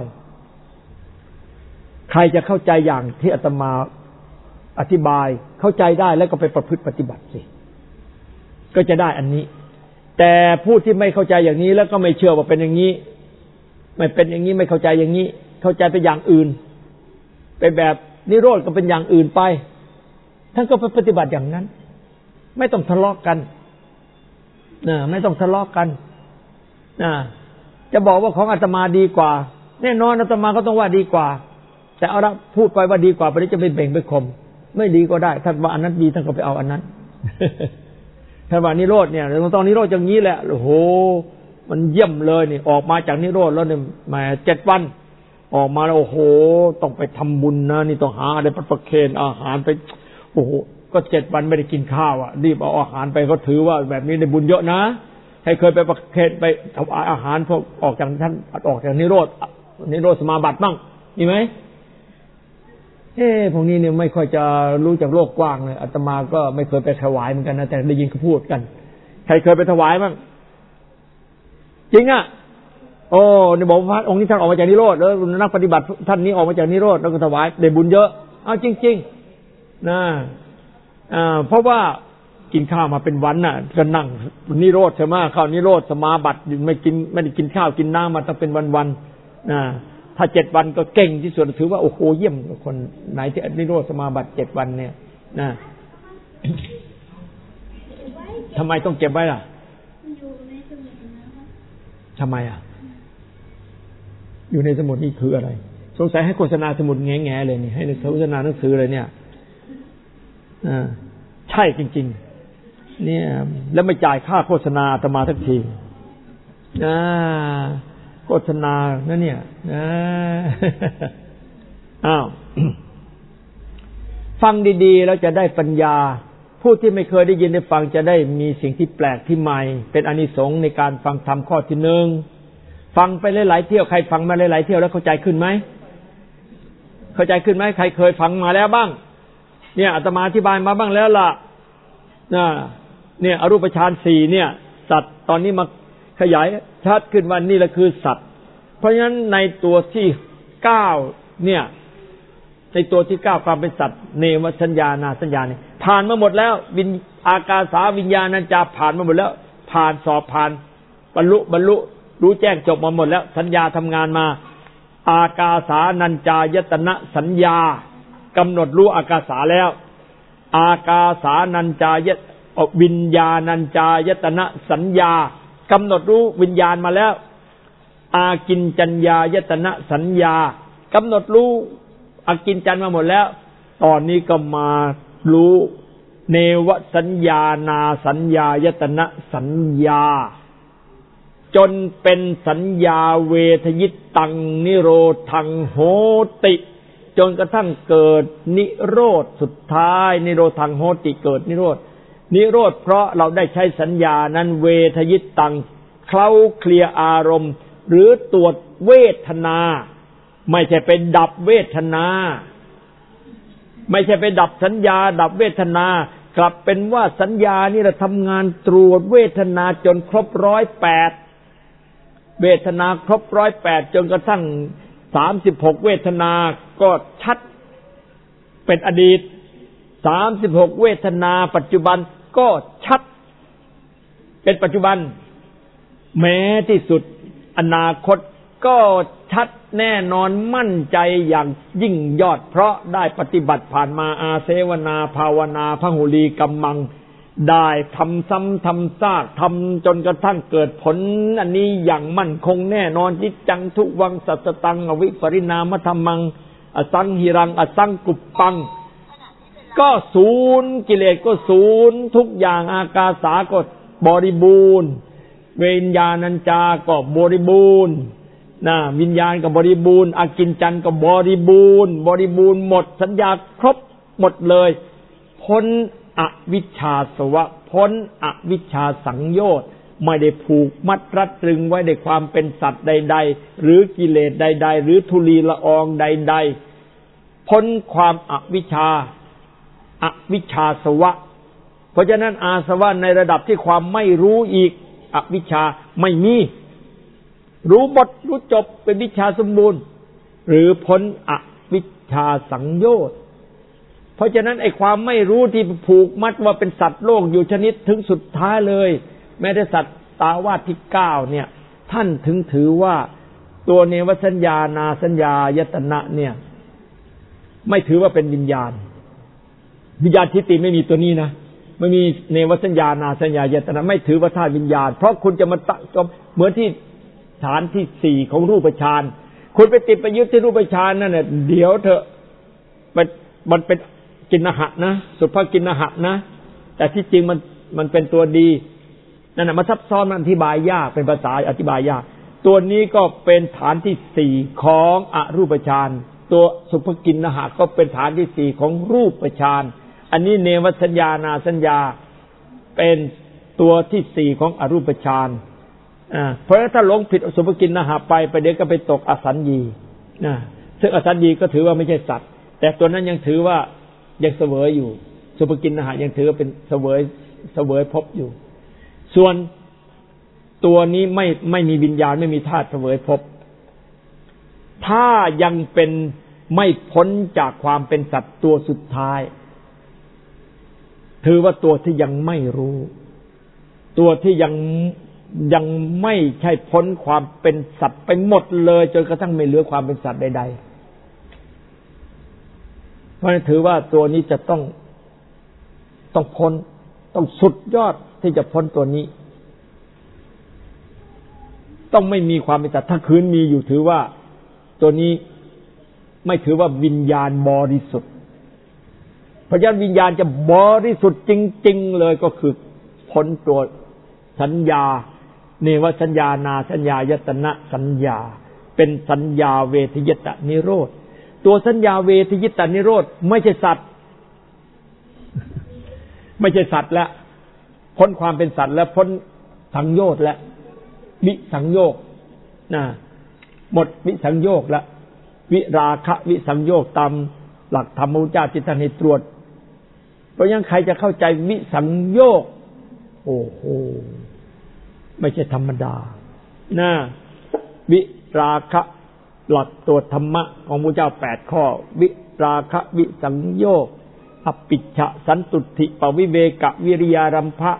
ใครจะเข้าใจอย่างที่อาตมาอธิบายเข้าใจได้แล้วก็ไปประพฤติปฏิบัติสิก็จะได้อันนี้แต่ผู้ที่ไม่เข้าใจอย่างนี้แล้วก็ไม่เชื่อว่าเป็นอย่างนี้ไม่เป็นอย่างนี้ไม่เข้าใจอย่างนี้เข้าใจไปอย่างอื่นไปแบบนิโรธก็เป็นอย่างอื่นไปท่านก็ไปปฏิบัติอย่างนั้นไม่ต้องทะเลาะกันไม่ต้องทะเลาะกันจะบอกว่าของอาตมาดีกว่าแน่นอนอาตมาก็ต้องว่าดีกว่าแต่เอาละพูดไปว่าดีกว่าไปนี้จะไม่เบ่งไปข่มไม่ดีก็ได้ท่านว่าอันนั้นดีท่านก็ไปเอาอันนั้นท่านว่านิโรธเนี่ยเราต้องนิโรธอย่างนี้แหละโอ้โหมันเยี่ยมเลยนี่ออกมาจากนิโรธแล้วเนี่ยแหม7 วันออกมาแล้วโอ้โหต้องไปทำบุญนะนี่ต้องหาอะไรประเคนอาหารไปโอ้โหก็7 วันไม่ได้กินข้าวอ่ะรีบเอาอาหารไปเขาถือว่าแบบนี้ได้บุญเยอะนะให้เคยไปประเคนไปถวายอาหารพวกออกจากท่านออกจากนิโรธสมาบัติบ้างมีไหมพวกนี้เนี่ยไม่ค่อยจะรู้จากโลกกว้างเลยอาตมาก็ไม่เคยไปถวายเหมือนกันนะแต่ได้ยินเขาพูดกันใครเคยไปถวายบ้างจริงอ่ะโอ้ในบอกพระองค์นี้ท่านออกมาจากนิโรธแล้วนักปฏิบัติท่านนี้ออกมาจากนิโรธแล้วก็ถวายได้บุญเยอะเอาจริงๆนะเพราะว่ากินข้าวมาเป็นวันน่ะก็นั่งนิโรธใช่ไหมข้าวนิโรธสมาบัติไม่ได้กินข้าวกินน้ำมาตั้งเป็นวันๆนะถ้า7 วันก็เก่งที่สุดถือว่าโอ้โหเยี่ยมคนไหนที่นิโรธสมาบัติ7 วันเนี่ยนะทำไมต้องเก็บไว้ล่ะทำไมอยู่ในสมุดนี่คืออะไรสงสัยให้โฆษณาสมุดแง่ๆเลยนี่ให้โฆษณาหนังสือเลยเนี่ยใช่จริงๆเนี่ยแล้วไม่จ่ายค่าโฆษณาอาตมาสักทีโฆษณานั่นเนี่ยฟังดีๆแล้วจะได้ปัญญาผู้ที่ไม่เคยได้ยินได้ฟังจะได้มีสิ่งที่แปลกที่ใหม่เป็นอานิสงส์ในการฟังธรรมข้อที่1ฟังไปหลายๆเที่ยวใครฟังมาหลายๆเที่ยวแล้วเข้าใจขึ้นไหมเข้าใจขึ้นไหมใครเคยฟังมาแล้วบ้างเนี่ยอาตมาอธิบายมาบ้างแล้วล่ะเนี่ยอรูปฌาน4เนี่ยสัตว์ตอนนี้มาขยายชัดขึ้นว่านี่แหละคือสัตว์เพราะฉะนั้นในตัวที่9เนี่ยในตัวที่9ความเป็นสัตว์เนวสัญญานาสัญญาเนี่ยผ่านมาหมดแล้วอากาสาวิญญาณัญจาผ่านมาหมดแล้วผ่านสอบผ่านบรรลุรู้แจ้งจบมาหมดแล้วสัญญาทำงานมาอากาสานัญจายตนะสัญญากำหนดรู้อากาสาแล้วอากาสานัญจายวิญญาณัญจายตนะสัญญากำหนดรู้วิญญาณมาแล้วอากินจัญญายตนะสัญญากำหนดรู้อากินจัญมาหมดแล้วตอนนี้ก็มารู้เนวสัญญานาสัญญายตนะสัญญาจนเป็นสัญญาเวทยิตตังนิโรธังโหติจนกระทั่งเกิดนิโรธสุดท้ายนิโรธังโหติเกิดนิโรธเพราะเราได้ใช้สัญญานั้นเวทยิตตังเคล้าเคลียอารมณ์หรือตรวจเวทนาไม่ใช่เป็นดับเวทนาไม่ใช่ไปดับสัญญาดับเวทนากลับเป็นว่าสัญญานี่เราทำงานตรวจเวทนาจนครบ108เวทนาครบ108จนกระทั่ง36เวทนาก็ชัดเป็นอดีต36เวทนาปัจจุบันก็ชัดเป็นปัจจุบันแม้ที่สุดอนาคตก็ชัดแน่นอนมั่นใจอย่างยิ่งยอดเพราะได้ปฏิบัติผ่านมาอาเสวนาภาวนาพหุลีกัมมังได้ทำซ้ำทำซากทำจนกระทั่งเกิดผลอันนี้อย่างมั่นคงแน่นอนจิตจังทุวังสัสตังอวิปริณามธรรมังอสังหิรังอสังกุปปังก็ศูนย์กิเลสก็ศูนย์ทุกอย่างอากาสาก็บริบูรณ์วิญญาณัญจาก็บริบูรณ์วิญญาณก็บริบูรณ์อากินจัญก็บริบูรณ์หมดสัญญาครบหมดเลยพ้นอวิชชาสวะพ้นอวิชชาสังโยชน์ไม่ได้ผูกมัดรัดตรึงไว้ในความเป็นสัตว์ใดๆหรือกิเลสใดๆหรือทุลีละอองใดๆพ้นความอวิชชาสวะเพราะฉะนั้นอาสวะในระดับที่ความไม่รู้อีกอวิชชาไม่มีรู้หมดรู้จบเป็นวิชาสมบูรณ์หรือพ้นอวิชชาสังโยชน์เพราะฉะนั้นไอ้ความไม่รู้ที่ผูกมัดว่าเป็นสัตว์โลกอยู่ชนิดถึงสุดท้ายเลยแม้แต่สัตว์ตาวาสที่9เนี่ยท่านถึงถือว่าตัวเนวสัญญานาสัญญายตนะเนี่ยไม่ถือว่าเป็นวิญญาณวิญญาณทิฏฐิไม่มีตัวนี้นะไม่มีเนวสัญญานาสัญญายตนะไม่ถือว่าธาตุวิญญาณเพราะคุณจะมาเหมือนที่ฐานที่4ของรูปฌานคุณไปติดไปยึดที่รูปฌานนั่นน่ะเดี๋ยวเถอะมันเป็นกินหะนะสุภกินหะนะแต่ที่จริงมันเป็นตัวดีนั่นน่ะมันซับซ้อนมันอธิบายยากเป็นภาษาอธิบายยากตัวนี้ก็เป็นฐานที่4ของอรูปฌานตัวสุภกินหะก็เป็นฐานที่4ของรูปฌานอันนี้เนวสัญญานาสัญญาเป็นตัวที่4ของอรูปฌานเพราะถ้าหลงผิดสุภกินหะไปเดี๋ยวก็ไปตกอสัญญีซึ่งอสัญญีก็ถือว่าไม่ใช่สัตว์แต่ตัวนั้นยังถือว่ายังเสวยอยู่สุภกินหะยังถือว่าเป็นเสวยภพอยู่ส่วนตัวนี้ไม่มีวิญญาณไม่มีธาตุเสวยภพถ้ายังเป็นไม่พ้นจากความเป็นสัตว์ตัวสุดท้ายถือว่าตัวที่ยังไม่รู้ตัวที่ยังไม่ใช่พ้นความเป็นสัตว์ไปหมดเลยจนกระทั่งไม่เหลือความเป็นสัตว์ใดๆเพราะฉะนั้นถือว่าตัวนี้จะต้องพ้นต้องสุดยอดที่จะพ้นตัวนี้ต้องไม่มีความเป็นสัตว์ถ้าคืนมีอยู่ถือว่าตัวนี้ไม่ถือว่าวิญญาณบริสุทธิ์เพราะฉะนั้นวิญญาณจะบริสุทธิ์จริงๆเลยก็คือพ้นตัวสัญญาเนวสัญญานาสัญญายตนะสัญญาเป็นสัญญาเวทยิตนิโรธตัวสัญญาเวทยิตนิโรธไม่ใช่สัตว์ไม่ใช่สัตว์แล้วพ้นความเป็นสัตว์แล้วพ้นสังโยชน์แล้ววิสังโยชน์หมดวิสังโยชน์แล้ววิราคะวิสังโยชน์ตามหลักธรรมพุทธเจ้าที่ท่านให้ตรวจเพราะยังใครจะเข้าใจวิสังโยชน์โอ้โหไม่ใช่ธรรมดาวิราคะหลักตัวธรรมะของพระเจ้า8ข้อวิราคะวิสังโยชน์อปิจฉะสันตุถิปวิเวกะวิริยารัมภะ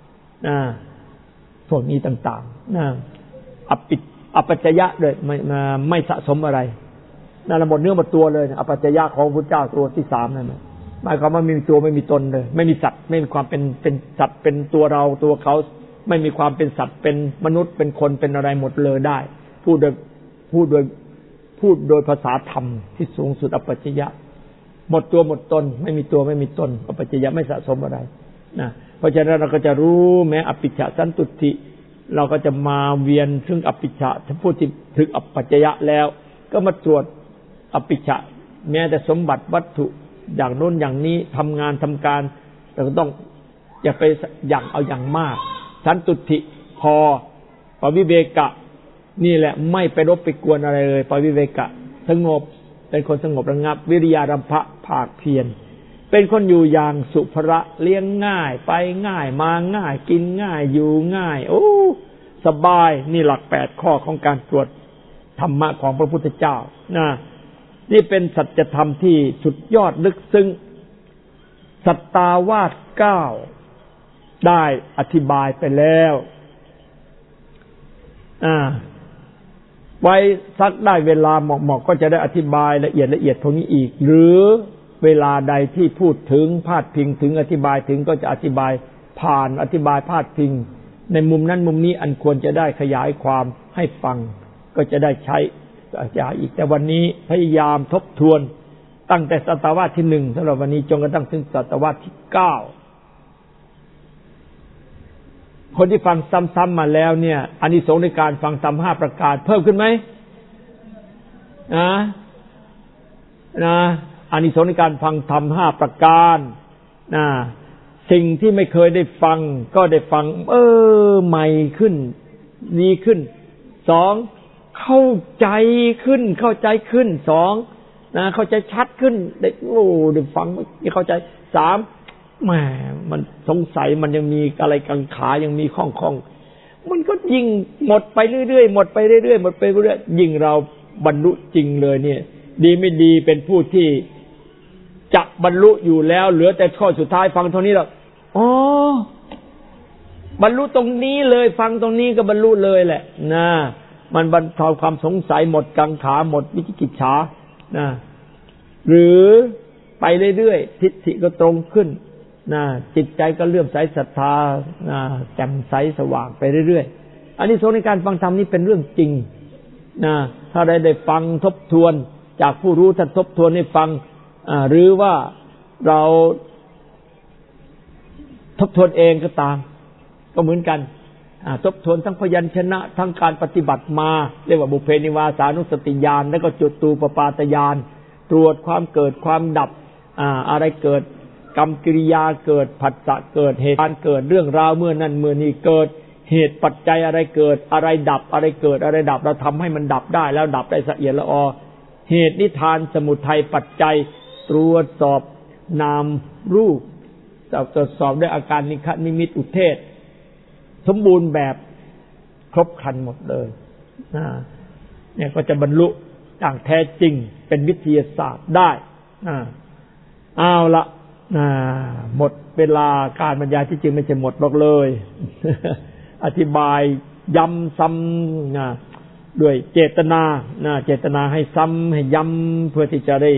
พวกนี้ต่างๆอปัจจยะเลยไม่สะสมอะไรนั่นหมดเนื้อหมดตัวเลยอปัจจยะของพระพุทธเจ้าตัวที่3นั่นหมายความว่าไม่มีตัวไม่มีตนเลยไม่มีสัตว์ไม่มีความเป็นสัตว์เป็นตัวเราตัวเขาไม่มีความเป็นสัตว์เป็นมนุษย์เป็นคนเป็นอะไรหมดเลยได้พูดโดยภาษาธรรมที่สูงสุดอปัจจยะหมดตัวหมดตนไม่มีตัวไม่มีตนอปัจจยะไม่สะสมอะไรเพราะฉะนั้นเราก็จะรู้แม้อปิจฉะสันตุถิเราก็จะมาเวียนซึ่งอปิจฉะถ้าพูดถึงอปัจจยะแล้วก็มาตรวจอปิจฉะแม้แต่สมบัติวัตถุอย่างโน้นอย่างนี้ทำงานทำการเราก็ต้องอย่าไปอย่างเอาอย่างมากสันตุถิพอปวิเวกะนี่แหละไม่ไปรบไปกวนอะไรเลยปวิเวกะสงบเป็นคนสงบระงับวิริยารัมภะภาคเพียรเป็นคนอยู่อย่างสุภระเลี้ยงง่ายไปง่ายมาง่ายกินง่ายอยู่ง่ายโอ้สบายนี่หลัก8ข้อของการตรวจธรรมะของพระพุทธเจ้านี่เป็นสัจธรรมที่สุดยอดลึกซึ้งสัตตาวาส9ได้อธิบายไปแล้วไว้สักได้เวลาเหมาะๆก็จะได้อธิบายละเอียดพวกนี้อีกหรือเวลาใดที่พูดถึงพาดพิงถึงอธิบายถึงก็จะอธิบายผ่านอธิบายพาดพิงในมุมนั้นมุมนี้อันควรจะได้ขยายความให้ฟังก็จะได้ใช้อาจารย์อีกแต่วันนี้พยายามทบทวนตั้งแต่สัตวาสที่1สำหรับวันนี้จนกระทั่งถึงสัตวาสที่9คนที่ฟังซ้ำๆมาแล้วเนี่ยอานิสงส์ในการฟังซ้ำ5ประการเพิ่มขึ้นไหมอานิสงส์ในการฟังธรรม5ประการสิ่งที่ไม่เคยได้ฟังก็ได้ฟังใหม่ขึ้นดีขึ้น2เข้าใจขึ้นเข้าใจขึ้น2เข้าใจชัดขึ้นได้ฟังไม่เข้าใจ3แหมมันสงสัยมันยังมีอะไรกังขายังมีข้องมันก็ยิ่งหมดไปเรื่อยๆหมดไปเรื่อยๆหมดไปเรื่อยๆยิ่งเราบรรลุจริงเลยเนี่ยดีไม่ดีเป็นผู้ที่จะบรรลุอยู่แล้วเหลือแต่ข้อสุดท้ายฟังเท่านี้แล้วอ๋อบรรลุตรงนี้เลยฟังตรงนี้ก็บรรลุเลยแหละนะมันบรรเทาความสงสัยหมดกังขาหมดวิจิกิจฉานะหรือไปเรื่อยๆทิฏฐิก็ตรงขึ้นนะจิตใจก็เลื่อมใสศรัทธาแจ่มใสสว่างไปเรื่อยๆอันนี้โซนในการฟังธรรมนี่เป็นเรื่องจริงนะถ้าได้ฟังทบทวนจากผู้รู้ท่านทบทวนให้ฟังหรือว่าเราทบทวนเองก็ตามก็เหมือนกันทบทวนทั้งพยัญชนะทั้งการปฏิบัติมาเรียกว่าบุพเพนิวาสานุสติญาณแล้วก็จุตูปปาตญาณตรวจความเกิดความดับอะไรเกิดกรรมกิริยาเกิดผัสสะเกิดเหตุการเกิดเรื่องราวเมื่อนั้นเมื่อนี้เกิดเหตุปัจจัยอะไรเกิดอะไรดับอะไรเกิดอะไรดับเราทำให้มันดับได้แล้วดับได้ละเอียดละออเหตุนิทานสมุทัยปัจจัยตรวจสอบนามรูปตรวจสอบด้วยอาการนิมิตอุเทศสมบูรณ์แบบครบครันหมดเลยเนี่ยก็จะบรรลุอย่างแท้จริงเป็นวิทยาศาสตร์ได้เอาละหมดเวลาการบรรยายที่จริงไม่ใช่หมดหรอกเลยอธิบายย้ำซ้ำด้วยเจตนาเจตนาให้ซ้ำให้ย้ำเพื่อที่จะได้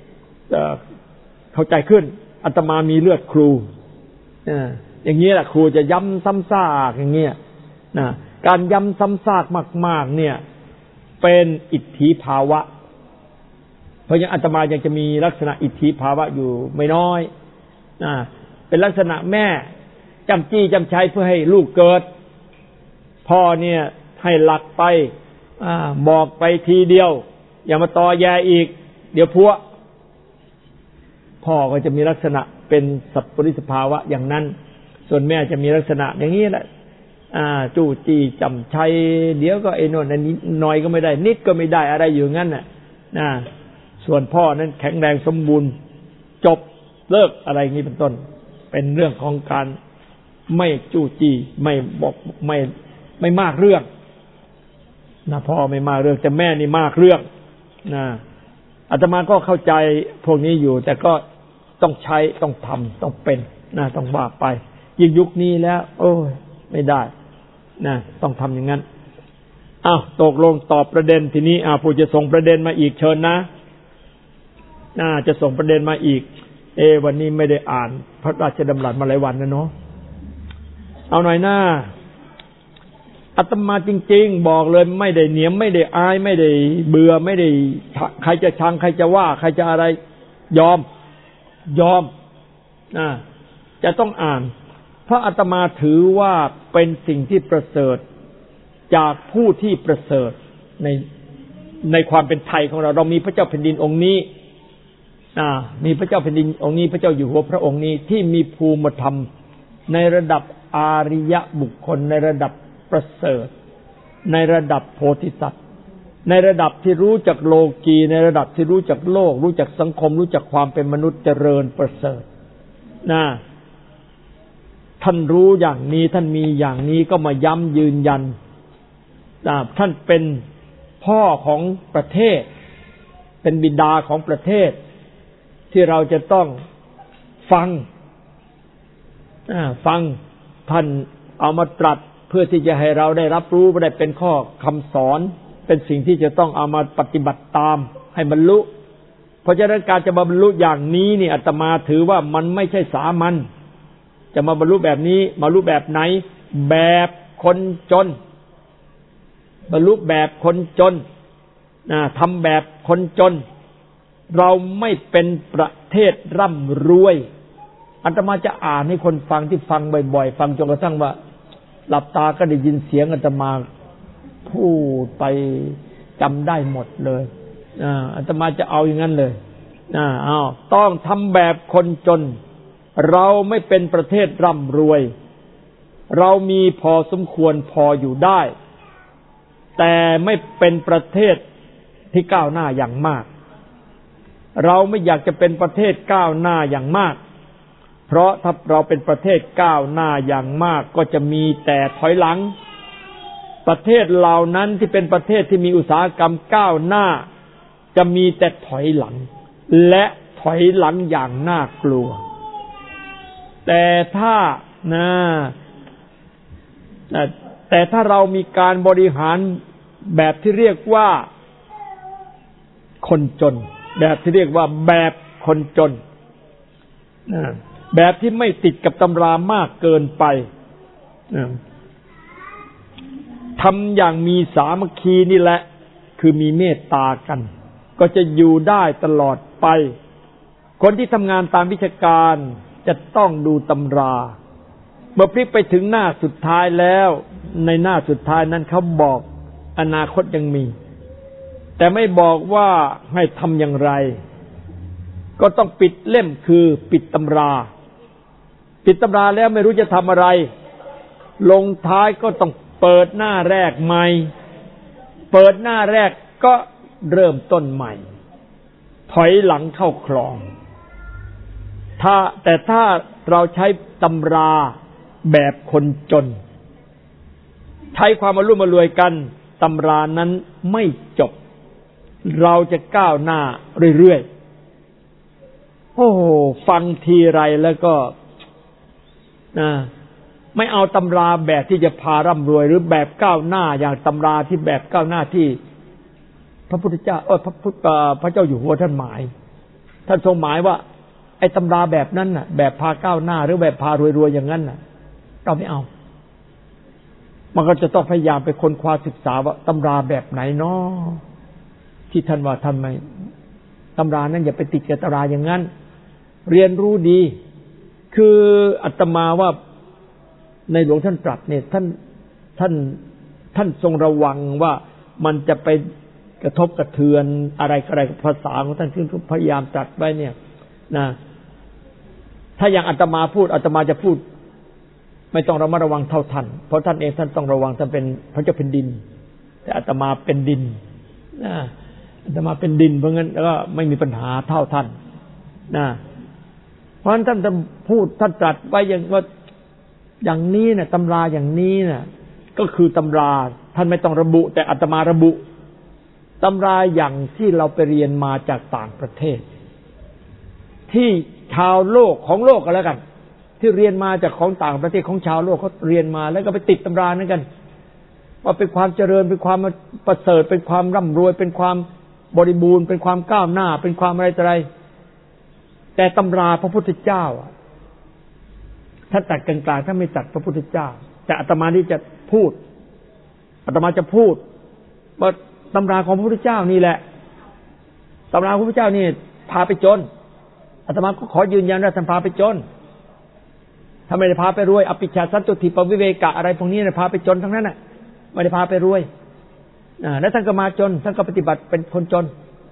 เข้าใจขึ้นอาตมามีเลือดครูอย่างนี้แหละครูจะย้ำซ้ำซากอย่างเงี้ยการย้ำซ้ำซากมากๆเนี่ยเป็นอิทธิภาวะเพราะยังอาตมายังจะมีลักษณะอิทธิภาวะอยู่ไม่น้อยเป็นลักษณะแม่จำจี้จำชัยเพื่อให้ลูกเกิดพ่อเนี่ยให้หลักไปบอกไปทีเดียวอย่ามาตอแยอีกเดี๋ยวพัวพ่อก็จะมีลักษณะเป็นสัพปริสภาวะอย่างนั้นส่วนแม่จะมีลักษณะอย่างนี้แหละจู้จี้จำชัยเดี๋ยวก็ไอ้โน่นอันนี้หน่อยก็ไม่ได้นิดก็ไม่ได้อะไรอยู่งั้นน่ะส่วนพ่อนั้นแข็งแรงสมบูรณ์จบเลิกอะไรอย่างนี้เป็นต้นเป็นเรื่องของการไม่จู้จี้ไม่บอกไม่มากเรื่องพ่อไม่มากเรื่องแต่แม่นี่มากเรื่องอาตมาก็เข้าใจพวกนี้อยู่แต่ก็ต้องใช้ต้องทำต้องเป็นต้องว่าไปยิ่งยุคนี้แล้วโอ้ยไม่ได้ต้องทำอย่างนั้นตกลงตอบประเด็นทีนี้ผู้จะส่งประเด็นมาอีกเชิญนะจะส่งประเด็นมาอีกวันนี้ไม่ได้อ่านพระราชดำรัสมาหลายวันแล้วเนาะเอาหน่อยหน้าอาตมาจริงๆบอกเลยไม่ได้เหนียมไม่ได้อายไม่ได้เบื่อไม่ได้ใครจะชังใครจะว่าใครจะอะไรยอมจะต้องอ่านเพราะอาตมาถือว่าเป็นสิ่งที่ประเสริฐจากผู้ที่ประเสริฐในความเป็นไทยของเรามีพระเจ้าแผ่นดินองค์นี้มีพระเจ้าแผ่นดินองค์นี้พระเจ้าอยู่หัวพระองค์นี้ที่มีภูมิธรรมในระดับอาริยบุคคลในระดับประเสริฐในระดับโพธิสัตว์ในระดับที่รู้จักโลกีในระดับที่รู้จักโลกรู้จักสังคมรู้จักความเป็นมนุษย์เจริญประเสริฐท่านรู้อย่างนี้ท่านมีอย่างนี้ก็มาย้ำยืนยันท่านเป็นพ่อของประเทศเป็นบิดาของประเทศที่เราจะต้องฟังท่านเอามาตรัสเพื่อที่จะให้เราได้รับรู้ได้เป็นข้อคำสอนเป็นสิ่งที่จะต้องเอามาปฏิบัติตามให้บรรลุเพราะฉะนั้นการจะบรรลุอย่างนี้นี่อาตมาถือว่ามันไม่ใช่สามัญจะมาบรรลุแบบนี้บรรลุแบบไหนแบบคนจนบรรลุแบบคนจนทำแบบคนจนเราไม่เป็นประเทศร่ำรวยอาตมาจะอ่านให้คนฟังที่ฟังบ่อยๆฟังจนกระทั่งว่าหลับตาก็ได้ยินเสียงอาตมาพูดไปจำได้หมดเลยอาตมาจะเอาอย่างนั้นเลยต้องทำแบบคนจนเราไม่เป็นประเทศร่ำรวยเรามีพอสมควรพออยู่ได้แต่ไม่เป็นประเทศที่ก้าวหน้าอย่างมากเราไม่อยากจะเป็นประเทศก้าวหน้าอย่างมากเพราะถ้าเราเป็นประเทศก้าวหน้าอย่างมากก็จะมีแต่ถอยหลังประเทศเหล่านั้นที่เป็นประเทศที่มีอุตสาหกรรมก้าวหน้าจะมีแต่ถอยหลังและถอยหลังอย่างน่ากลัวแต่ถ้าเรามีการบริหารแบบที่เรียกว่าคนจนแบบที่เรียกว่าแบบคนจนแบบที่ไม่ติดกับตำรามากเกินไปทำอย่างมีสามัคคีนี่แหละคือมีเมตตากันก็จะอยู่ได้ตลอดไปคนที่ทำงานตามวิชาการจะต้องดูตำราเมื่อพลิกไปถึงหน้าสุดท้ายแล้วในหน้าสุดท้ายนั้นเขาบอกอนาคตยังมีแต่ไม่บอกว่าให้ทำอย่างไรก็ต้องปิดเล่มคือปิดตำราแล้วไม่รู้จะทำอะไรลงท้ายก็ต้องเปิดหน้าแรกใหม่เปิดหน้าแรกก็เริ่มต้นใหม่ถอยหลังเข้าคลองแต่ถ้าเราใช้ตำราแบบคนจนใช้ความอรุ่มอร่วยกันตำรานั้นไม่จบเราจะก้าวหน้าเรื่อยๆโอ้โหฟังทีไรแล้วก็ไม่เอาตำราแบบที่จะพาร่ำรวยหรือแบบก้าวหน้าอย่างตำราที่แบบก้าวหน้าที่พระพุทธเจ้าพระเจ้าอยู่หัวท่านหมายท่านทรงหมายว่าไอ้ตำราแบบนั้นน่ะแบบพาก้าวหน้าหรือแบบพารวยๆอย่างนั้นน่ะเราไม่เอามันก็จะต้องพยายามไปค้นคว้าศึกษาว่าตำราแบบไหนเนาะที่ท่านว่าทำไมตำรานั้นอย่าไปติดกับตำราอย่างนั้นเรียนรู้ดีคืออาตมาว่าในหลวงท่านตรัสเนี่ยท่านทรงระวังว่ามันจะไปกระทบกระเทือนอะไรกับภาษาของท่านซึ่งพยายามตรัสไว้เนี่ยนะถ้าอย่างอาตมาพูดอาตมาจะพูดไม่ต้องระมัดระวังเท่าท่านเพราะท่านเองท่านต้องระวังท่านเป็นพระเจ้าแผ่นดินแต่อาตมาเป็นดินอาตมาเป็นดินเพราะงั้นแล้วก็ไม่มีปัญหาเท่าท่านเพราะฉะนั้นท่านจะพูดท่านตรัสไว้อย่างว่าอย่างนี้เนี่ยตำราอย่างนี้เนี่ยก็คือตำราท่านไม่ต้องระบุแต่อาตมาระบุตำราอย่างที่เราไปเรียนมาจากต่างประเทศที่ชาวโลกของโลกก็แล้วกันที่เรียนมาจากของต่างประเทศของชาวโลกเขาเรียนมาแล้วก็ไปติดตำรานั้นกันว่าเป็นความเจริญเป็นความประเสริฐเป็นความร่ำรวยเป็นความบริบูรณ์เป็นความก้าวหน้าเป็นความอะไรต่ออะไรแต่ตำราพระพุทธเจ้าท่านตัดกลางๆท่านไม่ตัดพระพุทธเจ้าแต่อาตมานี่จะพูดอาตมาจะพูดว่าตำราของพระพุทธเจ้านี่แหละตำราของพระพุทธเจ้านี่พาไปจนอาตมาก็ขอยืนยันว่าท่านพาไปจนถ้าไม่ได้พาไปรวยอภิชาสันตุทิปวิเวกะอะไรพวกนี้เนี่ยพาไปจนทั้งนั้นน่ะไม่ได้พาไปรวยแล้วท่านก็มาจนท่านก็ปฏิบัติเป็นคนจน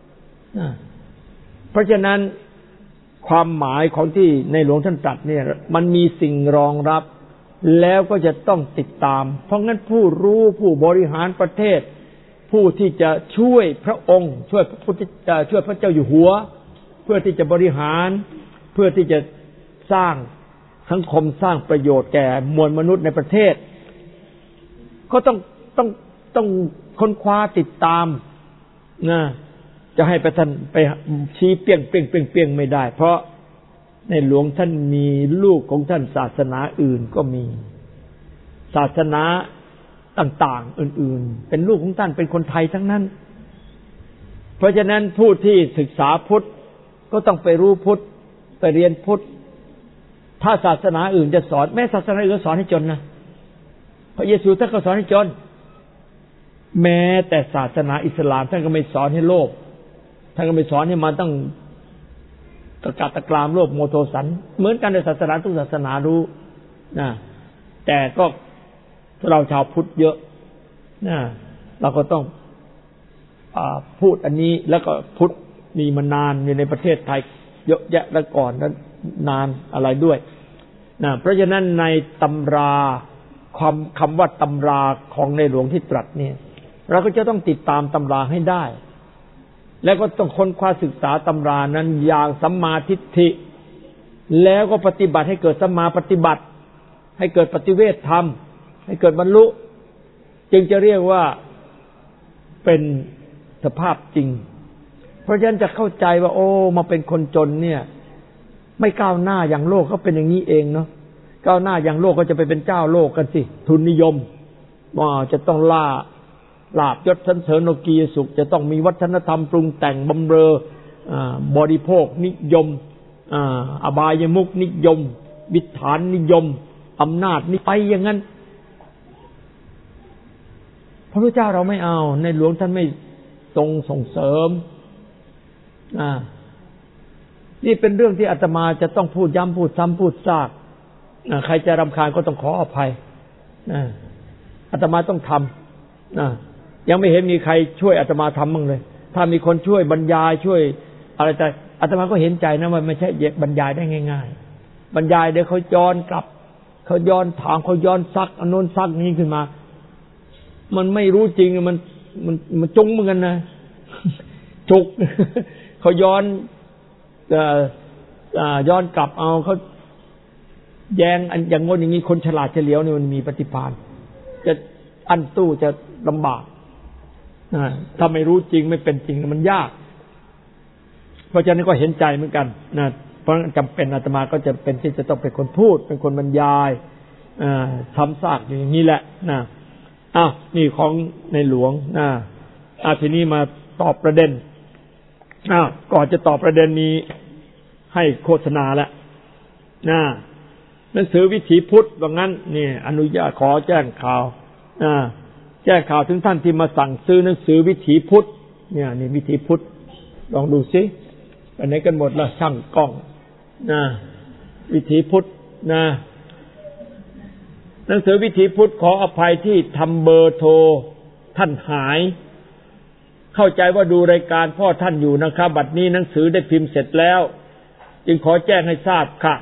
เพราะฉะนั้นความหมายของที่ในหลวงท่านตรัสเนี่ยมันมีสิ่งรองรับแล้วก็จะต้องติดตามเพราะงั้นผู้รู้ผู้บริหารประเทศผู้ที่จะช่วยพระองค์ช่วยพระพุทธช่วยพระเจ้าอยู่หัวเพื่อที่จะบริหารเพื่อที่จะสร้างสังคมสร้างประโยชน์แก่มวลมนุษย์ในประเทศก็ต้องค้นคว้าติดตามจะให้ไปท่านไปชี้เปี้ยงไม่ได้เพราะในหลวงท่านมีลูกของท่านศาสนาอื่นก็มีศาสนาต่างๆอื่นๆเป็นลูกของท่านเป็นคนไทยทั้งนั้นเพราะฉะนั้นผู้ที่ศึกษาพุทธก็ต้องไปรู้พุทธไปเรียนพุทธถ้าศาสนาอื่นจะสอนแม้ศาสนาอื่นก็สอนให้จนนะพระเยซูท่านก็สอนให้จนแม้แต่ศาสนาอิสลามท่านก็ไม่สอนให้โลภท่านก็ไม่สอนให้มันต้องตะกัดตะกรามโลภโมโทสันเหมือนกันในศาสนาทุกศาสนารู้แต่ก็เราชาวพุทธเยอะเราก็ต้องพูดอันนี้แล้วก็พุทธมีมานานอยู่ในประเทศไทยเยอะแยะแล้วก่อนนั้นนานอะไรด้วยเพราะฉะนั้นในตำราคำว่าตำราของในหลวงที่ตรัสเนี่ยเราก็จะต้องติดตามตำราให้ได้แล้วก็ต้องค้นคว้าศึกษาตำรานั้นอย่างสัมมาทิฏฐิแล้วก็ปฏิบัติให้เกิดสัมมาปฏิบัติให้เกิดปฏิเวทธรรมให้เกิดบรรลุจึงจะเรียกว่าเป็นสภาพจริงเพราะฉะนั้นจะเข้าใจว่าโอ้มาเป็นคนจนเนี่ยไม่ก้าวหน้าอย่างโลกก็เป็นอย่างนี้เองเนาะก้าวหน้าอย่างโลกก็จะไปเป็นเจ้าโลกกันสิทุนนิยมว่าจะต้องลาภยศสรรเสริญโลกียสุขจะต้องมีวัฒนธรรมปรุงแต่งบำเรอบริโภคนิยมอบายมุขนิยมวิถานนิยมอำนาจนี่ไปอย่างนั้นพระพุทธเจ้าเราไม่เอาในหลวงท่านไม่ทรงส่งเสริมนี่เป็นเรื่องที่อาตมาจะต้องพูดย้ำพูดซ้ำพูดซากใครจะรำคาญก็ต้องขออภัยอาตมาต้องทำยังไม่เห็นมีใครช่วยอาตมาทำบ้างเลยถ้ามีคนช่วยบรรยายช่วยอะไรแต่อาตมาก็เห็นใจนะว่าไม่ใช่บรรยายได้ง่ายๆบรรยายเดี๋ยวเขาย้อนกลับเขาย้อนถามเขาย้อนซักอันโน้นซักนี้ขึ้นมามันไม่รู้จริงมันจุงเหมือนกันนะจุกเขาย้อนกลับเอาเขาแย้งอันอย่างงนอย่างนี้คนฉลาดเฉลียวเนี่ยมันมีปฏิภาณจะอั้นตู้จะลำบากถ้าไม่รู้จริงไม่เป็นจริงมันยากเพราะฉะนั้นก็เห็นใจเหมือนกันนะเพราะจำเป็นอาตมาก็จะเป็นที่จะต้องเป็นคนพูดเป็นคนบรรยายทำซากอย่างนี้แหละนะนี่ของในหลวงทีนี้มาตอบประเด็นก่อนจะตอบประเด็นนี้ให้โฆษณาแล้วหนังสือวิถีพุทธว่างั้นนี่อนุญาตขอแจ้งข่าวแจ้งข่าวถึงท่านที่มาสั่งซื้อหนังสือวิถีพุทธเนี่ยนี่วิถีพุทธลองดูสิไปไหนกันหมดละช่างกล้องวิถีพุทธหนังสือวิถีพุทธขออภัยที่ทำเบอร์โทรท่านหายเข้าใจว่าดูรายการพ่อท่านอยู่นะครับบัดนี้หนังสือได้พิมพ์เสร็จแล้วจึงขอแจ้งให้ทราบค่ะ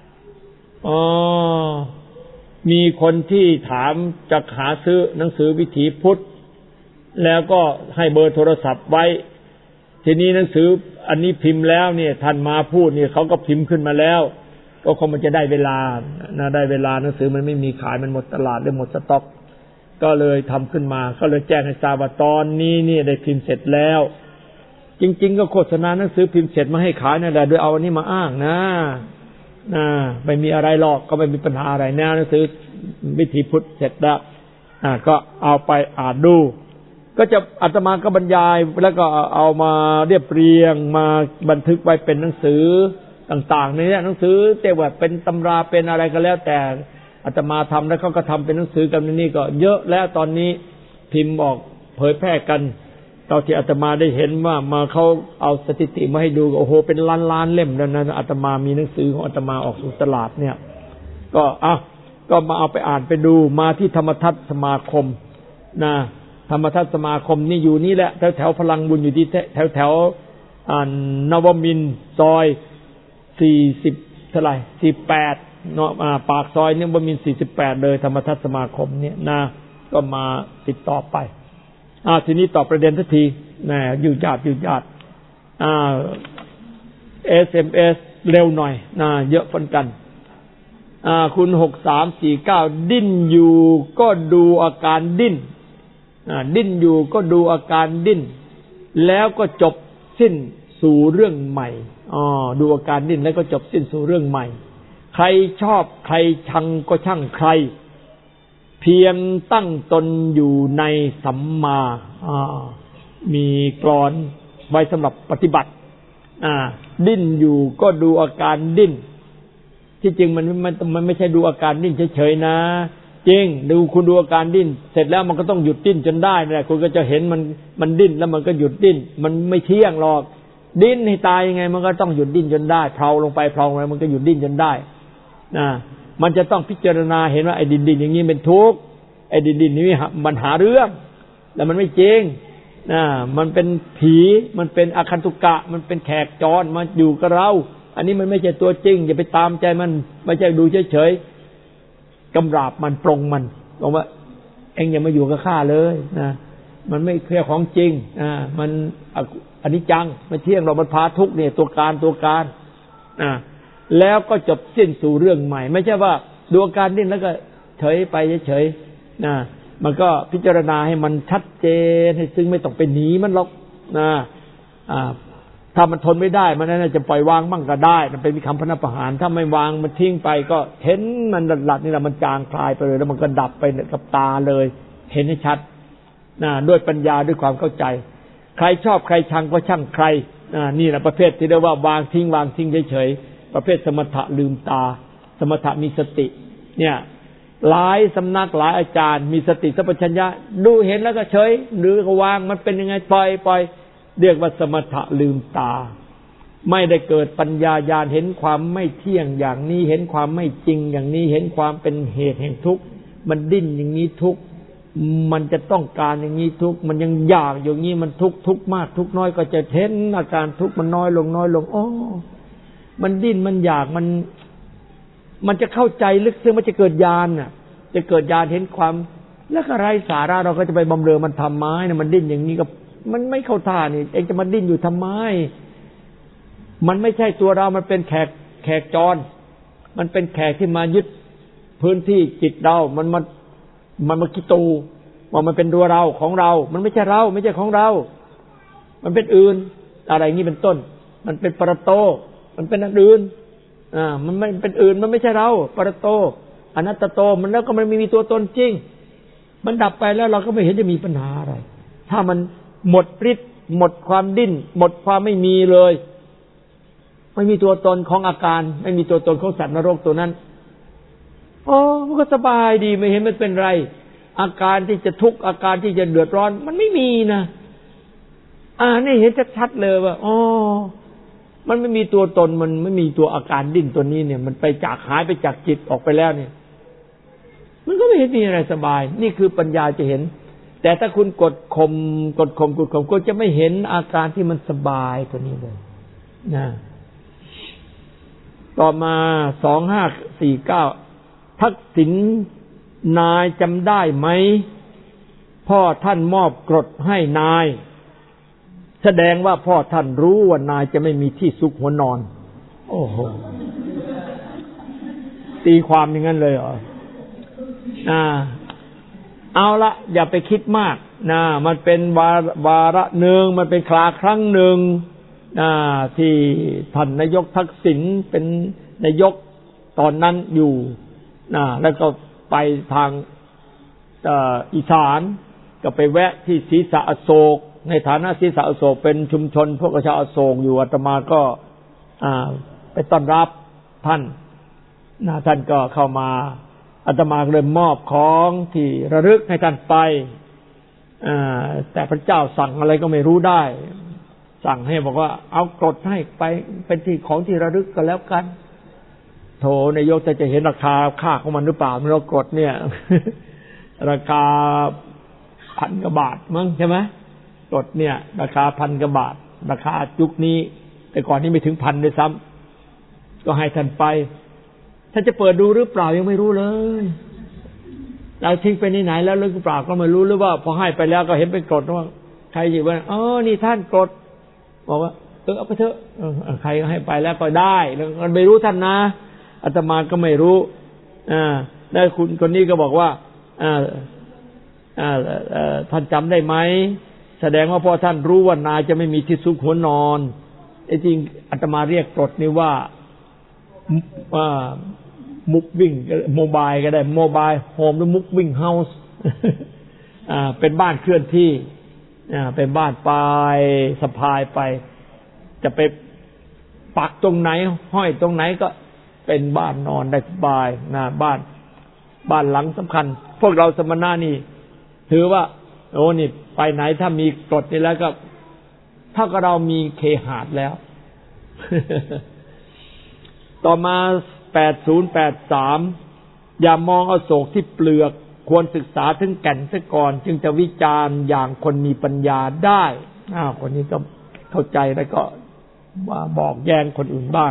มีคนที่ถามจะหาซื้อหนังสือวิถีพุทธแล้วก็ให้เบอร์โทรศัพท์ไว้ทีนี้หนังสืออันนี้พิมพ์แล้วเนี่ยท่านมาพูดเนี่ยเขาก็พิมพ์ขึ้นมาแล้วก็คงมันจะได้เวลาได้เวลาหนังสือมันไม่มีขายมันหมดตลาดเลยหมดสต็อกก็เลยทำขึ้นมาก็เลยแจ้งให้ทราบว่าตอนนี้เนี่ยได้พิมพ์เสร็จแล้วจริงๆก็โฆษณาหนังสือพิมพ์เสร็จมาให้ขายนั่นแหละโดยเอาอันนี้มาอ้างนะไม่มีอะไรหรอกก็ไม่มีปัญหาอะไรแนวหนังสือวิถีพุทธเสร็จแล้วก็เอาไปอ่านดูก็จะอาตมาก็บรรยายแล้วก็เอามาเรียบเรียงมาบันทึกไว้เป็นหนังสือต่างๆนี่หนังสือแต่ว่าเป็นตำราเป็นอะไรก็แล้วแต่อาตมาทำแล้วเขาก็ทำเป็นหนังสือกันนี่ก็เยอะแล้วตอนนี้พิมพ์ออกเผยแพร่กันตอนที่อาตมาได้เห็นว่ามาเขาเอาสถิติมาให้ดูโอ้โหเป็นล้านๆเล่มแล้วนะอาตมามีหนังสือของอาตมาออกสู่ตลาดเนี่ยก็มาเอาไปอ่านไปดูมาที่ธรรมทัศน์สมาคมธรรมทัศน์สมาคมนี่อยู่นี่แหละแถวพลังบุญอยู่ที่แถวนวมินทร์ซอย40เท่าไหร่48เนาะปากซอยนวมินทร์48เลยธรรมทัศน์สมาคมเนี่ยก็มาติดต่อไปทีนี้ตอบประเด็นทันทีอยู่ญาติSMS เร็วหน่อยเยอะฟันกันคุณ6349ดิ้นอยู่ก็ดูอาการดิ้นดิ้นอยู่ก็ดูอาการดิ้นแล้วก็จบสิ้นสู่เรื่องใหม่ดูอาการดิ้นแล้วก็จบสิ้นสู่เรื่องใหม่ใครชอบใครชังก็ช่างใครเพียงตั้งตนอยู่ในสัมมามีกลอนไว้สำหรับปฏิบัติดิ้นอยู่ก็ดูอาการดิ้นที่จริงมันไม่ใช่ดูอาการดิ้นเฉยๆนะจริงคุณดูอาการดิ้นเสร็จแล้วมันก็ต้องหยุดดิ้นจนได้นะคุณก็จะเห็นมันดิ้นแล้วมันก็หยุดดิ้นมันไม่เที่ยงหรอกดิ้นให้ตายยังไงมันก็ต้องหยุดดิ้นจนได้เพลาลงไปมันก็หยุดดิ้นจนได้มันจะต้องพิจารณาเห็นว่าไอ้ดิ้นอย่างนี้เป็นทุกข์ไอ้ดิ้นนี้มันหาเรื่องแล้วมันไม่จริงมันเป็นผีมันเป็นอคันตุกะมันเป็นแขกจรมาอยู่กับเราอันนี้มันไม่ใช่ตัวจริงอย่าไปตามใจมันไม่ใช่ดูเฉยๆกำราบมันปรงมันบอกว่าเอ็งอย่ามาอยู่กับข้าเลยมันไม่แค่ของจริงมันอนิจจังไม่เที่ยงหรอกมันพาทุกข์เนี่ยตัวการแล้วก็จบสิ้นสู่เรื่องใหม่ไม่ใช่ว่าดูอาการดิ้นแล้วก็เฉยไปเฉยมันก็พิจารณาให้มันชัดเจนให้ซึ่งไม่ต้องไปหนีมันหรอกนะถ้ามันทนไม่ได้มันน่าจะปล่อยวางบ้างก็ได้มันเป็นคำพระประหารถ้าไม่วางมันทิ้งไปก็เห็นมันหลัดๆนี่แหละมันจางคลายไปเลยแล้วมันก็ดับไปกับตาเลยเห็นให้ชัดด้วยปัญญาด้วยความเข้าใจใครชอบใครชังก็ช่างใครนี่แหละประเภทที่เรียกว่าวางทิ้งเฉยๆประเภทสมถะลืมตาสมถะมีสติเนี่ยหลายสำนักหลายอาจารย์มีสติสัพพัญญะดูเห็นแล้วก็เฉยหรือก็วางมันเป็นยังไงปล่อยเรียกว่าสมถะลืมตาไม่ได้เกิดปัญญาญาณเห็นความไม่เที่ยงอย่างนี้เห็นความไม่จริงอย่างนี้เห็นความเป็นเหตุแห่งทุกข์มันดิ้นอย่างนี้ทุกข์มันจะต้องการอย่างนี้ทุกข์มันยังอยากอย่างนี้มันทุกข์มากทุกข์น้อยก็จะเห็นอาการทุกข์มันน้อยลงอ๋อมันดิ้นมันอยากมันจะเข้าใจลึกซึ้งมันจะเกิดญาณจะเกิดญาณเห็นความแล้วก็ไร้สาระเราก็จะไปบำเรอมันทำไมเนี่ยมันดิ้นอย่างนี้ก็มันไม่เข้าท่านี่เองจะมาดิ้นอยู่ทำไมมันไม่ใช่ตัวเรามันเป็นแขกจรมันเป็นแขกที่มายึดพื้นที่จิตเรามันมากิตูว่ามันเป็นตัวเราของเรามันไม่ใช่เราไม่ใช่ของเรามันเป็นอื่นอะไรอย่างนี้เป็นต้นมันเป็นปรโตมันเป็นอันอื่นมันไม่เป็นอื่นมันไม่ใช่เราปรโตอนัตโตมันแล้วก็มันไม่มีตัวตนจริงมันดับไปแล้วเราก็ไม่เห็นจะมีปัญหาอะไรถ้ามันหมดฤทธิ์หมดความดิ้นหมดความไม่มีเลยไม่มีตัวตนของอาการไม่มีตัวตนของสัตว์นรกตัวนั้นมันก็สบายดีไม่เห็นมันเป็นไรอาการที่จะทุกข์อาการที่จะเดือดร้อนมันไม่มีนะนี่เห็นชัดๆเลยว่ามันไม่มีตัวตนมันไม่มีตัวอาการดิ้นตัวนี้เนี่ยมันไปจากหายไปจากจิตออกไปแล้วเนี่ยมันก็ไม่เห็นมีอะไรสบายนี่คือปัญญาจะเห็นแต่ถ้าคุณกดข่มก็จะไม่เห็นอาการที่มันสบายตัวนี้เลยนะต่อมา2549ทักษิณนายจำได้ไหมพ่อท่านมอบกรดให้นายแสดงว่าพ่อท่านรู้ว่านายจะไม่มีที่ซุกหัวนอนโอ้โหตีความอย่างนั้นเลยเหรอเอาละอย่าไปคิดมากมันเป็นวาระหนึ่งมันเป็นคราครั้งหนึ่งที่ท่านนายกทักษิณเป็นนายกตอนนั้นอยู่แล้วก็ไปทางอีสานก็ไปแวะที่ศรีษะอโศกในฐานะศรีษะอโศกเป็นชุมชนพวกชาวอโศกอยู่อาตมาก็ไปต้อนรับท่านท่านก็เข้ามาอาตมาเลยมอบของที่ระลึกให้ท่านไปแต่พระเจ้าสั่งอะไรก็ไม่รู้ได้สั่งให้บอกว่าเอากรดให้ไปเป็นที่ของที่ระลึกก็แล้วกันโธ่นายกจะเห็นราคาค่าของมันหรือเปล่ามันเรากรดเนี่ย ราคา1,000 กว่าบาทมั้งใช่ไหมกรดเนี่ยราคา1,000 กว่าบาทราคายุคนี้แต่ก่อนนี้ไม่ถึง 1,000 ด้วยซ้ำก็ให้ท่านไปท่านจะเปิดดูหรือเปล่ายังไม่รู้เลยเราทิ้งไปไหนแล้วหรือเปล่าก็ไม่รู้หรือว่าพอให้ไปแล้วก็เห็นเป็นกรดว่าใครอยู่ว่านี่ท่านกรดบอกว่าเอาไปเถอะใครให้ไปแล้วก็ได้แล้วมันไม่รู้ท่านนะอาตมาก็ไม่รู้แล้วคุณคนนี้ก็บอกว่าท่านจำได้ไหมแสดงว่าพ่อท่านรู้ว่านายจะไม่มีที่ซุกหัวนอนจริงอาตมาเรียกกรดนี่ว่ามุกวิ่งโมบายก็ได้โมบายโฮมหรือมุกวิ่งเฮาส์เป็นบ้านเคลื่อนที่เป็นบ้านไปสะพายไปจะไปปักตรงไหนห้อยตรงไหนก็เป็นบ้านนอนได้สบายบ้านหลังสำคัญพวกเราสมณะนี่ถือว่านี่ไปไหนถ้ามีกรดนี่แล้วก็เท่ากับเรามีเคหะแล้ว ต่อมา8083อย่ามองอโศกที่เปลือกควรศึกษาถึงแก่นซะก่อนจึงจะวิจารณ์อย่างคนมีปัญญาได้คนนี้ก็เข้าใจแล้วก็บอกแย้งคนอื่นบ้าง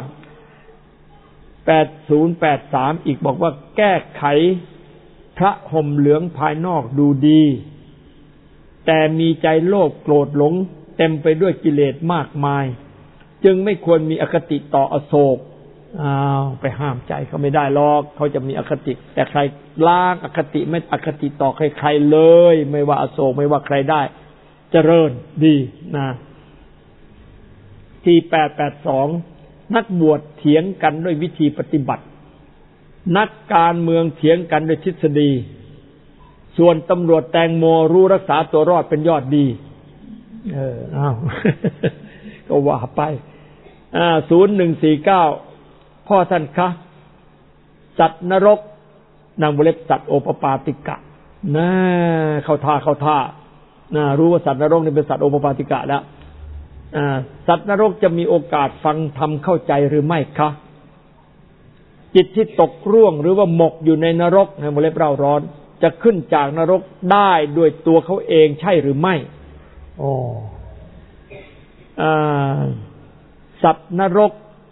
8083อีกบอกว่าแก้ไขพระห่มเหลืองภายนอกดูดีแต่มีใจโลภโกรธหลงเต็มไปด้วยกิเลสมากมายจึงไม่ควรมีอคติต่ออโศกไปห้ามใจเขาไม่ได้หรอกเขาจะมีอคติแต่ใครล้างอคติไม่อคติต่อใครๆเลยไม่ว่าอโศกไม่ว่าใครได้เจริญดีนะที่882นักบวชเถียงกันด้วยวิธีปฏิบัตินักการเมืองเถียงกันด้วยทฤษฎีส่วนตำรวจแตงโมรู้รักษาตัวรอดเป็นยอดดีก็ว่าไป0149พ่อท่านคะสัตว์นรกนางบุเล็บสัตว์โอปปาติกะนะเข้าท่ารู้ว่าสัตว์นรกนี่เป็นสัตว์โอปปาติกะแล้วสัตว์นรกจะมีโอกาสฟังธรรมเข้าใจหรือไม่คะจิตที่ตกร่วงหรือว่าหมกอยู่ในนรกในบุเล็บเร่าร้อนจะขึ้นจากนรกได้ด้วยตัวเขาเองใช่หรือไม่สัตว์นรก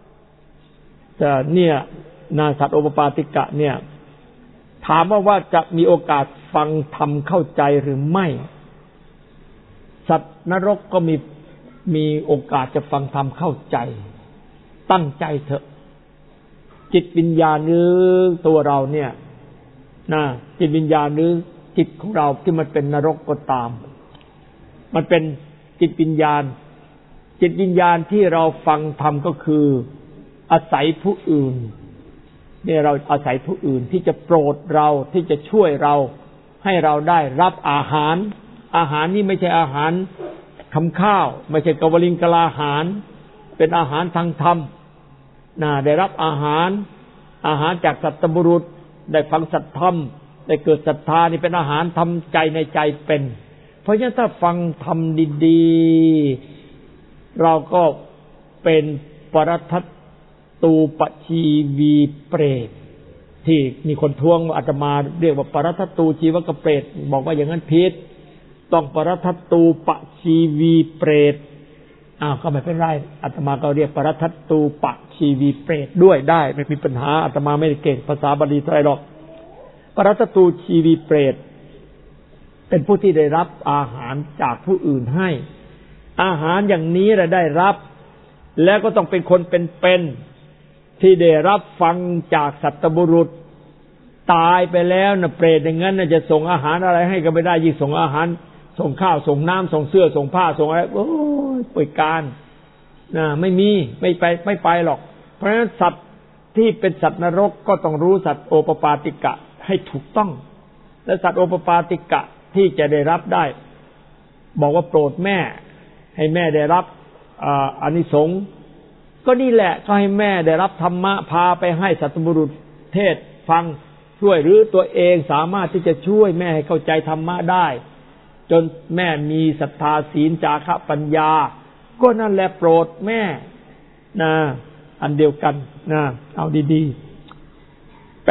เนี่ยสัตว์โอปปาติกะเนี่ยถามว่าจะมีโอกาสฟังธรรมเข้าใจหรือไม่สัตว์นรกก็มีโอกาสจะฟังธรรมเข้าใจตั้งใจเถอะจิตวิญญาณหรือตัวเราเนี่ยจิตวิญญาณหรือจิตของเราที่มันเป็นนรกก็ตามมันเป็นจิตวิญญาณที่เราฟังธรรมก็คืออาศัยผู้อื่นเนี่ยเราอาศัยผู้อื่นที่จะโปรดเราที่จะช่วยเราให้เราได้รับอาหารนี่ไม่ใช่อาหารคำข้าวไม่ใช่กวลิงกลาหารเป็นอาหารทางธรรมได้รับอาหารจากสัตบุรุษได้ฟังสัตธรรมได้เกิดศรัทธานี่เป็นอาหารทำใจในใจเป็นเพราะฉะนั้นถ้าฟังธรรมดีๆเราก็เป็นปรัตถตูปชีวีเปรตที่มีคนท้วงอาตมาเรียกว่าปรัตถตูชีวกเปรตบอกว่าอย่างนั้นผิดต้องปรัตถตูปชีวีเปรตก็ไม่เป็นไรอาตมาก็เรียกปรัตถตูปชีวีเปรตด้วยได้ไม่มีปัญหาอาตมาไม่ได้เก่งภาษาบาลีเท่าไหร่หรอกปรัตถตูชีวีเปรตเป็นผู้ที่ได้รับอาหารจากผู้อื่นให้อาหารอย่างนี้เราได้รับแล้วก็ต้องเป็นคนเป็นที่ได้รับฟังจากสัตบุรุษตายไปแล้วนะเปรตอย่างนั้นจะส่งอาหารอะไรให้ก็ไม่ได้ยิ่งส่งอาหารส่งข้าวส่งน้ำส่งเสื้อส่งผ้าส่งอะไรโอ้ยป่วยการไม่มีไม่ไปหรอกเพราะฉะนั้นสัตว์ที่เป็นสัตว์นรกก็ต้องรู้สัตว์โอปปาติกะให้ถูกต้องและสัตว์โอปปาติกะที่จะได้รับได้บอกว่าโปรดแม่ให้แม่ได้รับอานิสงส์ก็นี่แหละก็ให้แม่ได้รับธรรมะพาไปให้สัตบุรุษเทศฟังช่วยหรือตัวเองสามารถที่จะช่วยแม่ให้เข้าใจธรรมะได้จนแม่มีศรัทธาศีลจาคะปัญญาก็นั่นแหละโปรดแม่อันเดียวกันเอาดีๆ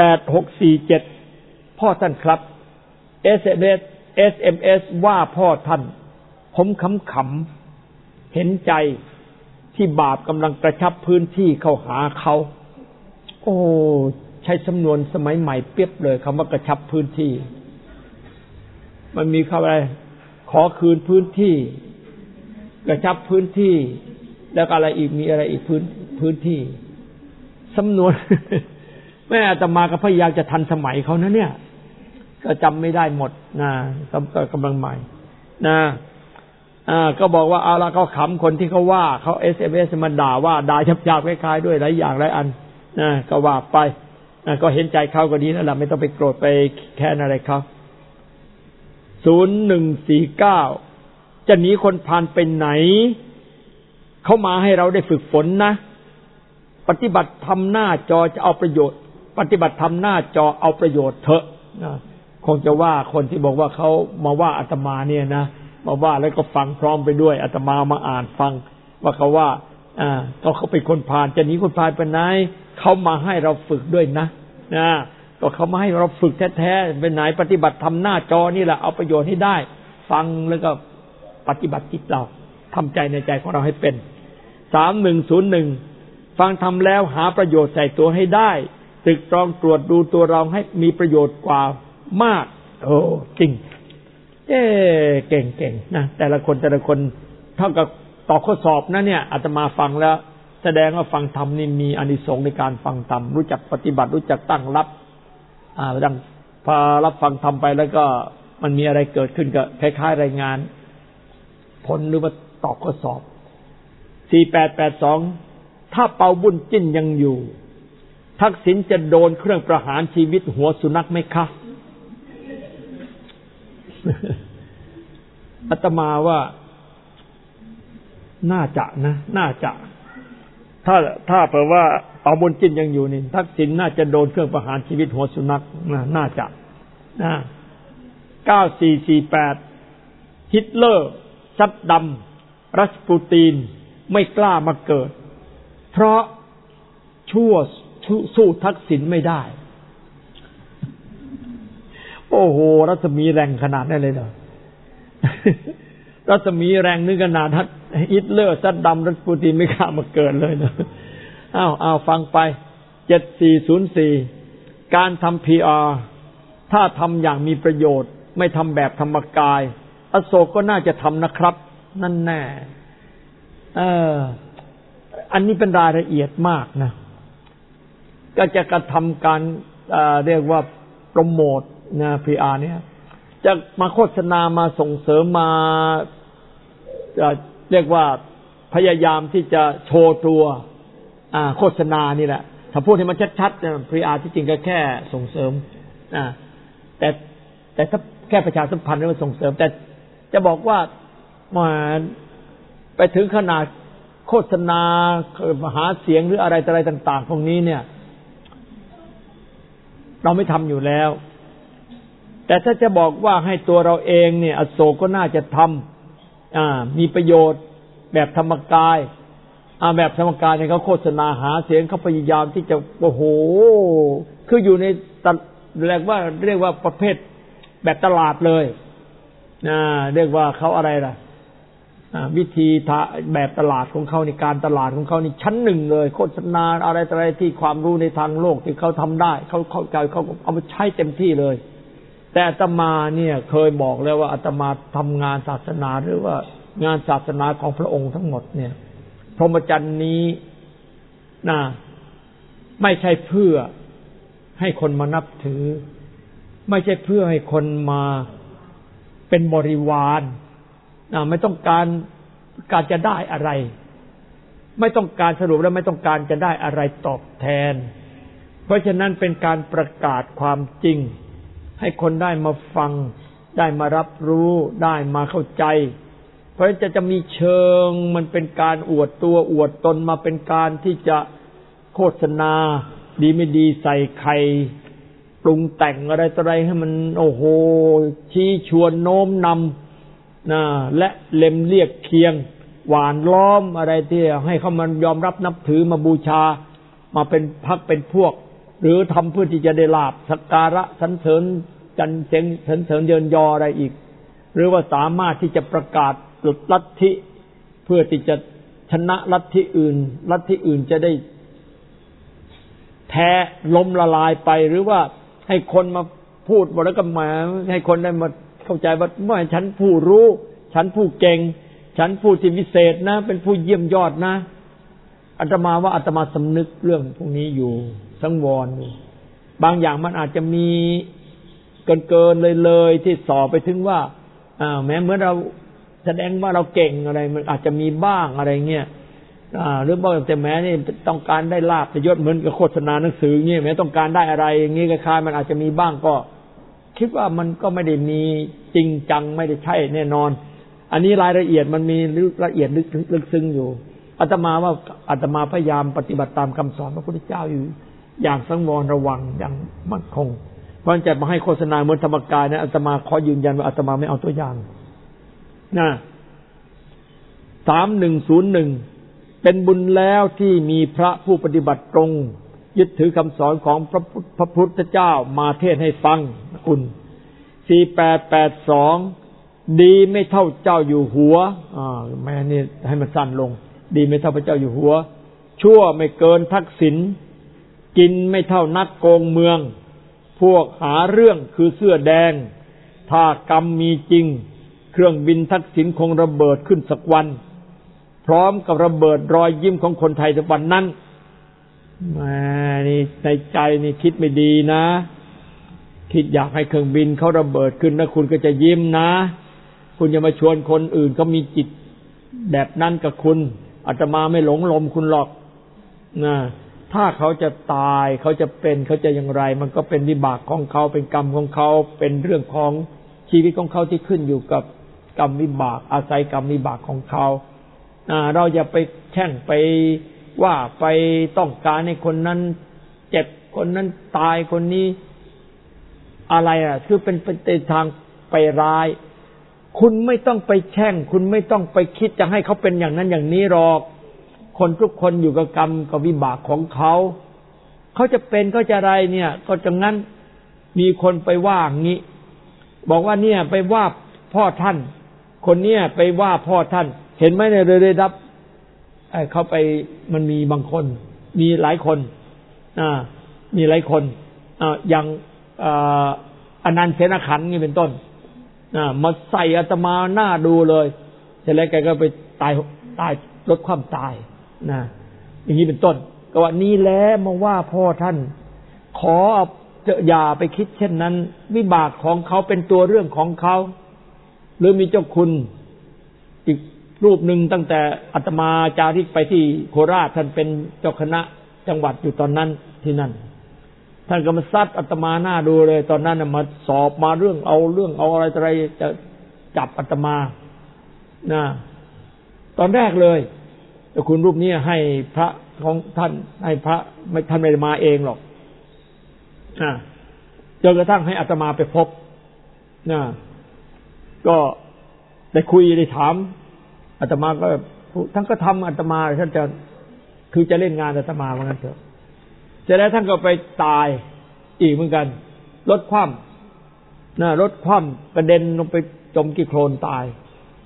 8647พ่อท่านครับ SMS ว่าพ่อท่านผมขำๆเห็นใจที่บาปกำลังกระชับพื้นที่เข้าหาเขาโอ้ใช้สำนวนสมัยใหม่เปรียบเลยคำว่ากระชับพื้นที่มันมีคำอะไรขอคืนพื้นที่กระชับพื้นที่แล้วอะไรอีกมีอะไรอีกพื้นที่สำนวน แม่อาตมาก็พยายามจะทันสมัยเขานะเนี่ยก็จำไม่ได้หมดก็กำลังใหม่ก็บอกว่าเอาละเขาขำคนที่เขาว่าเขา SMS มาด่าหยาบๆคล้ายๆด้วยหลายอย่างหลายอันก็ว่าไปก็เห็นใจเขาก็ดีนั่นแหละไม่ต้องไปโกรธไปแค้นอะไรเขา0149จะหนีคนพาลไปไหนเขามาให้เราได้ฝึกฝนนะปฏิบัติธรรมหน้าจอจะเอาประโยชน์ปฏิบัติธรรมหน้าจอเอาประโยชน์เถอะคงจะว่าคนที่บอกว่าเขามาว่าอาตมาเนี่ยนะมาว่าแล้วก็ฟังพร้อมไปด้วยอาตมามาอ่านฟังว่าเขาว่าเขาเป็นคนพาลจะหนีคนพาลไปไหนเขามาให้เราฝึกด้วยนะก็เขามาให้เราฝึกแท้ๆเป็นไหนปฏิบัติธรรมหน้าจอนี่แหละเอาประโยชน์ให้ได้ฟังแล้วก็ปฏิบัติจิตเราทำใจในใจของเราให้เป็น3101ฟังทำแล้วหาประโยชน์ใส่ตัวให้ได้ตรึกตรองตรวจดูตัวเราให้มีประโยชน์กว่ามากโอ้จริงเก่งๆนะแต่ละคนเท่ากับตอบข้อสอบนะเนี่ยอาตมาฟังแล้วแสดงว่าฟังธรรมนี่มีอานิสงส์ในการฟังธรรมรู้จักปฏิบัติรู้จักตั้งรับดังพอรับฟังธรรมไปแล้วก็มันมีอะไรเกิดขึ้นก็คล้ายๆรายงานผลหรือว่าตอบข้อสอบ4882ถ้าเปาบุญจิ้นยังอยู่ทักษิณจะโดนเครื่องประหารชีวิตหัวสุนัขไหมคะอาตมาว่าน่าจะนะน่าจะถ้าเผื่อว่าเปาบุญจิ้นยังอยู่นี่ทักษิณน่าจะโดนเครื่องประหารชีวิตหัวสุนัขน่าจะ9448ฮิตเลอร์ซัดดัมรัสปูตินไม่กล้ามาเกิดเพราะชั่วสู้ทักษิณไม่ได้โอ้โหรัศมีแรงขนาดนั้นเลยเหรอรัศมีแรงนึงขนาดฮิตเลอร์ซัดดัมรัสปูตินไม่กล้ามาเกิดเลยนะอ้าวฟังไป7404การทำ PR ถ้าทำอย่างมีประโยชน์ไม่ทำแบบธรรมกายอโศกก็น่าจะทำนะครับนั่นแน่อันนี้เป็นรายละเอียดมากนะก็จะกระทำการเรียกว่าโปรโมทนะ PR เนี่ยจะมาโฆษณามาส่งเสริมมาเรียกว่าพยายามที่จะโชว์ตัวโฆษณานี่แหละถ้าพูดให้มันชัดๆ PR ที่จริงก็แค่ส่งเสริมแต่ถ้าแค่ประชาสัมพันธ์หรือว่าส่งเสริมแต่จะบอกว่ามาไปถึงขนาดโฆษณาหาเสียงหรืออะไรต่างๆพวกนี้เนี่ยเราไม่ทำอยู่แล้วแต่ถ้าจะบอกว่าให้ตัวเราเองเนี่ยอโศกก็น่าจะทำมีประโยชน์แบบธรรมกายแบบธรรมกายเนี่ยเขาโฆษณาหาเสียงเขาพยายามที่จะโอ้โหคืออยู่ในเรียกว่าประเภทแบบตลาดเลยเรียกว่าเขาอะไรล่ะวิธีแบบตลาดของเขาในการตลาดของเขานี่ชั้นหนึ่งเลยโฆษณาอะไรที่ความรู้ในทางโลกที่เขาทำได้เขาเข้าใจเขาเอามาใช้เต็มที่เลยแต่อาตมาเนี่ยเคยบอกแล้วว่าอาตมาทำงานศาสนาหรือว่างานศาสนาของพระองค์ทั้งหมดเนี่ยพรหมจรรย์นี้ไม่ใช่เพื่อให้คนมานับถือไม่ใช่เพื่อให้คนมาเป็นบริวารไม่ต้องการจะได้อะไรไม่ต้องการสรุปแล้วไม่ต้องการจะได้อะไรตอบแทนเพราะฉะนั้นเป็นการประกาศความจริงให้คนได้มาฟังได้มารับรู้ได้มาเข้าใจเพราะจะมีเชิงมันเป็นการอวดตัวอวดตนมาเป็นการที่จะโฆษณาดีไม่ดีใส่ไข่ปรุงแต่งอะไรให้มันโอ้โหชี้ชวนโน้มนำและเล็มเรียกเคียงหวานล้อมอะไรที่ให้เขามันยอมรับนับถือมาบูชามาเป็นพรรคเป็นพวกหรือทำเพื่อที่จะได้ลาภสักการะสรรเสริญจันเสียงสรรเสริญเยินยออะไรอีกหรือว่าสามารถที่จะประกาศลัทธิเพื่อที่จะชนะลัทธิอื่นจะได้แพ้ล้มละลายไปหรือว่าให้คนมาพูดแล้วก็มาให้คนได้มาเข้าใจว่าฉันผู้รู้ฉันผู้เก่งฉันผู้ที่วิเศษนะเป็นผู้เยี่ยมยอดนะอาตมาว่าอาตมาสำนึกเรื่องพวกนี้อยู่สังวรอยู่บางอย่างมันอาจจะมีเกินเลยที่ส่อไปถึงว่าแม้เมื่อเราแสดงว่าเราเก่งอะไรมันอาจจะมีบ้างอะไรเงี้ยหรือบอกแต่แม้นี่ต้องการได้ลาภยศเหมือนกับโฆษณาหนังสือเงี้ยแม้ต้องการได้อะไรอย่างงี้คล้ายๆมันอาจจะมีบ้างก็คิดว่ามันก็ไม่ได้มีจริงจังไม่ได้ใช่แน่นอนอันนี้รายละเอียดมันมีละเอียดลึกซึ้งอยู่อาตมาว่าอาตมาพยายามปฏิบัติตามคำสอนพระพุทธเจ้าอยู่อย่างสังวรระวังอย่างมั่นคงมันจะมาให้โฆษณาเหมือนธรรมกายนะอาตมาขอยืนยันว่าอาตมาไม่เอาตัวอย่าง3101เป็นบุญแล้วที่มีพระผู้ปฏิบัติตรงยึดถือคำสอนของพระพุทธเจ้ามาเทศน์ให้ฟังคุณ4882ดีไม่เท่าเจ้าอยู่หัวแม่นี่ให้มันสั้นลงดีไม่เท่าพระเจ้าอยู่หัวชั่วไม่เกินทักษิณกินไม่เท่านักโกงเมืองพวกหาเรื่องคือเสื้อแดงถ้ากรรมมีจริงเครื่องบินทักษิณคงระเบิดขึ้นสักวันพร้อมกับระเบิดรอยยิ้มของคนไทยในวันนั้นแหมนี่ในใจนี่คิดไม่ดีนะคิดอยากให้เครื่องบินเขาระเบิดขึ้นนะคุณก็จะยิ้มนะคุณอย่ามาชวนคนอื่นเขามีจิตแบบนั้นกับคุณอาตมาไม่หลงลมคุณหรอกนะถ้าเขาจะตายเขาจะเป็นเขาจะอย่างไรมันก็เป็นวิบากของเขาเป็นกรรมของเขาเป็นเรื่องของชีวิตของเขาที่ขึ้นอยู่กับกรรมวิบากอาศัยกรรมวิบากของเขาเราอย่าไปแช่งไปว่าไปต้องการให้คนนั้นเจ็บคนนั้นตายคนนี้อะไรคือเป็นทางไปร้ายคุณไม่ต้องไปแช่งคุณไม่ต้องไปคิดจะให้เขาเป็นอย่างนั้นอย่างนี้หรอกคนทุกคนอยู่กับกรรมกับวิบากของเขาเขาจะเป็นเขาจะอะไรเนี่ยก็จังนั้นมีคนไปว่างี้บอกว่าเนี่ยไปว่าพ่อท่านคนเนี้ยไปว่าพ่อท่านเห็นไหมเนี่ยเลยรับเขาไปมันมีบางคนมีหลายคนมีหลายคนอย่างอนันต์เสนาขันธ์นี่เป็นต้นมาใส่อาตมาหน้าดูเลยเสร็จแล้วแกก็ไปตายลดความตายนะอย่างนี้เป็นต้นก็ว่านี่แหละมาว่าพ่อท่านขออย่าไปคิดเช่นนั้นวิบากของเขาเป็นตัวเรื่องของเขาหรือมีเจ้าคุณอีกรูปหนึ่งตั้งแต่อาตมาจาริกไปที่โคราชท่านเป็นเจ้าคณะจังหวัดอยู่ตอนนั้นที่นั่นท่านก็มาซัดอาตมาหน้าดูเลยตอนนั้นมาสอบมาเรื่องเอาอะไรจะจับอาตมานะตอนแรกเลยเจ้าคุณรูปนี้ให้พระของท่านให้พระไม่ท่านไม่ได้มาเองหรอกจนกระทั่งให้อาตมาไปพบก็ได้คุยได้ถามอาตมาก็ท่านก็ทำอาตมาท่านจะเล่นงานอาตมาเหมือนกันเถอะเสร็จแล้วท่านก็ไปตายอีกเหมือนกันรถคว่ำรถคว่ำกระเด็นลงไปจมที่โคลนตาย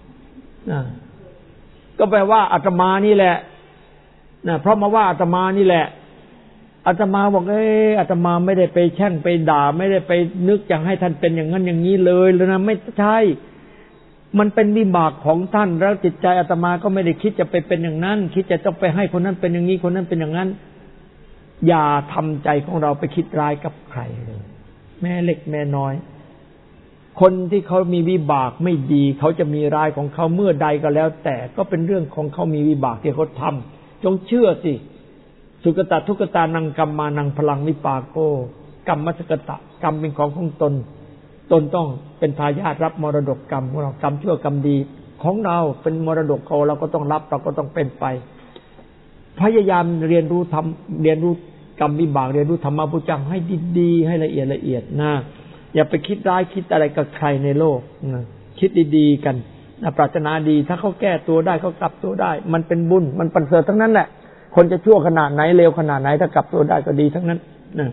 ก็แปลว่าอาตมานี่แหละเพราะมาว่าอาตมานี่แหละอาตมาบอกอาตมาไม่ได้ไปแช่งไปด่าไม่ได้ไปนึกอยากให้ท่านเป็นอย่างนั้นอย่างนี้เลยนะไม่ใช่มันเป็นวิบากของท่านแล้วจิตใจอาตมาก็ไม่ได้คิดจะไปเป็นอย่างนั้นคิดจะต้องไปให้คนนั้นเป็นอย่างนี้คนนั้นเป็นอย่างนั้นอย่าทำใจของเราไปคิดร้ายกับใครเลยแม่เล็กแม่น้อยคนที่เขามีวิบากไม่ดีเขาจะมีร้ายของเขาเมื่อใดก็แล้วแต่ก็เป็นเรื่องของเขามีวิบากที่เขาทำจงเชื่อสิสุกตะทุกตานังกรรมานังพลังวิปากโกกรรมมัสกตะกรรมเป็นของตนต้องเป็นทายาทรับมรดกกรรมของเรากรรมชั่วกรรมดีของเราเป็นมรดกเราก็ต้องรับเราก็ต้องเป็นไปพยายามเรียนรู้กรรมวิบากเรียนรู้ธรรมะพุทธเจ้าให้ดีๆให้ละเอียดนะอย่าไปคิดร้ายคิดอะไรกับใครในโลกนะคิดดีๆกันนะปรารถนาดีถ้าเขาแก้ตัวได้เขากลับตัวได้มันเป็นบุญมันประเสริฐทั้งนั้นแหละคนจะชั่วขนาดไหนเลวขนาดไหนถ้ากลับตัวได้ก็ดีทั้งนั้นนะ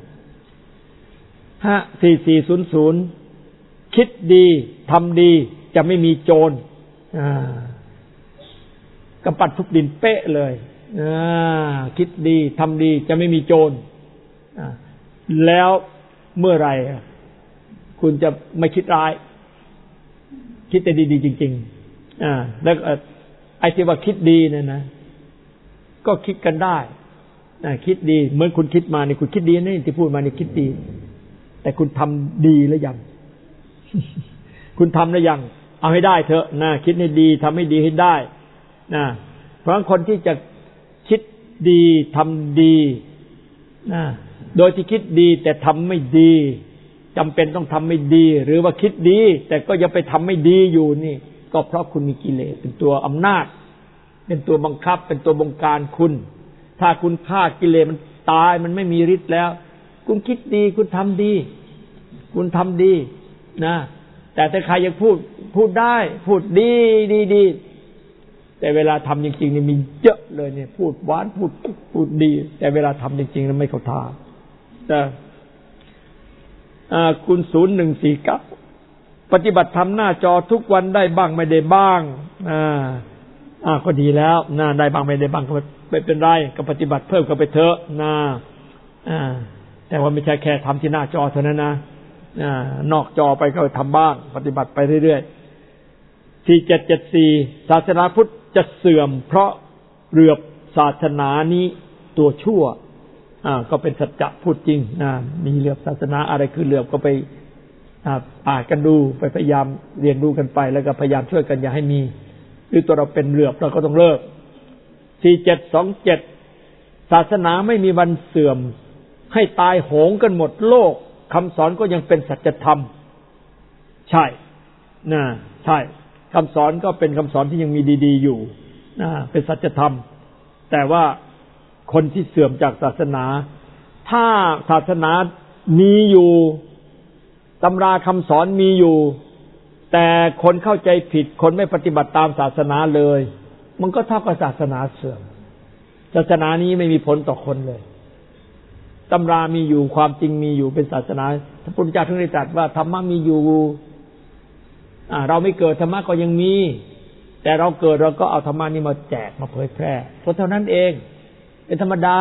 4400คิดดีทำดีจะไม่มีโจรกำปั้นทุบดินเป๊ะเลยคิดดีทำดีจะไม่มีโจรแล้วเมื่อไรคุณจะไม่คิดร้ายคิดแต่ดีๆจริงๆแล้วไอ้ที่ว่าคิดดีเนี่ยนะก็คิดกันได้คิดดีเหมือนคุณคิดมานี่คุณคิดดีนี่ที่พูดมานี่คิดดีแต่คุณทำดีหรือยังคุณทำหรือยังเอาให้ได้เถอะนะคิดให้ดีทำให้ดีให้ได้นะเพราะคนที่จะคิดดีทำดีนะโดยที่คิดดีแต่ทำไม่ดีจำเป็นต้องทำไม่ดีหรือว่าคิดดีแต่ก็ยังไปทำไม่ดีอยู่นี่ก็เพราะคุณมีกิเลสเป็นตัวอำนาจเป็นตัวบังคับเป็นตัวบงการคุณถ้าคุณฆ่ากิเลสมันตายมันไม่มีฤทธิ์แล้วคุณคิดดีคุณทำดีคุณทำดีนะแต่ถ้าใครยังพูดได้พูดดีแต่เวลาทำจริงๆนี่มีเยอะเลยเนี่ยพูดหวานพูดดีแต่เวลาทำจริงๆแล้วไม่เข้าท่าแต่คุณ0149ปฏิบัติธรรมหน้าจอทุกวันได้บ้างไม่ได้บ้างก็ดีแล้วนะได้บ้างไม่ได้บ้างก็ไม่เป็นไรก็ปฏิบัติเพิ่มก็ไปเถอะนะแต่ว่าไม่ใช่แค่ทำที่หน้าจอเท่านั้นนะนอกจอไปก็ทำบ้างปฏิบัติไปเรื่อยๆ 4774ศาสนาพุทธจะเสื่อมเพราะเหลือบศาสนานี้ตัวชั่วก็เป็นสัจจะพูดจริงมีเหลือบศาสนาอะไรคือเหลือบก็ไปอ่านกันดูไปพยายามเรียนรู้กันไปแล้วก็พยายามช่วยกันอย่าให้มีหรือตัวเราเป็นเหลือบเราก็ต้องเลิก4727ศาสนาไม่มีวันเสื่อมให้ตายโหงกันหมดโลกคำสอนก็ยังเป็นสัจธรรมใช่ใช่คำสอนก็เป็นคำสอนที่ยังมีดีๆอยู่เป็นสัจธรรมแต่ว่าคนที่เสื่อมจากศาสนาถ้าศาสนามีอยู่ตำราคำสอนมีอยู่แต่คนเข้าใจผิดคนไม่ปฏิบัติตามศาสนาเลยมันก็เท่ากับศาสนาเสื่อมศาสนานี้ไม่มีผลต่อคนเลยตำรามีอยู่ความจริงมีอยู่เป็นศาสนาพระพุทธเจ้าถึงได้ตรัสว่าธรรมะมีอยู่เราไม่เกิดธรรมะก็ยังมีแต่เราเกิดเราก็เอาธรรมะนี้มาแจกมาเผยแพร่เพราะเท่านั้นเองเป็นธรรมดา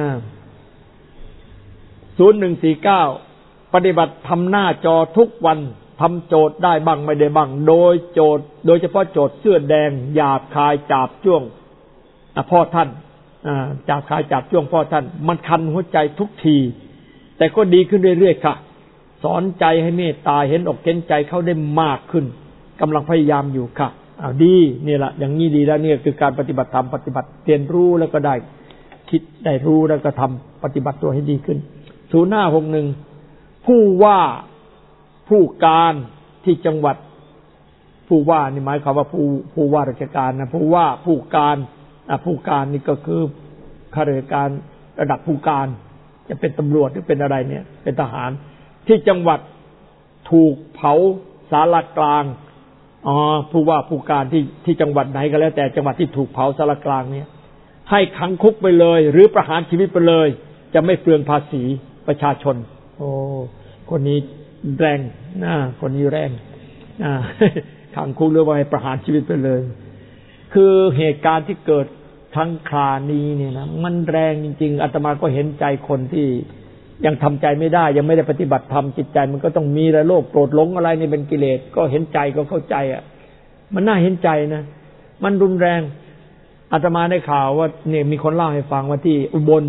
0149ปฏิบัติทำหน้าจอทุกวันทำโจทย์ได้บ้างไม่ได้บ้างโดยเฉพาะโจทย์เสื้อแดงหยาบคายจาบจ้วงพ่อท่านจาบคายจาบจ้วงพ่อท่านมันคันหัวใจทุกทีแต่ก็ดีขึ้นเรื่อยๆค่ะสอนใจให้เมตตาเห็นอกเห็นใจเขาได้มากขึ้นกำลังพยายามอยู่ค่ะดีนี่แหละอย่างนี้ดีแล้วนี่คือการปฏิบัติธรรมปฏิบัติเรียนรู้แล้วก็ได้คิดได้รู้แล้วก็ทำปฏิบัติตัวให้ดีขึ้น0561ผู้ว่าผู้การที่จังหวัดผู้ว่านี่หมายความว่าผู้ว่าราชการนะผู้ว่าผู้การผู้การนี่ก็คือข้าราชการระดับผู้การจะเป็นตำรวจหรือเป็นอะไรเนี่ยเป็นทหารที่จังหวัดถูกเผาศาลากลางผู้ว่าผู้การที่จังหวัดไหนก็แล้วแต่จังหวัดที่ถูกเผาศาลากลางเนี่ยให้ขังคุกไปเลยหรือประหารชีวิตไปเลยจะไม่เปลืองภาษีประชาชนคนนี้แรงคนนี้แรงขังคุกหรือว่าให้ประหารชีวิตไปเลยคือเหตุการณ์ที่เกิดทั้งครานี้เนี่ยนะมันแรงจริงๆอาตมาก็เห็นใจคนที่ยังทำใจไม่ได้ยังไม่ได้ปฏิบัติธรรมจิตใจมันก็ต้องมีโลภโกรธหลงอะไรนี่เป็นกิเลสก็เห็นใจก็เข้าใจมันน่าเห็นใจนะมันรุนแรงอาตมาได้ข่าวว่าเนี่ยมีคนเล่าให้ฟังว่าที่อุบล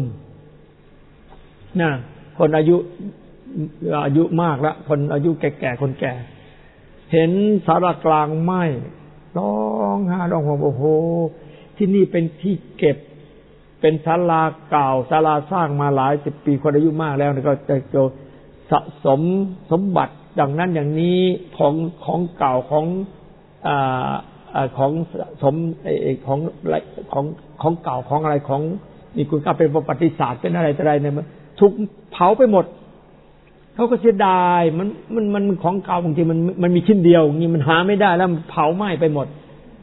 คนอายุมากแล้วคนอายุแก่ๆคนแก่เห็นศาลากลางไหม้ร้องไห้ร้องห่มโอ้โหที่นี่เป็นที่เก็บเป็นศาลาเก่าศาลาสร้างมาหลายสิบปีคนอายุมากแล้วก็จะสะสมสมบัติอย่างนั้นอย่างนี้ของเก่าของสมของเก่าของอะไรของมีคุณค่าเป็นประวัติศาสตร์เป็นอะไรต่ออะไรเนี่ยถูกเผาไปหมดเขาก็เสียดายมันของเก่าบางทีมันมีชิ้นเดียวนี่มันหาไม่ได้แล้วมันเผาไหม้ไปหมด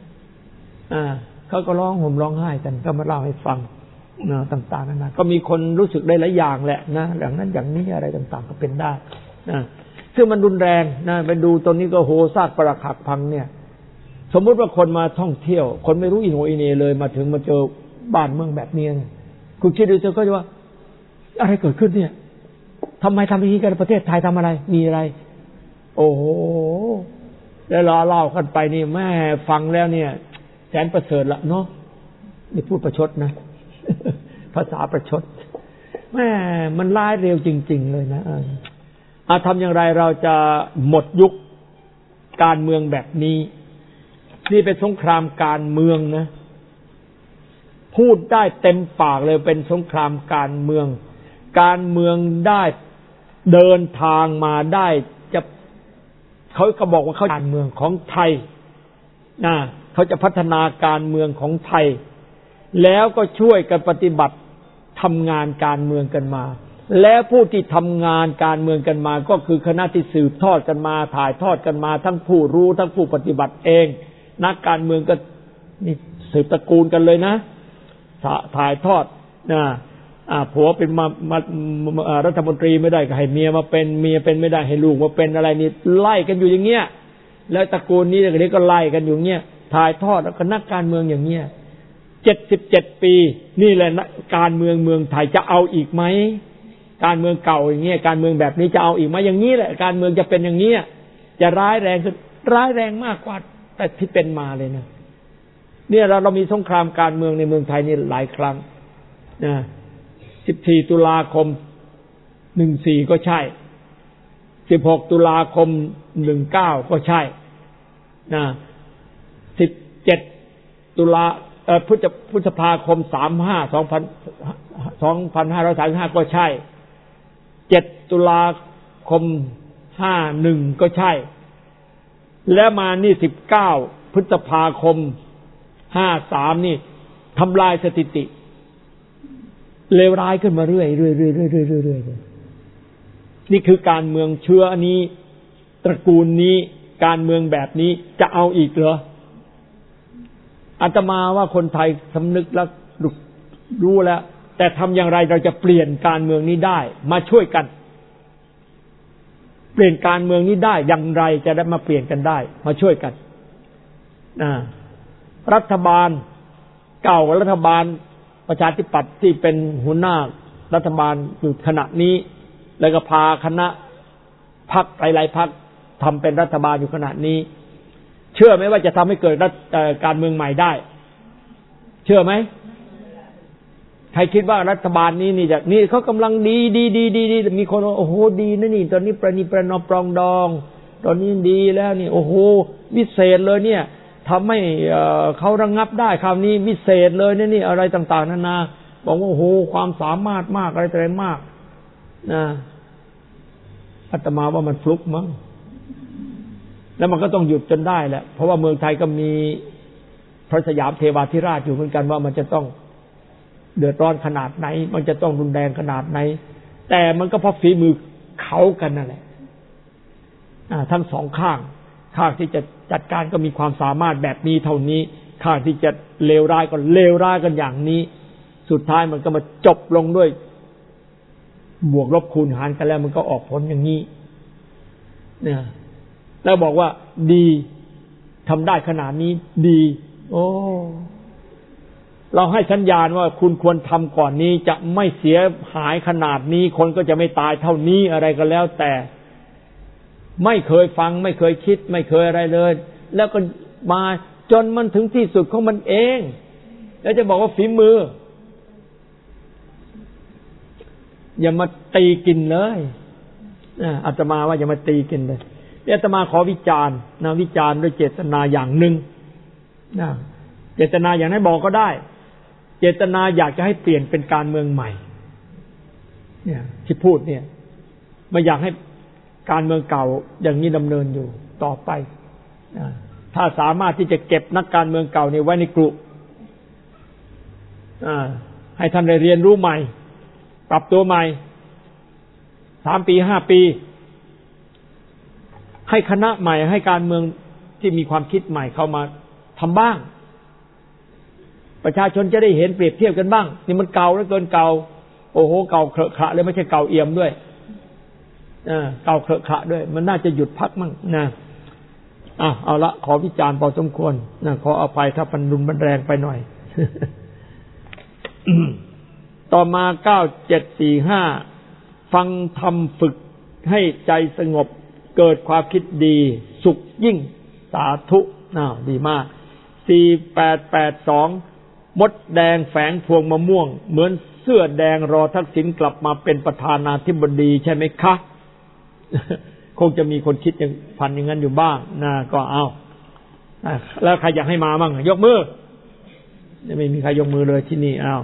เขาก็ร้องห่มร้องไห้กันก็มาเล่าให้ฟังต่างๆนะก็มีคนรู้สึกได้หลายอย่างแหละนะอย่างนั้นอย่างนี้อะไรต่างๆก็เป็นได้ซึ่งมันรุนแรงนะไปดูตรงนี้ก็โหซากปรักหักพังเนี่ยสมมุติว่าคนมาท่องเที่ยวคนไม่รู้อิโหนอิเหน่เลยมาถึงมาเจอบ้านเมืองแบบนี้คุณคิดดูเถอะก็จะว่าอะไรเกิดขึ้นเนี่ยทำไมทำอย่างนี้กันประเทศไทยทำอะไรมีอะไรโอ้โหแล้วเล่ากันไปนี่แม่ฟังแล้วเนี่ยแสนประเสริฐละเนาะนี่พูดประชดนะภาษาประชดแม่มันร้ายเร็วจริงๆเลยนะทำอย่างไรเราจะหมดยุคการเมืองแบบนี้นี่เป็นสงครามการเมืองนะพูดได้เต็มปากเลยเป็นสงครามการเมืองได้เดินทางมาได้จะเขาก็บอกว่าเขาการเมืองของไทยนะเขาจะพัฒนาการเมืองของไทยแล้วก็ช่วยกันปฏิบัติทำงานการเมืองกันมาแล้วผู้ที่ทำงานการเมืองกันมาก็คือคณะที่สืบทอดกันมาถ่ายทอดกันมาทั้งผู้รู้ทั้งผู้ปฏิบัติเองนักการเมืองก็นี่สืบตระกูลกันเลยนะถ่ายทอดนะผัวเป็นมารัฐมนตรีไม่ได้ก็ให้เมียมาเป็นเมียเป็นไม่ได้ให้ลูกมาเป็นอะไรนี่ไล่กันอยู่อย่างเงี้ยแล้วตระกูลนี้อย่างนี้ก็ไล่กันอยู่เงี้ยถ่ายทอดแล้วก็นักการเมืองอย่างเงี้ย77 ปีนี่แหละการเมืองไทยจะเอาอีกไหมการเมืองเก่าอย่างเงี้ยการเมืองแบบนี้จะเอาอีกไหมอย่างนี้แหละการเมืองจะเป็นอย่างเงี้ยจะร้ายแรงขึ้นร้ายแรงมากกว่าแต่ที่เป็นมาเลยนะเนี่ยเรามีสงครามการเมืองในเมืองไทยนี่หลายครั้งนะ14 ตุลาคม 14ก็ใช่16 ตุลาคม 19ก็ใช่นะ17 ตุลาพฤษภาคม 2535ก็ใช่7 ตุลาคม 51ก็ใช่แล้วมานี่19 พฤษภาคม 53นี่ทำลายสถิติเลวร้ายขึ้นมาเรื่อยๆนี่คือการเมืองเชื้ออันนี้ตระกูลนี้การเมืองแบบนี้จะเอาอีกเหรออาตมาว่าคนไทยสำนึกแล้วรู้แล้วแต่ทำอย่างไรเราจะเปลี่ยนการเมืองนี้ได้มาช่วยกันเปลี่ยนการเมืองนี้ได้อย่างไรจะได้มาเปลี่ยนกันได้มาช่วยกันรัฐบาลเก่ารัฐบาลประชาธิปัตย์ที่เป็นหัวหน้ารัฐบาลอยู่ขณะนี้แล้วก็พาคณะพรรคหลายๆพรรคทำเป็นรัฐบาลอยู่ขณะนี้เชื่อไหมว่าจะทำให้เกิดการเมืองใหม่ได้เชื่อไหมใครคิดว่ารัฐบาลนี้นี่เขากำลังดีมีคนโอ้โหดีนะนี่ตอนนี้ประนีประนอมปรองดองตอนนี้ดีแล้วนี่โอ้โหวิเศษเลยเนี่ยทำให้เขาระงับได้คราวนี้วิเศษเลยนี่อะไรต่างๆนานาบอกว่าโอ้โหความสามารถมากอะไรต่างๆมากนะอาตมาว่ามันฟลุกมั้งแล้วมันก็ต้องหยุดจนได้แหละเพราะว่าเมืองไทยก็มีพระสยามเทวาธิราชอยู่เหมือนกันว่ามันจะต้องเดือดร้อนขนาดไหนมันจะต้องรุนแรงขนาดไหนแต่มันก็เพราะฝีมือเขากันนั่นแหละทั้งสองข้างที่จะจัดการก็มีความสามารถแบบนี้เท่านี้ข้างที่จะเลวร้ายก็เลวร้ายกันอย่างนี้สุดท้ายมันก็มาจบลงด้วยบวกลบคูณหารกันแล้วมันก็ออกผลอย่างนี้เนี่ยแล้วบอกว่าดีทำได้ขนาดนี้ดีโอ้เราให้สัญญาณว่าคุณควรทำก่อนนี้จะไม่เสียหายขนาดนี้คนก็จะไม่ตายเท่านี้อะไรก็แล้วแต่ไม่เคยฟังไม่เคยคิดไม่เคยอะไรเลยแล้วก็มาจนมันถึงที่สุดของมันเองแล้วจะบอกว่าฝีมืออย่ามาตีกินเลยอาตมาว่าอย่ามาตีกินเลยอาตมาขอวิจารณ์นะวิจารณ์ด้วยเจตนาอย่างหนึ่งนะเจตนาอย่างไหนบอกก็ได้เจตนาอยากจะให้เปลี่ยนเป็นการเมืองใหม่เนี่ยที่พูดเนี่ยไม่อยากให้การเมืองเก่าอย่างนี้ดำเนินอยู่ต่อไปถ้าสามารถที่จะเก็บนักการเมืองเก่านี่ไว้ในกลุ่มให้ท่านได้เรียนรู้ใหม่ปรับตัวใหม่3 ปี 5 ปีให้คณะใหม่ให้การเมืองที่มีความคิดใหม่เข้ามาทำบ้างประชาชนจะได้เห็นเปรียบเทียบกันบ้างนี่มันเก่าแล้วเกินเก่าโอ้โหเก่าเคอะขะเลยไม่ใช่เก่าเอี่ยมด้วยเก่าเคอะขะด้วยมันน่าจะหยุดพักมั่งนะเอาละขอวิจารณ์พอสมควรนะขออภัยถ้ามันรุนแรงไปหน่อย ต่อมา9745ฟังธรรมฝึกให้ใจสงบเกิดความคิดดีสุขยิ่งสาธุดีมาก4882มดแดงแฝงพวงมะม่วงเหมือนเสื้อแดงรอทักษิณกลับมาเป็นประธานาธิบดีใช่ไหมคะ คงจะมีคนคิดอย่างพันอย่างนั้นอยู่บ้างนะก็เอาแล้วใครอยากให้มาบ้างยกมือไม่มีใครยกมือเลยที่นี่เอา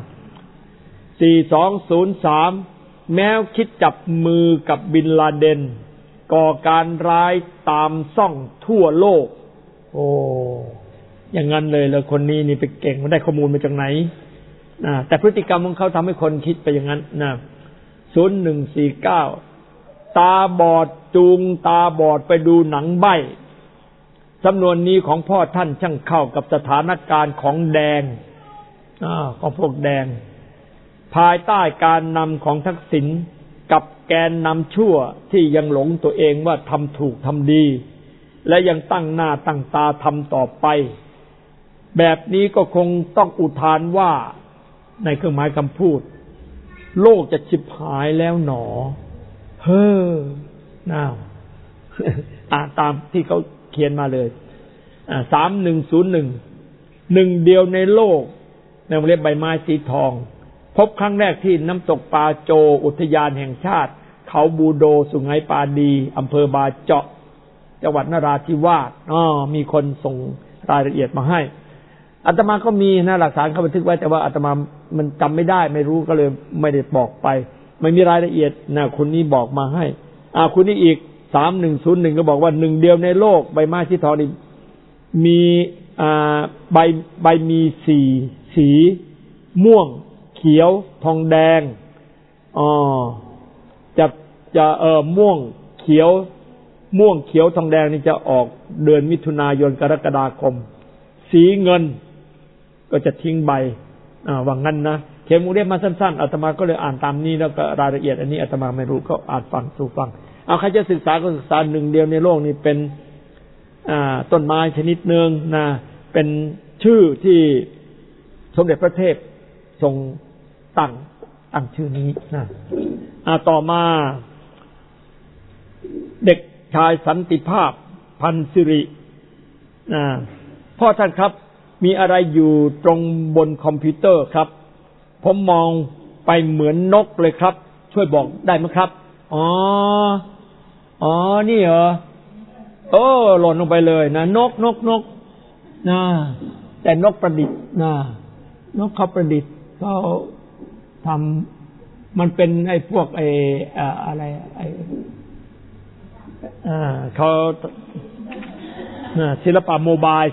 4203แม้คิดจับมือกับบินลาเดนก่อการร้ายตามซ่องทั่วโลกโอ้อย่างนั้นเลยแล้วคนนี้นี่ไปเก่งมันได้ข้อมูลมาจากไหนแต่พฤติกรรมของเขาทำให้คนคิดไปอย่างนั้นนะ0149ตาบอดจูงตาบอดไปดูหนังใบ้สำนวนนี้ของพ่อท่านช่างเข้ากับสถานการณ์ของแดงของพวกแดงภายใต้การนำของทักษิณกับแกนนำชั่วที่ยังหลงตัวเองว่าทำถูกทำดีและยังตั้งหน้าตั้งตาทำต่อไปแบบนี้ก็คงต้องอุทานว่าในเครื่องหมายคำพูดโลกจะฉิบหายแล้วหนอเฮ้อตามที่เขาเขียนมาเลย 3101หนึ่งเดียวในโลกในวงเล็บใบไม้สีทองพบครั้งแรกที่น้ำตกปาโจอุทยานแห่งชาติเขาบูโดสุไหงปาดีอำเภอบาเจาะจังหวัดนราธิวาสมีคนส่งรายละเอียดมาให้อาตมาก็มีนะหลักฐานเขาบันทึกไว้แต่ว่าอาตมามันจำไม่ได้ไม่รู้ก็เลยไม่ได้บอกไปไม่มีรายละเอียดนะคนนี้บอกมาให้คุณนี้อีก3101ก็บอกว่าหนึ่งเดียวในโลกใบไม้สีทองนี่มีใบมีสีม่วงเขียวทองแดงจะม่วงเขียวทองแดงนี่จะออกเดือนมิถุนายนกรกฎาคมสีเงินก็จะทิ้งใบว่างั้นนะเขียนวงเล็บมาสั้นๆอาตมาก็เลยอ่านตามนี้แล้วก็รายละเอียดอันนี้อาตมาไม่รู้ก็อ่านฟังสู่ฟังใครจะศึกษาก็ศึกษาหนึ่งเดียวในโลกนี้เป็นต้นไม้ชนิดหนึ่งนะเป็นชื่อที่สมเด็จพระเทพทรงตั้งชื่อนี้นะต่อมาเด็กชายสันติภาพพันสิริพ่อท่านครับมีอะไรอยู่ตรงบนคอมพิวเตอร์ครับผมมองไปเหมือนนกเลยครับช่วยบอกได้ไหมครับนี่เหรอหล่นลงไปเลยนะนกนะแต่นกประดิษฐ์นะนกเขาประดิษฐ์เขาทำมันเป็นไอ้พวกอะไรเขาศิลปะโมบาย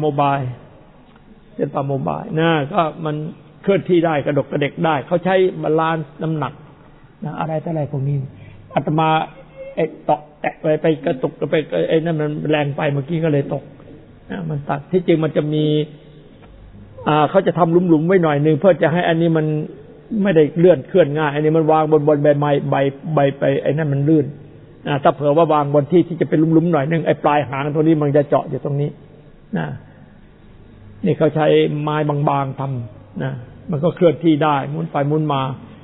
นะก็มันเคลื่อนที่ได้กระดกกระเดกได้เขาใช้บาลานซ์น้ำหนักนะอะไรต่ออะไรพวกนี้อาตมาตกแตะไปกระตุกไปนั่นมันแรงไปเมื่อกี้ก็เลยตกมันตัดที่จริงมันจะมีเขาจะทำหลุมๆไว้หน่อยนึงเพื่อจะให้อันนี้มันไม่ได้เลื่อนเคลื่อนง่ายอันนี้มันวางบนใบไม้ใบไปไอ้นั่นมันลื่นถ้าเผื่อว่าวางบนที่ที่จะเป็นหลุมๆหน่อยนึงไอ้ปลายหางตัวนี้มันจะเจาะอยู่ตรงนี้นี่เขาใช้ไม้บางๆทำมันก็เคลื่อนที่ได้หมุนไปหมุนมา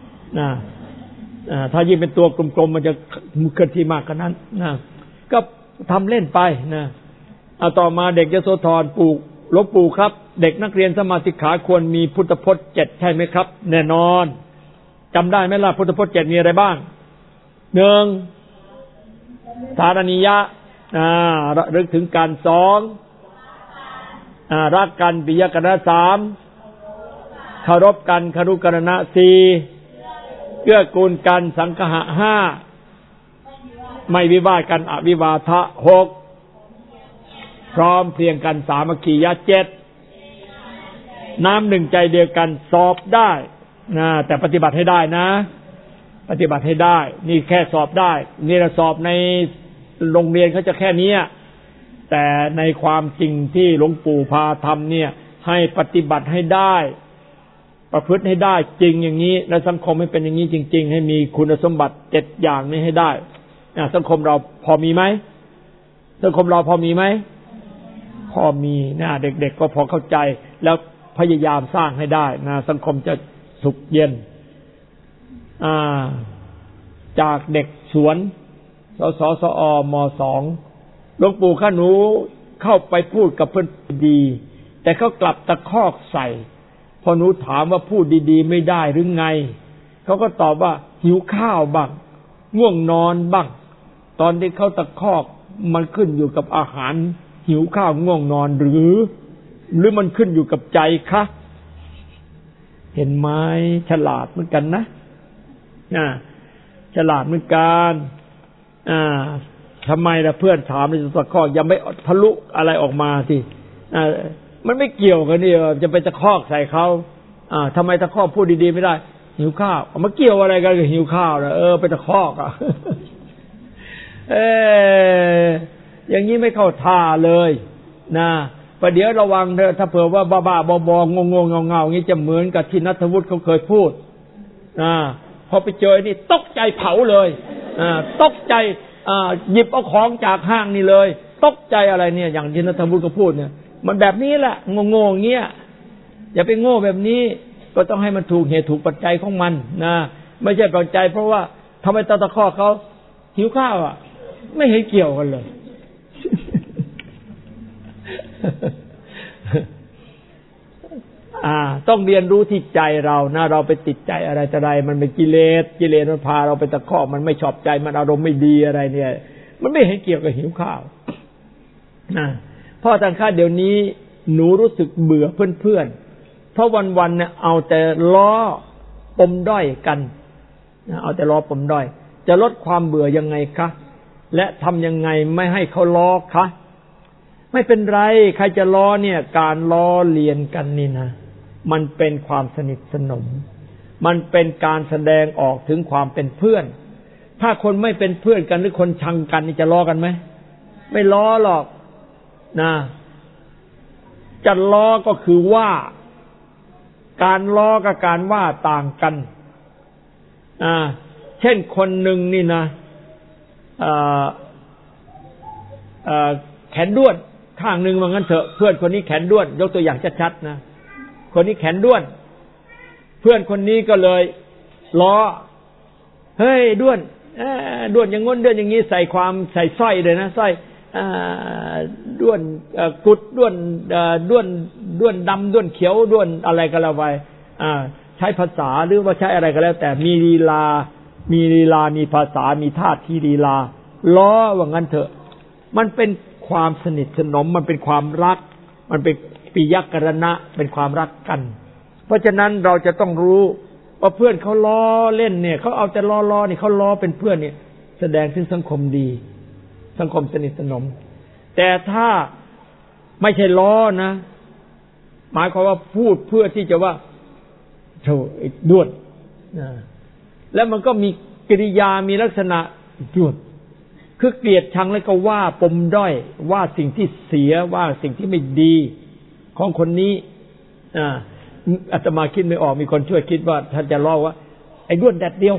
ถ้ายิ่งเป็นตัวกลมๆมันจะเคลื่อนที่มากกว่านั้นก็ทำเล่นไปต่อมาเด็กยโสธรหลวงปู่ครับเด็กนักเรียนสมาธิขาควรมีพุทธพจน์7ใช่ไหมครับแน่นอนจำได้ไหมล่ะพุทธพจน์7มีอะไรบ้าง1สารณียะระลึกถึงกัน2รักกันปิยกรณะ3เคารพกันครุกรณะ4เกื้อกูลกันสังฆะ5ไม่วิวาทกันอวิวาทะ6พร้อมเพรียงกันสามัคคียะ7น้ำหนึ่งใจเดียวกันสอบได้แต่ปฏิบัติให้ได้นะปฏิบัติให้ได้นี่แค่สอบได้นี่เราสอบในโรงเรียนเขาจะแค่นี้แต่ในความจริงที่หลวงปู่พาทำเนี่ยให้ปฏิบัติให้ได้ประพฤติให้ได้จริงอย่างนี้และสังคมให้เป็นอย่างนี้จริงๆให้มีคุณสมบัติ7อย่างนี้ให้ได้สังคมเราพอมีไหมสังคมเราพอมีไหมพอมีเด็กๆก็พอเข้าใจแล้วพยายามสร้างให้ได้สังคมจะสุขเย็นจากเด็กสวนสสอม2หลวงปู่ข้าหนูเข้าไปพูดกับเพื่อนดีแต่เขากลับตะคอกใส่พอหนูถามว่าพูดดีๆไม่ได้หรือไงเขาก็ตอบว่าหิวข้าวบ้างง่วงนอนบ้างตอนที่เขาตะคอกมันขึ้นอยู่กับอาหารหิวข้าวง่วงนอนหรือมันขึ้นอยู่กับใจคะเห็นไหมฉลาดเหมือนกันนะฉลาดเหมือนกันทำไมล่ะเพื่อนถามในตะคอกยังไม่ทะลุอะไรออกมาสิมันไม่เกี่ยวกันนี่จะไปตะคอกใส่เขาทำไมตะคอกพูดดีๆไม่ได้หิวข้าวมันเกี่ยวอะไรกันกับหิวข้าวนะไปตะคอกอย่างนี้ไม่เข้าท่าเลยประเดี๋ยวระวังเถอะถ้าเผื่อว่าบ้าๆบอๆงงๆเงาๆอย่างนี้จะเหมือนกับที่ณัฐวุฒิเขาเคยพูดพอไปเจอนี่ตกใจเผาเลยตกใจหยิบเอาของจากห้างนี่เลยตกใจอะไรเนี่ยอย่างที่ณัฐวุฒิเขาพูดเนี่ยมันแบบนี้แหละงงๆอย่างเงี้ยอย่าไปโง่แบบนี้ก็ต้องให้มันถูกเหตุถูกปัจจัยของมันไม่ใช่ปัจจัยเพราะว่าทำไมตะคอกเขาหิวข้าวไม่เห็นเกี่ยวกันเลยต้องเรียนรู้ที่ใจเรานะเราไปติดใจอะไรแต่ไรมันเป็นกิเลสมันพาเราไปตะคอกมันไม่ชอบใจมันอารมณ์ไม่ดีอะไรเนี่ยมันไม่เห็นเกี่ยวกับหิวข้าวพ่อทางข้าเดี๋ยวนี้หนูรู้สึกเบื่อเพื่อนๆเพราะวันๆเนี่ยเอาแต่ล้อปมด้อยกันเอาแต่ล้อปมด้อยจะลดความเบื่อยังไงคะและทำยังไงไม่ให้เขาล้อคะไม่เป็นไรใครจะล้อเนี่ยการล้อเลียนกันนี่นะมันเป็นความสนิทสนมมันเป็นการแสดงออกถึงความเป็นเพื่อนถ้าคนไม่เป็นเพื่อนกันหรือคนชังกันนี่จะล้อกันไหมไม่ล้อหรอกนะจะล้อก็คือว่าการล้อกับการว่าต่างกันเช่นคนหนึ่งนี่นะแขนด้วนข้างหนึ่งว่างั้นเถอะเพื่อนคนนี้แขนด้วนยกตัวอย่างชัดๆนะคนนี้แขนด้วนเพื่อนคนนี้ก็เลยล้อเฮ้ยด้วนด้วนอย่างง้นด้วนอย่างนี้ใส่สร้อยเลยนะสร้อยด้วนกุดด้วนดำด้วนเขียวด้วนอะไรก็แล้วไปใช้ภาษาหรือว่าใช้อะไรก็แล้วแต่มีลีลามีภาษามีท่าทีลีลาล้อว่างั้นเถอะมันเป็นความสนิทสนมมันเป็นความรักมันเป็นปิยกรณะเป็นความรักกันเพราะฉะนั้นเราจะต้องรู้ว่าเพื่อนเขาล้อเล่นเนี่ยเขาเอาแต่ล้อนี่เขาล้อเป็นเพื่อนเนี่ยแสดงถึงสังคมดีสังคมสนิทสนมแต่ถ้าไม่ใช่ล้อนะหมายความว่าพูดเพื่อที่จะว่าโธ่ไอ้ด้วนแล้วมันก็มีกิริยามีลักษณะด้วนคือเกลียดชังแล้วก็ว่าปมด้อยว่าสิ่งที่เสียว่าสิ่งที่ไม่ดีของคนนี้อาตมาคิดไม่ออกมีคนช่วยคิดว่าท่านจะล้อว่าไอ้ด้วนแดดเดียว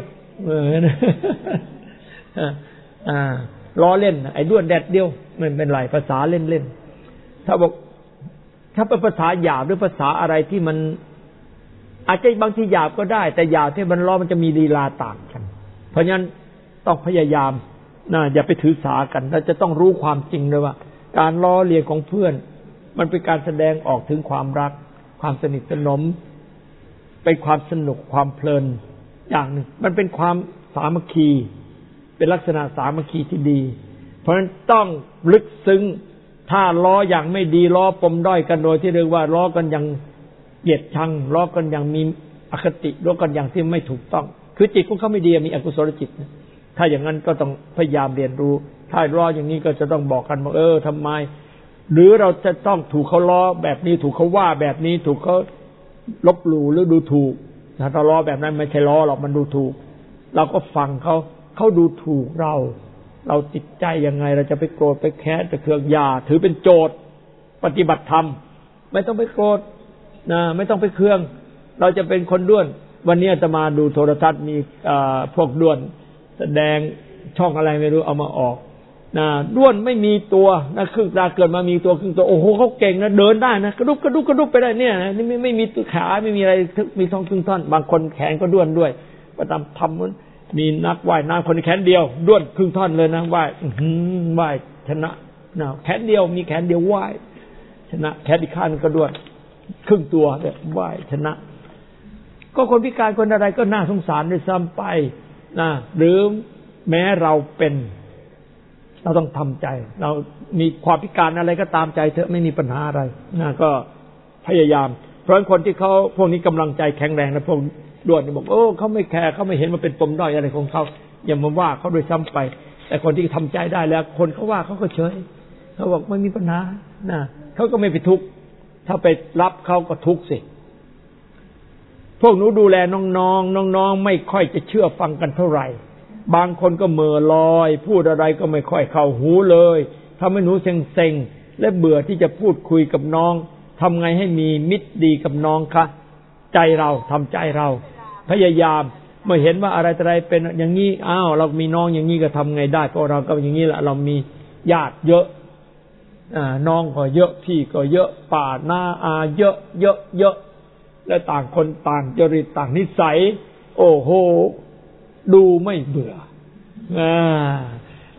ล้อเล่นไอ้ด้วนแดดเดียวมันเป็นไรภาษาเล่นๆถ้าบอกถ้าเป็นภาษาหยาบหรือภาษาอะไรที่มันอาจจะบางทีหยาบก็ได้แต่หยาบที่มันล้อมันจะมีลีลาต่างกันเพราะฉะนั้นต้องพยายามอย่าไปถือสากันเราจะต้องรู้ความจริงเลยว่าการล้อเลียนของเพื่อนมันเป็นการแสดงออกถึงความรักความสนิทสนมเป็นความสนุกความเพลินอย่างหนึ่งมันเป็นความสามัคคีเป็นลักษณะสามัคคีที่ดีเพราะฉะนั้นต้องลึกซึ้งถ้าล้ออย่างไม่ดีล้อปมด้อยกันโดยที่เรียกว่าล้อกันอย่างเกลียดชังล้อกันอย่างมีอคติล้อกันอย่างที่ไม่ถูกต้องคือจิตของเขาไม่ดีมีอกุศลจิตถ้าอย่างนั้นก็ต้องพยายามเรียนรู้ถ้าล้ออย่างนี้ก็จะต้องบอกกันว่าทำไมหรือเราจะต้องถูกเขาล้อแบบนี้ถูกเขาว่าแบบนี้ถูกเขาลบหลู่หรือดูถูกถ้าเราล้อแบบนั้นไม่ใช่ล้อหรอกมันดูถูกเราก็ฟังเขาดูถูกเราจิตใจยังไงเราจะไปโกรธไปแค้นไปเคืองถือเป็นโจทย์ปฏิบัติธรรมไม่ต้องไปโกรธไม่ต้องไปเคืองเราจะเป็นคนด้วนวันนี้อาตมาดูโทรทัศน์มีพวกด้วนแสดงช่องอะไรไม่รู้เอามาออกด้วนไม่มีตัวครึ่งตาเกิดมามีตัวครึ่งตัวโอ้โหเขาเก่งนะเดินได้นะกระดุบไปได้เนี่ยนี่ไม่มีตัวขาไม่มีอะไรมีท้องครึ่งท่อนบางคนแขนก็ด้วนด้วยประจำทำมีนักว่ายน้ำคนแขนเดียวด้วนครึ่งท่อนเลยนะว่ายชนะแขนเดียวมีแขนเดียวว่ายชนะแขนอีกข้างก็ด้วนครึ่งตัวเนี่ยว่ายชนะก็คนพิการคนอะไรก็น่าสงสารด้วยซ้ำไปหรือแม้เราเป็นเราต้องทำใจเรามีความพิการอะไรก็ตามใจเถอะไม่มีปัญหาอะไรก็พยายามเพราะคนที่เขาพวกนี้กำลังใจแข็งแรงนะพวกด้วนบอกเขาไม่แคร์เขาไม่เห็นมันเป็นปมด้อยอะไรของเขาอย่ามาว่าเขาโดยซ้ำไปแต่คนที่ทำใจได้แล้วคนเขาว่าเขาก็เฉยเขาบอกไม่มีปัญหาเขาก็ไม่ไปทุกข์ถ้าไปรับเขาก็ทุกข์สิพวกหนูดูแลน้องไม่ค่อยจะเชื่อฟังกันเท่าไหร่บางคนก็เหม่อลอยพูดอะไรก็ไม่ค่อยเข้าหูเลยทำให้หนูเซ็งและเบื่อที่จะพูดคุยกับน้องทำไงให้มีมิตรดีกับน้องคะใจเราทำใจเราพยายามเมื่อเห็นว่าอะไรเป็นอย่างนี้เรามีน้องอย่างนี้ก็ทำไงได้เพราะเราก็อย่างนี้แหละเรามีญาติเยอะน้องก็เยอะพี่ก็เยอะป่าหน้าอาเยอะและต่างคนต่างจริตต่างนิสัยโอ้โหดูไม่เบื่อ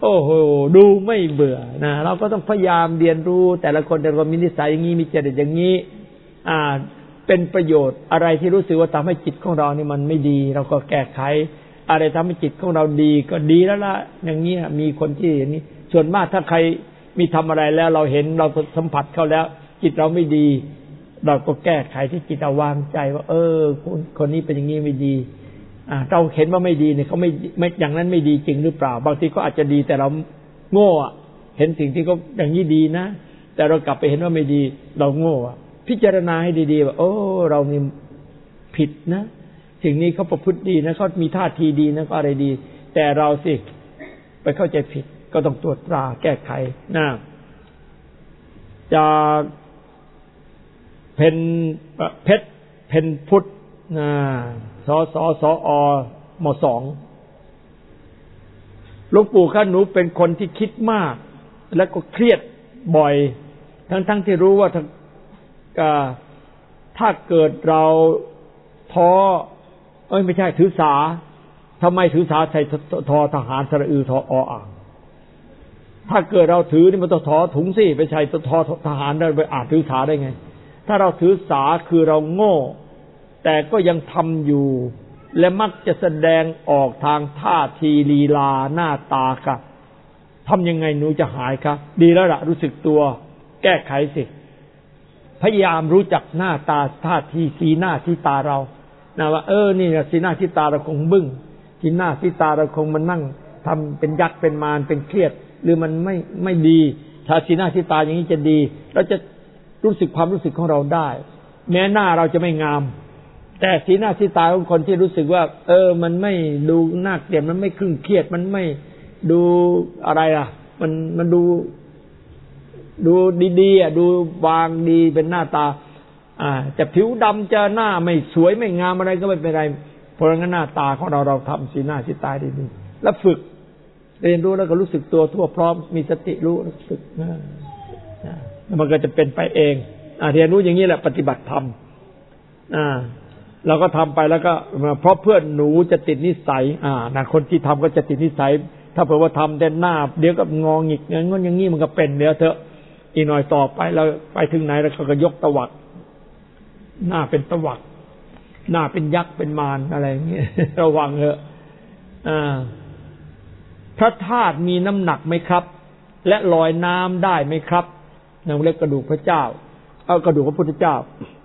โอ้โหดูไม่เบื่อนะเราก็ต้องพยายามเรียนรู้แต่ละคนมีนิสัยอย่างนี้มีจริตอย่างนี้เป็นประโยชน์อะไรที่รู้สึกว่าทำให้จิตของเรานี่มันไม่ดีเราก็แก้ไขอะไรทำให้จิตของเราดีก็ดีแล้วล่ะอย่างนี้มีคนที่อย่างนี้ส่วนมากถ้าใครมีทำอะไรแล้วเราเห็นเราสัมผัสเขาแล้วจิตเราไม่ดีเราก็แก้ไขที่จิตเราวางใจว่าคนนี้เป็นอย่างนี้ไม่ดีเราเห็นว่าไม่ดีเนี่ยเขาไม่อย่างนั้นไม่ดีจริงหรือเปล่าบางทีก็อาจจะดีแต่เราโง่เห็นสิ่งที่เขาอย่างนี้ดีนะแต่เรากลับไปเห็นว่าไม่ดีเราโง่พิจารณาให้ดีๆว่าเรานี่ผิดนะสิ่งนี้เขาประพฤติดีนะเขามีท่าทีดีนะก็อะไรดีแต่เราสิไปเข้าใจผิดก็ต้องตรวจตราแก้ไขนะจากเพชรเพนพุทธสอม.2 หลวงปู่คะหนูเป็นคนที่คิดมากแล้วก็เครียดบ่อยทั้งที่รู้ว่าถ้าเกิดเราท้อไม่ใช่ถือสาทำไมถือสาใส่ทอทหารสระอือทออ่างถ้าเกิดเราถือนี่มันต้องทอถุงสิไปใส่ทอทหารได้ไปถือสาได้ไงถ้าเราถือสาคือเราโง่แต่ก็ยังทำอยู่และมักจะแสดงออกทางท่าทีลีลาหน้าตาค่ะทำยังไงหนูจะหายคะดีแล้วล่ะรู้สึกตัวแก้ไขสิพยายามรู้จักหน้าตาท่าทีสีหน้าที่ตาเรานะว่านี่นะสีหน้าที่ตาเราคงบึ้งสีหน้าที่ตาเราคงมันนั่งทำเป็นยักษ์เป็นมารเป็นเครียดหรือมันไม่ดีถ้าสีหน้าที่ตาอย่างนี้จะดีเราจะรู้สึกความรู้สึกของเราได้แม้หน้าเราจะไม่งามแต่สีหน้าสีตาของคนที่รู้สึกว่ามันไม่ดูน่าเกลียดมันไม่ครึ่งเครียดมันไม่ดูอะไรมันดูดีๆดูวางดีเป็นหน้าตาจะผิวดำจะหน้าไม่สวยไม่งามอะไรก็ไม่เป็นไรเพราะงั้นหน้าตาของเราทำสีหน้าสีตาดีๆแล้วฝึกเรียนรู้แล้วก็รู้สึกตัวทั่วพร้อมมีสติรู้สึกมันก็จะเป็นไปเองเรียนรู้อย่างนี้แหละปฏิบัติธรรมเราก็ทำไปแล้วก็เพราะเพื่อนหนูจะติดนิสัยคนที่ทำก็จะติดนิสัยถ้าเผื่อว่าทำแต่หน้าเดี๋ยวก็งอหงิกงั้นอย่างนี้มันก็เป็นเดี๋ยวเถอะอีกหน่อยต่อไปเราไปถึงไหนแล้วเขาก็ยกตวัดหน้าเป็นตวัดหน้าเป็นยักษ์เป็นมารอะไรอย่างเงี้ยระวังเถอะพระธาตุมีน้ำหนักไหมครับและลอยน้ำได้ไหมครับนั่นเรียกกระดูกพระเจ้ากระดูกพระพุทธเจ้า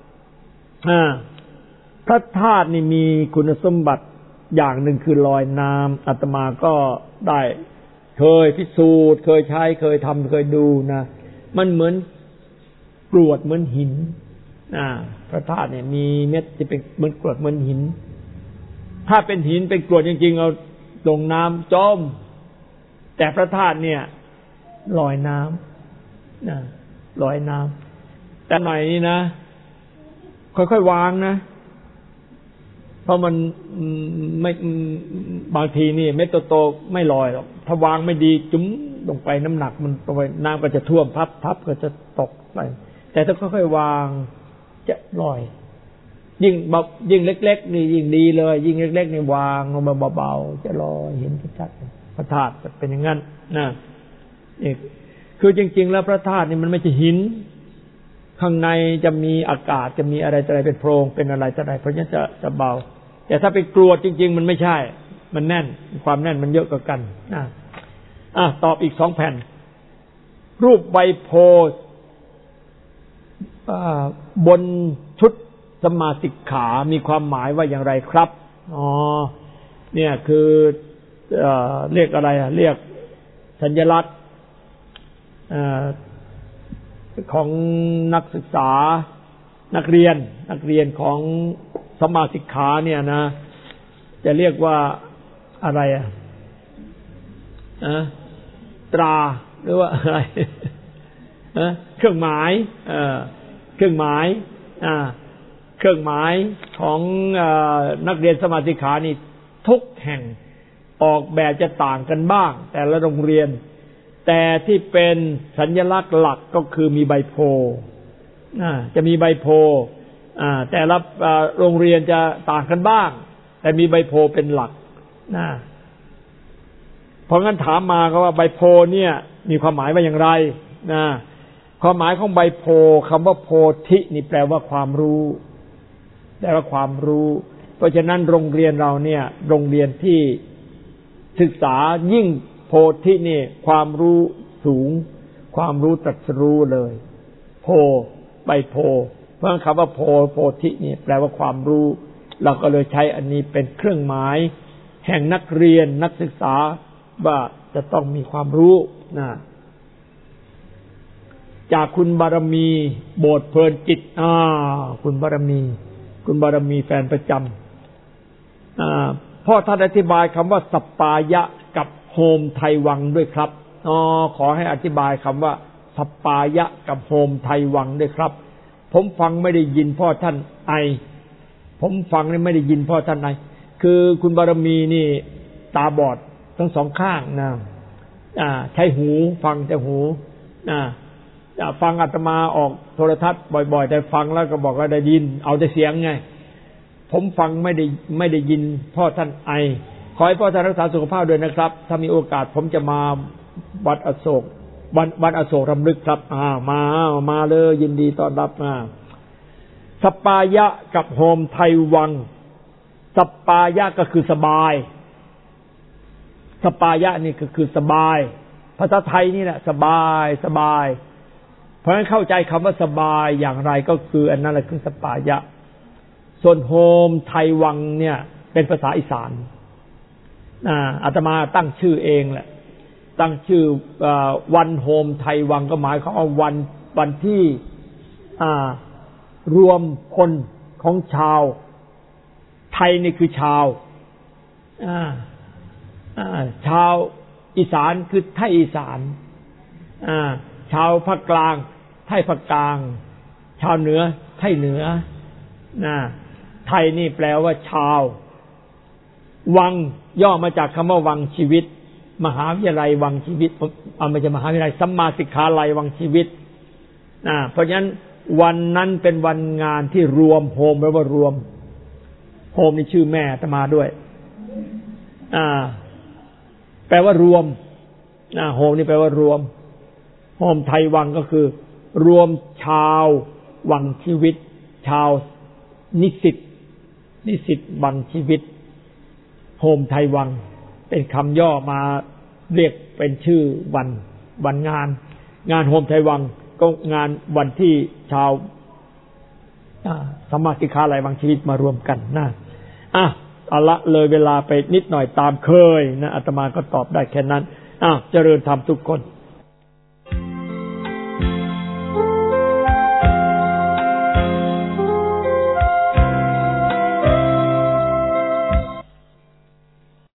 พระธาตุนี่มีคุณสมบัติอย่างหนึ่งคือลอยน้ำอาตมาก็ได้เคยพิสูจน์เคยใช้เคยทำเคยดูนะมันเหมือนกรวดเหมือนหินพระธาตุเนี่ยมีเม็ดจะเป็นเหมือนกรวดเหมือนหินถ้าเป็นหินเป็นกรวดจริงๆเอาลงน้ำจมแต่พระธาตุเนี่ยลอยน้ำลอยน้ำแต่หน่อยนี้นะค่อยๆวางนะเพราะมันไม่บางทีนี่เม็ดโตๆไม่ลอยหรอกถ้าวางไม่ดีจุ๋มลงไปน้ำหนักมันไปน้ำก็จะท่วมพับก็จะตกไปแต่ถ้าค่อยๆวางจะลอยยิ่งเล็กๆนี่ยิ่งดีเลยยิ่งเล็กๆนี่วางลงมาเบาๆจะลอยเห็นชัดๆพระธาตุเป็นอย่างนั้นนะนี่คือจริงๆแล้วพระธาตุนี่มันไม่ใช่หินข้างในจะมีอากาศจะมีอะไรเป็นโพรงเป็นอะไรอะไรเพราะฉะนั้นจะเบาแต่ถ้าเป็นกรวดจริงๆมันไม่ใช่มันแน่นความแน่นมันเยอะกว่ากันตอบอีก2แผ่นรูปใบโพบนชุดสมาสิกขามีความหมายว่าอย่างไรครับเนี่ยคือเรียกอะไรเรียกสัญลักษณ์ของนักศึกษานักเรียนของสมาสิกขาเนี่ยนะจะเรียกว่าอะไรตราหรือว่าอะไรเครื่องหมายเครื่องหมายของนักเรียนสมาสิกขานี่ทุกแห่งออกแบบจะต่างกันบ้างแต่ละโรงเรียนแต่ที่เป็นสัญลักษณ์หลักก็คือมีใบโพจะมีใบโพแต่ละโรงเรียนจะต่างกันบ้างแต่มีใบโพเป็นหลักเพราะงั้นถามมาก็ว่าใบโพเนี่ยมีความหมายว่าอย่างไรนะความหมายของใบโพคำว่าโพธินี่แปลว่าความรู้แปลว่าความรู้เพราะฉะนั้นโรงเรียนเราเนี่ยโรงเรียนที่ศึกษายิ่งโพธินี่ความรู้สูงความรู้ตรัสรู้เลยโพใบโพเพราะคำว่าโพธินี่แปลว่าความรู้เราก็เลยใช้อันนี้เป็นเครื่องหมายแห่งนักเรียนนักศึกษาว่าจะต้องมีความรู้นะจากคุณบารมีโบสถ์เพลินจิตคุณบารมีแฟนประจำพ่อท่านอธิบายคำว่าสัปปายะกับโฮมไทยวังด้วยครับขอให้อธิบายคำว่าสัปปายะกับโฮมไทยวังด้วยครับผมฟังไม่ได้ยินพ่อท่านไอผมฟังไม่ได้ยินพ่อท่านไอคือคุณบารมีนี่ตาบอดทั้งสองข้างนะใช้หูฟังแต่หูฟังอาตมาออกโทรทัศน์บ่อยๆแต่ฟังแล้วก็บอกว่าได้ยินเอาแต่เสียงไงผมฟังไม่ได้ยินพ่อท่านไอขอให้พ่อท่านรักษาสุขภาพด้วยนะครับถ้ามีโอกาสผมจะมาวัดอโศกวันอโศกรำลึกครับมาเลยยินดีต้อนรับสัปปายะกับโฮมไทยวังสัปปายะก็คือสบายสัปปายะนี่ก็คือสบายภาษาไทยนี่แหละสบายเพราะฉะนั้นเข้าใจคำว่าสบายอย่างไรก็คืออันนั้นแหละคือสัปปายะส่วนโฮมไทยวังเนี่ยเป็นภาษาอีสานอาตมาตั้งชื่อเองแหละตั้งชื่อวันโฮมไทยวังก็หมายความว่าวันที่รวมพลของชาวไทยนี่คือชาวอีสานคือไทยอีสานชาวภาคกลางไทยภาคกลางชาวเหนือไทยเหนือไทยนี่แปลว่าชาววังย่อมาจากคำว่าวังชีวิตมหาวิทยาลัยวังชีวิตไม่ใช่มหาวิทยาลัยสัมมาสิกขาลัยวังชีวิตเพราะฉะนั้นวันนั้นเป็นวันงานที่รวมโฮมแปลว่ารวมโฮมนี่ชื่อแม่อาตมาด้วยแปลว่ารวมโฮมนี่แปลว่ารวมโฮมไทยวังก็คือรวมชาววังชีวิตชาวนิสิตวังชีวิตโฮมไทยวังเป็นคำย่อมาเรียกเป็นชื่อวันงานโฮมไทยวังก็งานวันที่ชาวสัมมาสิกขาลัยวังชีวิตมารวมกันเอาละเลยเวลาไปนิดหน่อยตามเคยนะอาตมาก็ตอบได้แค่นั้นเจริญธรรมทุกคน